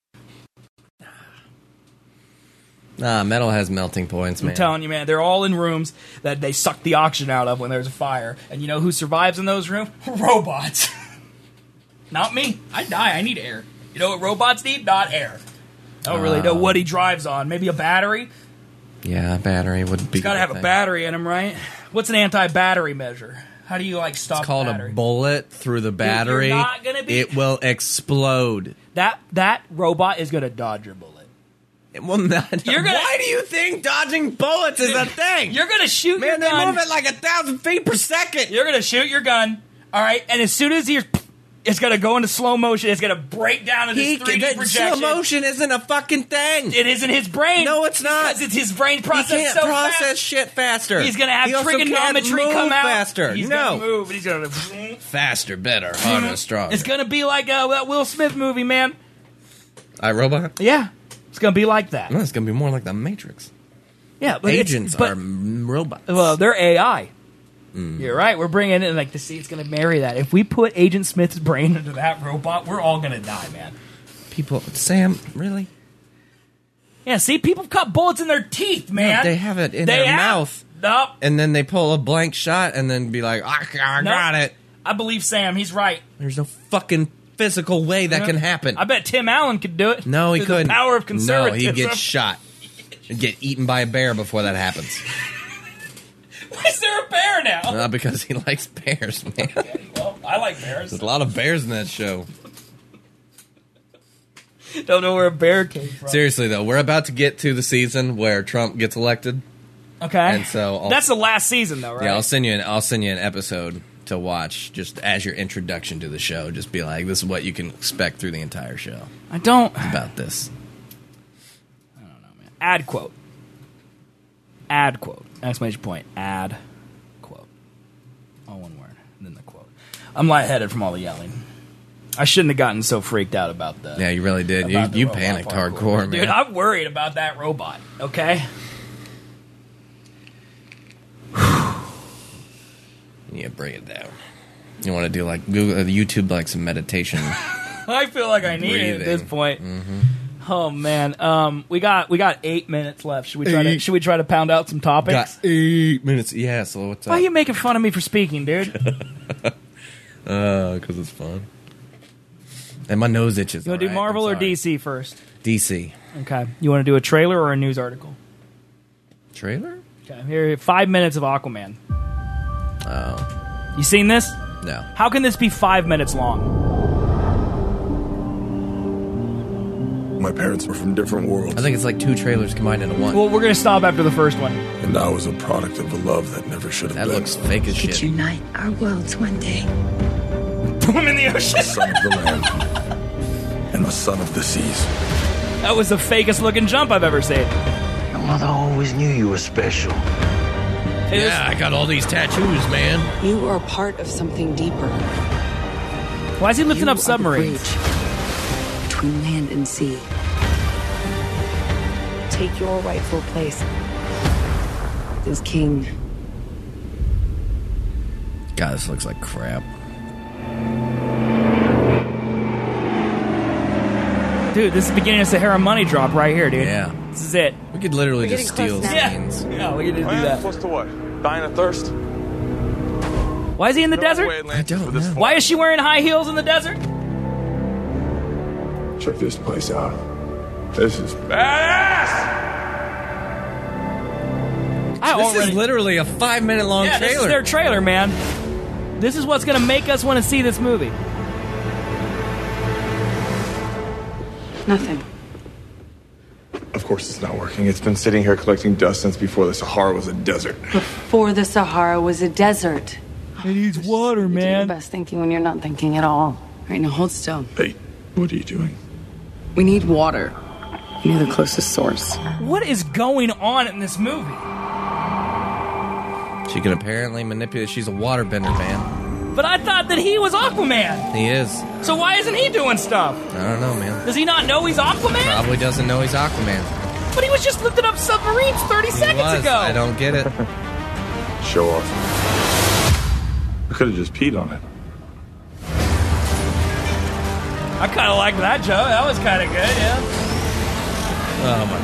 Nah, metal has melting points, man. I'm telling you, man, they're all in rooms that they suck the oxygen out of when there's a fire. And you know who survives in those rooms? Robots. Not me. I die. I need air. You know what robots need? Not air. I don't really know what he drives on. Maybe a battery? Yeah, a battery would be. It's got to have a battery in him, right? What's an anti-battery measure? How do you, stop It's called the battery? a bullet through the battery. You're not gonna be... It will explode. That robot is going to dodge your bullet. It will not. You're gonna... Why do you think dodging bullets is a thing? You're going to shoot your gun. Man, they move at like 1,000 feet per second. You're going to shoot your gun, all right? And as soon as it's going to go into slow motion. It's going to break down into this 3D projection. Slow motion isn't a fucking thing. It isn't his brain. No, it's not. Because it's his brain process He can't so process fast. shit faster. He's going to have He also trigonometry can't come move out. faster. He's No. going to move, and he's going to... Faster, better, harder, stronger. It's going to be like that Will Smith movie, man. iRobot? Yeah. It's going to be like that. No, it's going to be more like The Matrix. Yeah, but Agents are robots. Well, they're AI. You're right. We're bringing in it's going to marry that. If we put Agent Smith's brain into that robot, we're all going to die, man. Sam, really? Yeah, see, people cut bullets in their teeth, man. No, they have it in their mouth. Nope. And then they pull a blank shot and then be like, I got it. I believe Sam. He's right. There's no fucking physical way that can happen. I bet Tim Allen could do it. No, he couldn't. The power of conservatism. No, he'd get shot. He'd get eaten by a bear before that happens. Why is there a bear now? Because he likes bears, man. Okay, well, I like bears. There's a lot of bears in that show. Don't know where a bear came from. Seriously, though, we're about to get to the season where Trump gets elected. Okay. And so that's the last season, though, right? Yeah, I'll send you an episode to watch just as your introduction to the show. Just be like, this is what you can expect through the entire show. I don't... About this. I don't know, man. Ad quote. Ad quote. Exclamation point. Ad quote. All one word. And then the quote. I'm lightheaded from all the yelling. I shouldn't have gotten so freaked out about that. Yeah, you really did. You panicked hardcore, man. Dude, I'm worried about that robot, okay? Yeah, bring it down. You want to do like Google, YouTube, like some meditation. I feel like I need it at this point. Mm-hmm. Oh man, we got 8 minutes left. Should we try to pound out some topics? Got 8 minutes. Yeah. So what's up? Why are you making fun of me for speaking, dude? Because it's fun. And my nose itches. You want to do Marvel or DC first? DC. Okay. You want to do a trailer or a news article? Trailer? Okay. Here, 5 minutes of Aquaman. Oh. You seen this? No. How can this be 5 minutes long? My parents were from different worlds. I think it's like 2 trailers combined into one. Well, we're going to stop after the first one. And I was a product of a love that never should have been. That looks fake as Could shit. unite our worlds one day. Boom in the ocean. The son of the land and the son of the seas. That was the fakest looking jump I've ever seen. Your mother always knew you were special. Yeah, I got all these tattoos, man. You are part of something deeper. Why is he lifting You up are the submarines? bridge between land and sea. Take your rightful place as king. God, this looks like crap. Dude, this is the beginning of Sahara Money Drop right here, dude. Yeah. This is it. We could literally We're just getting steal close now. scenes. Yeah, we can just do Man, that. close to what? Dying of thirst? Why is he in the desert? I don't know. Why is she wearing high heels in the desert? Check this place out. This is badass! This is literally a 5-minute long Yeah, trailer. this is their trailer, man. This is what's going to make us want to see this movie. Nothing. Of course it's not working. It's been sitting here collecting dust since before the Sahara was a desert. Before the Sahara was a desert. It needs water, You're man. best thinking when you're not thinking at all. All right, now hold still. Hey, what are you doing? We need water. Near the closest source. What is going on in this movie? She can apparently manipulate. She's a waterbender, man. But I thought that he was Aquaman. He is. So why isn't he doing stuff? I don't know, man. Does he not know he's Aquaman? Probably doesn't know he's Aquaman. But he was just lifting up submarines 30 He seconds was. ago. I don't get it. Show off. I could have just peed on it. I kind of liked that, Joe. That was kind of good, yeah. Oh my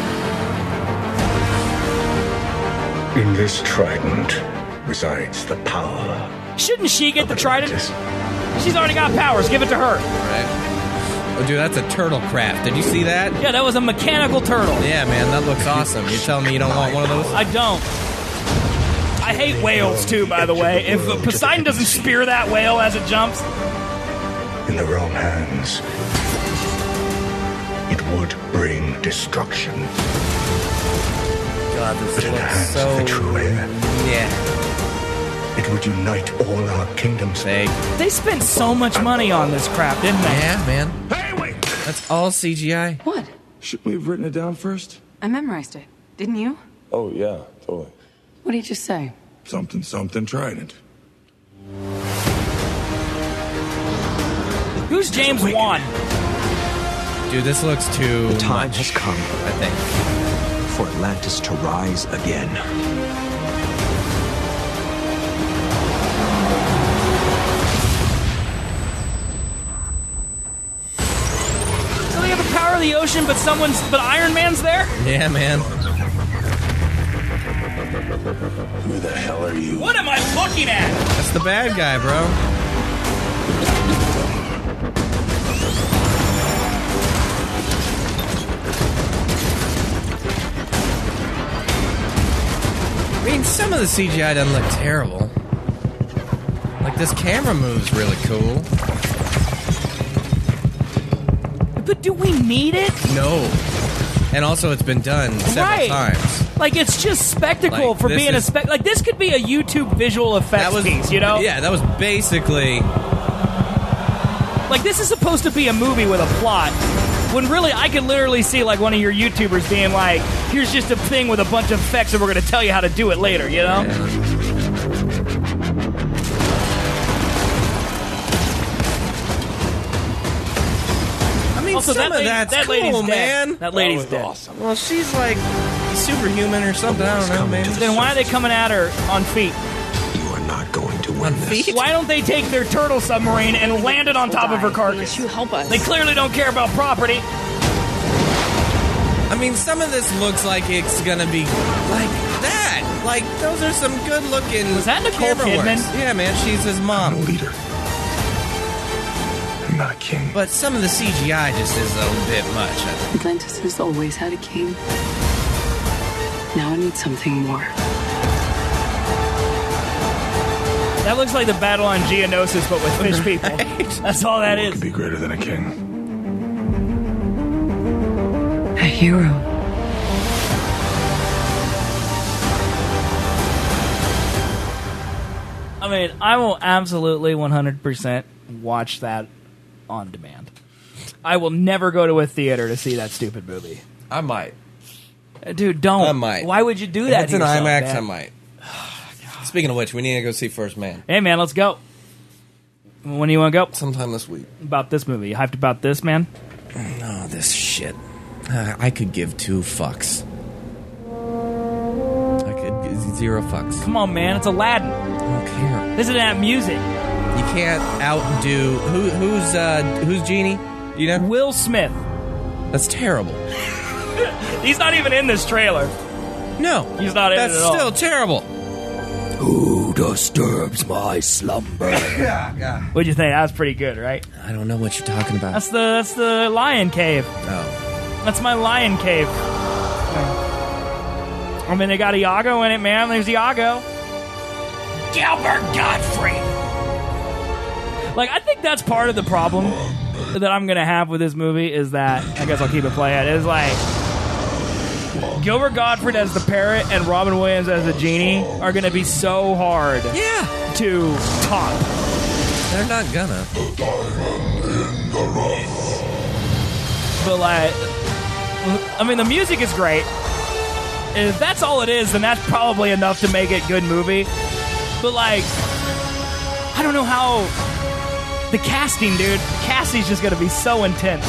god. In this trident resides the power. Shouldn't she get the trident? She's already got powers. Give it to her. Right. Oh, dude, that's a turtle craft. Did you see that? Yeah, that was a mechanical turtle. Yeah, man, that looks awesome. You're telling me you don't want one of those? I don't. I hate whales, too, by the way. If Poseidon doesn't spear that whale as it jumps... In the wrong hands, it would bring destruction. God, this But in the looks hands so... of the true heir, Yeah. it would unite all our kingdoms. Hey. They spent so much money on this crap, didn't they? Yeah, man. Hey, wait! That's all CGI. What? Shouldn't we have written it down first? I memorized it. Didn't you? Oh, yeah, totally. What did you say? Something, something, trident. Who's James Wan? Dude, this looks too The time much, has come I think. for Atlantis to rise again. So they have the power of the ocean, but Iron Man's there? Yeah, man. Who the hell are you? What am I looking at? That's the bad guy, bro. I mean, some of the CGI doesn't look terrible. Like, this camera move's really cool. But do we need it? No. And also, it's been done several times. Like, it's just spectacle Like, for this being is- like, this could be a YouTube visual effects piece, you know? Yeah, that was basically... Like, this is supposed to be a movie with a plot. When really, I could literally see, like, one of your YouTubers being like, here's just a thing with a bunch of effects and we're going to tell you how to do it later, you know? I mean, Also, some that of that's that cool, lady's dead. man. That lady's dead. Awesome. Well, she's like superhuman or something. I don't know, man. Then why are they coming at her on feet? You are not going to win On this. feet? Why don't they take their turtle submarine and land it on top of her carcass? Unless you help us. They clearly don't care about property. I mean, some of this looks like it's gonna be like that. Like, those are some good-looking. Was that Nicole camera Kidman? works. Yeah, man, she's his I'm a mom. leader. I'm not a king. But some of the CGI just is a bit much. I think. Atlantis has always had a king. Now it needs something more. That looks like the battle on Geonosis, but with fish people. That's all that Who is. could be greater than a king? A hero. I mean, I will absolutely 100% watch that on demand. I will never go to a theater to see that stupid movie. I might. Dude, don't. I might. Why would you do If that? it's to an yourself, IMAX, man? I might. Speaking of which, we need to go see First Man Hey, man, let's go. When do you want to go? sometime this week. About this movie. You hyped about this, man? No, this shit. I could give 2 fucks. I could give 0 fucks. Come on, man. It's Aladdin. I don't care. Listen to that music. You can't outdo who's Genie? You know, Will Smith. that's terrible. He's not even in this trailer. No, He's not in that's it at all. still terrible. Who disturbs my slumber? What'd you think? That was pretty good, right? I don't know what you're talking about. That's the lion cave. Oh, That's my lion cave. I mean, they got Iago in it, man. There's Iago. Gilbert Gottfried. Like, I think that's part of the problem that I'm going to have with this movie is that, I guess I'll keep it playing, is like, Gilbert Gottfried as the parrot and Robin Williams as the genie are going to be so hard yeah. to top. They're not gonna. But, like, I mean, the music is great. If that's all it is, then that's probably enough to make it a good movie. But, like, I don't know how... The casting, dude. Cassie's just going to be so intense.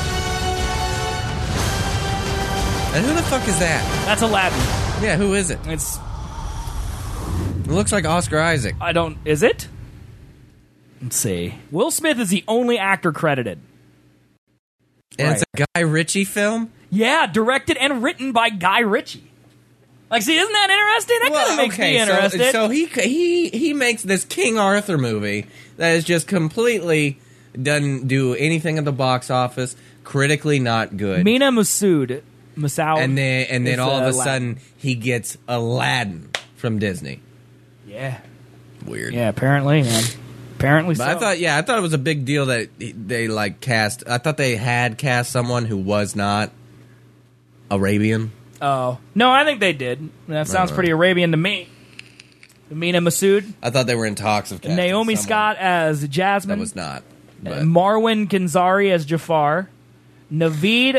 And who the fuck is that? That's Aladdin. Yeah, who is it? It looks like Oscar Isaac. Is it? Let's see. Will Smith is the only actor credited. And it's a Guy Ritchie film? Yeah, directed and written by Guy Ritchie. Like, see, isn't that interesting? That kind of makes me interested. So he makes this King Arthur movie that is just completely doesn't do anything at the box office, critically not good. Mina Massoud. And then all of a Aladdin. sudden he gets Aladdin from Disney. Yeah. Weird. Yeah, apparently, man. Apparently But so. I thought it was a big deal that they like cast. I thought they had cast someone who was not Arabian. Oh. No, I think they did. That sounds pretty Arabian to me. Mina Massoud. I thought they were in talks of casting Naomi someone. Scott as Jasmine. That was not. But Marwan Kenzari as Jafar. Naveed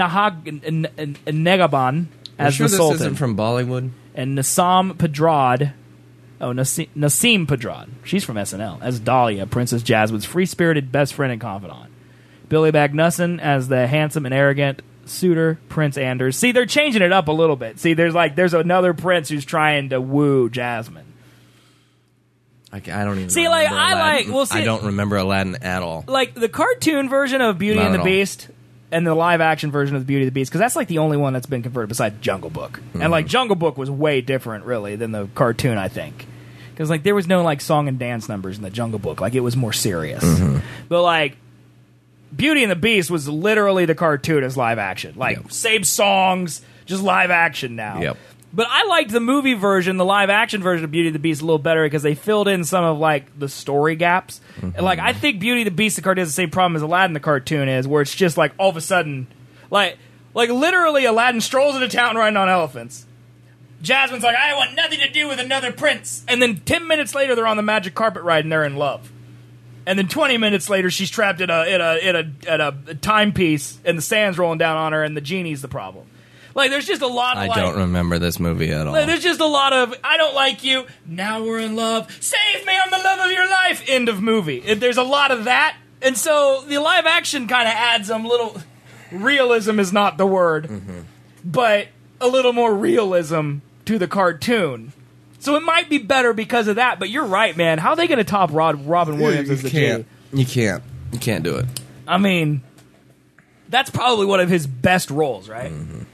Negaban as sure the this Sultan. isn't from Bollywood? And Nasim Pedrad. Oh, Nasim Pedrad. She's from SNL. As Dahlia, Princess Jasmine's free-spirited best friend and confidant. Billy Magnuson as the handsome and arrogant suitor, Prince Anders. See, they're changing it up a little bit. See, there's another prince who's trying to woo Jasmine. I don't even See, remember like, Aladdin. I don't remember Aladdin at all. Like, the cartoon version of Beauty Not and the at all. Beast and the live-action version of Beauty and the Beast, because that's, like, the only one that's been converted besides Jungle Book. Mm-hmm. And, like, Jungle Book was way different, really, than the cartoon, I think. Because, like, there was no, like, song and dance numbers in the Jungle Book. Like, it was more serious. Mm-hmm. But, like, Beauty and the Beast was literally the cartoon as live-action. Like, same songs, just live-action now. Yep. But I liked the movie version, the live-action version of Beauty and the Beast a little better because they filled in some of, like, the story gaps. Mm-hmm. And, like, I think Beauty and the Beast, the cartoon, has the same problem as Aladdin, the cartoon is, where it's just, like, all of a sudden, like literally Aladdin strolls into town riding on elephants. Jasmine's like, I want nothing to do with another prince. And then 10 minutes later, they're on the magic carpet ride and they're in love. And then 20 minutes later, she's trapped in a timepiece and the sand's rolling down on her and the genie's the problem. Like, there's just a lot of, I don't remember this movie at all. like, there's just a lot of, I don't like you, now we're in love, save me, I'm the love of your life, end of movie. There's a lot of that, and so the live action kind of adds some little, realism is not the word, but a little more realism to the cartoon. So it might be better because of that, but you're right, man. How are they going to top Robin Williams as the G? You can't. You can't do it. I mean, that's probably one of his best roles, right?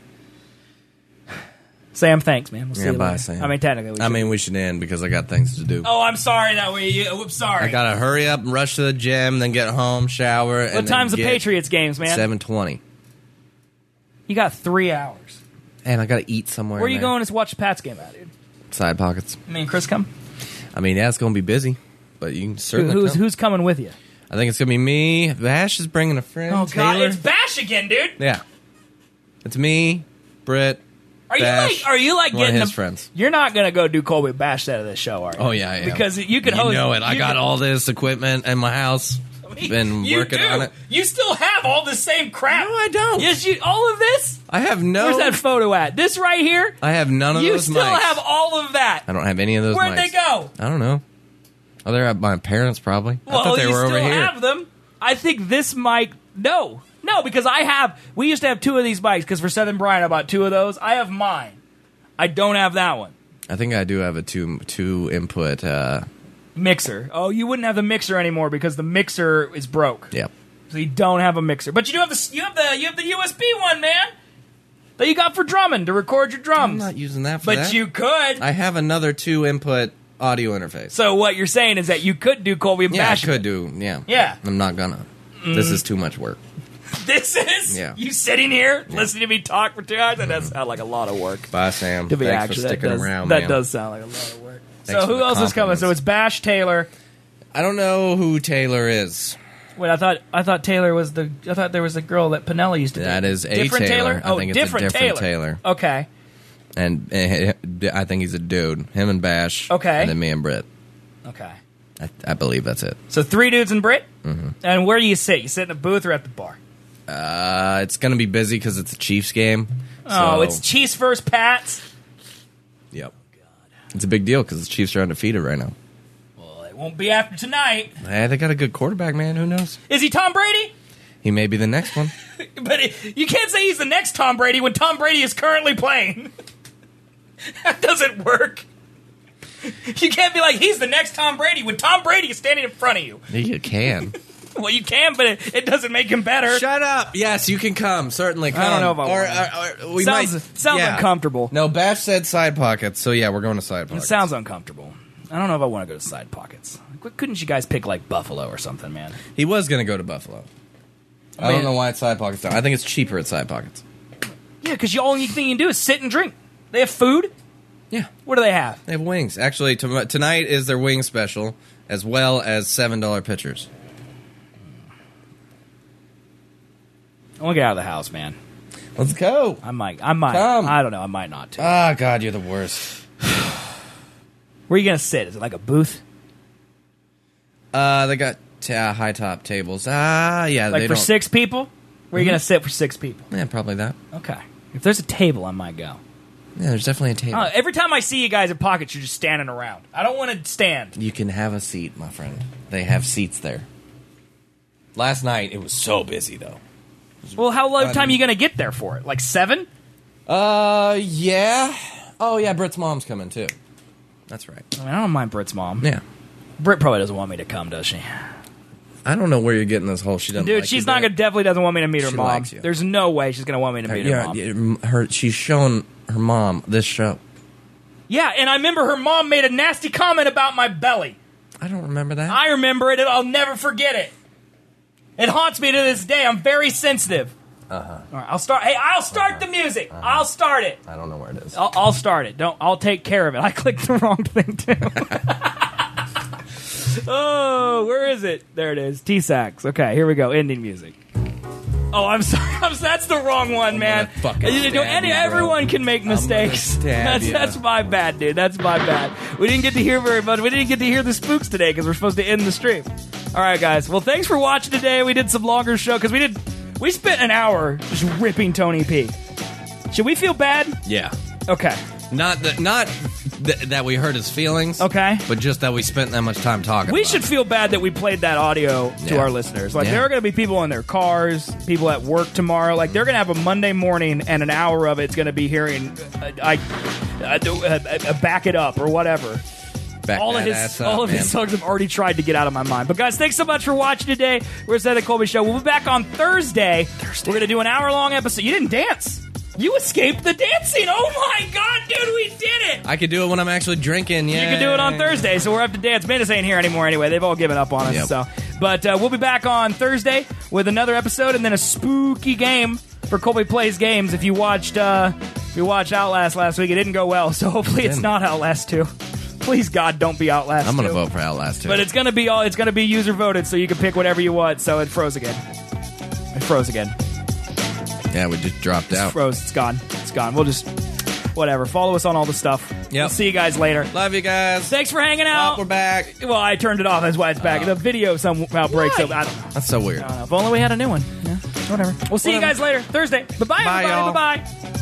Sam, thanks, man. We'll see you bye, later. Sam. I mean, technically, we should end because I got things to do. Oh, I'm sorry that we. Oops, sorry. I gotta hurry up and rush to the gym, then get home, shower. What and time's then the get Patriots games, man? 7:20. You got 3 hours. And I gotta eat somewhere. Where are in you there. going to watch the Pats game at, dude? Side pockets. Me and Chris come. I mean, yeah, it's gonna be busy, but you can certainly. come. Who's coming with you? I think it's gonna be me. Bash is bringing a friend. Oh God, Taylor. it's Bash again, dude. Yeah, it's me, Britt. Bash, Are you like one of getting his them- friends? You're not gonna go do Colby Bash out of this show, are you? Oh yeah, I am. Because you can You host. know it. I you got can- all this equipment in my house. Been you working do. on it. You still have all the same crap. No, I don't. Yes, you. All of this. I have no. Where's that photo at? This right here. I have none of You those still mics. have all of that. I don't have any of those Where'd mics. they go? I don't know. Oh, they're at my parents' probably. I Well, thought they you were still over here. have them. I think this mic. No, because we used to have 2 of these mics because for Seth and Brian I bought 2 of those. I have mine. I don't have that one. I think I do have a two input. Mixer. Oh, you wouldn't have the mixer anymore because the mixer is broke. Yep. So you don't have a mixer, but you do have the USB one, man. that you got for drumming to record your drums. I'm not using that for but that. you could. I have another 2-input audio interface. So what you're saying is that you could do Colby and Yeah, I Bash. could do. Yeah. Yeah. I'm not gonna. This is too much work. This is Yeah. you sitting here listening to me talk for 2 hours. That does sound like a lot of work. Bye, Sam. To be Thanks actually, for sticking around, that man. does sound like a lot of work. Thanks So for who the else is coming? compliments. So it's Bash, Taylor. I don't know who Taylor is. Wait, I thought Taylor was the. I thought there was a girl that Pinella used to That date. is a different Taylor. I Oh, think it's a different different Taylor. Okay. And I think he's a dude. Him and Bash. Okay. And then me and Britt. Okay. I believe that's it. So 3 dudes and Brit. Mm-hmm. And where do you sit? You sit in a booth or at the bar? It's going to be busy because it's a Chiefs game. Oh, so- it's Chiefs versus Pats. Yep. It's a big deal because the Chiefs are undefeated right now. Well, it won't be after tonight. They got a good quarterback, man. Who knows? Is he Tom Brady? He may be the next one. But you can't say he's the next Tom Brady when Tom Brady is currently playing. That doesn't work. You can't be like, he's the next Tom Brady when Tom Brady is standing in front of you. You can. Well, you can, but it doesn't make him better. Shut up. Yes, you can come. Certainly come. I don't know if I or we sounds, might. Sounds uncomfortable. No, Bash said side pockets, so yeah, we're going to side It pockets. sounds uncomfortable. I don't know if I want to go to Side Pockets. Couldn't you guys pick, like, Buffalo or something, man? He was going to go to Buffalo. I don't know why it's side pockets. I think it's cheaper at side pockets. Yeah, because the only thing you can do is sit and drink. They have food? Yeah. What do they have? They have wings. Actually, tonight is their wing special, as well as $7 pitchers. I want to get out of the house, man. Let's go. I might. Come. I don't know. I might not. Ah, God, you're the worst. Where are you going to sit? Is it like a booth? They got high top tables. Yeah. Like they for don't. 6 people? Where are you going to sit for 6 people? Yeah, probably that. Okay. If there's a table, I might go. Yeah, there's definitely a table. Every time I see you guys at Pockets, you're just standing around. I don't want to stand. You can have a seat, my friend. They have seats there. Last night, it was so busy, though. Well, how long time are you going to get there for it? Like 7? Yeah. Oh, yeah, Britt's mom's coming, too. That's right. I mean, I don't mind Britt's mom. Yeah. Britt probably doesn't want me to come, does she? I don't know where you're getting this whole she doesn't Dude, like she's you not bit. gonna definitely doesn't want me to meet her She mom. likes you. There's no way she's gonna want me to meet her mom. She's shown her mom this show. Yeah, and I remember her mom made a nasty comment about my belly. I don't remember that. I remember it, and I'll never forget it. It haunts me to this day. I'm very sensitive. All right, I'll start. Hey, I'll start the music. I'll start it. I don't know where it is. I'll start it. I'll take care of it. I clicked the wrong thing too. Oh, where is it? There it is. T-Sax. Okay, here we go. Ending music. Oh, I'm sorry. That's the wrong one, man. Everyone can make mistakes. That's my bad, dude. That's my bad. We didn't get to hear very much. We didn't get to hear the spooks today because we're supposed to end the stream. All right, guys. Well, thanks for watching today. We did some longer show because we spent an hour just ripping Tony P. Should we feel bad? Yeah. Okay. Not that we hurt his feelings. Okay. But just that we spent that much time talking We about should feel bad that we played that audio to Yeah. our listeners. Like, Yeah. there are going to be people in their cars, people at work tomorrow. Like, they're going to have a Monday morning, and an hour of it's going to be hearing, back it up or whatever. Back all that of ass up, all of his man. songs I've already tried to get out of my mind. But guys, thanks so much for watching today. We're at the Colby Show. We'll be back on Thursday. We're going to do an hour-long episode. You didn't dance. You escaped the dancing. Oh my God, dude, we did it. I could do it when I'm actually drinking. Yeah. You can do it on Thursday, so we're up to dance. Bandits ain't here anymore anyway. They've all given up on us. Yep. So, but we'll be back on Thursday with another episode and then a spooky game for Colby Plays Games. If you watched Outlast last week, it didn't go well. So hopefully it's not Outlast 2. Please God, don't be Outlast 2. I'm gonna vote for Outlast 2. But it's gonna be user voted, so you can pick whatever you want. So it froze again. Yeah, we just dropped out. Froze. It's gone. We'll just whatever. Follow us on all the stuff. Yep. We'll see you guys later. Love you guys. Thanks for hanging out. We're back. Well, I turned it off. That's why it's back. The video somehow breaks up. I don't know. That's so weird. If only we had a new one. Yeah, whatever. We'll see you guys later. Thursday. Bye-bye, Bye, everybody. y'all. Bye-bye.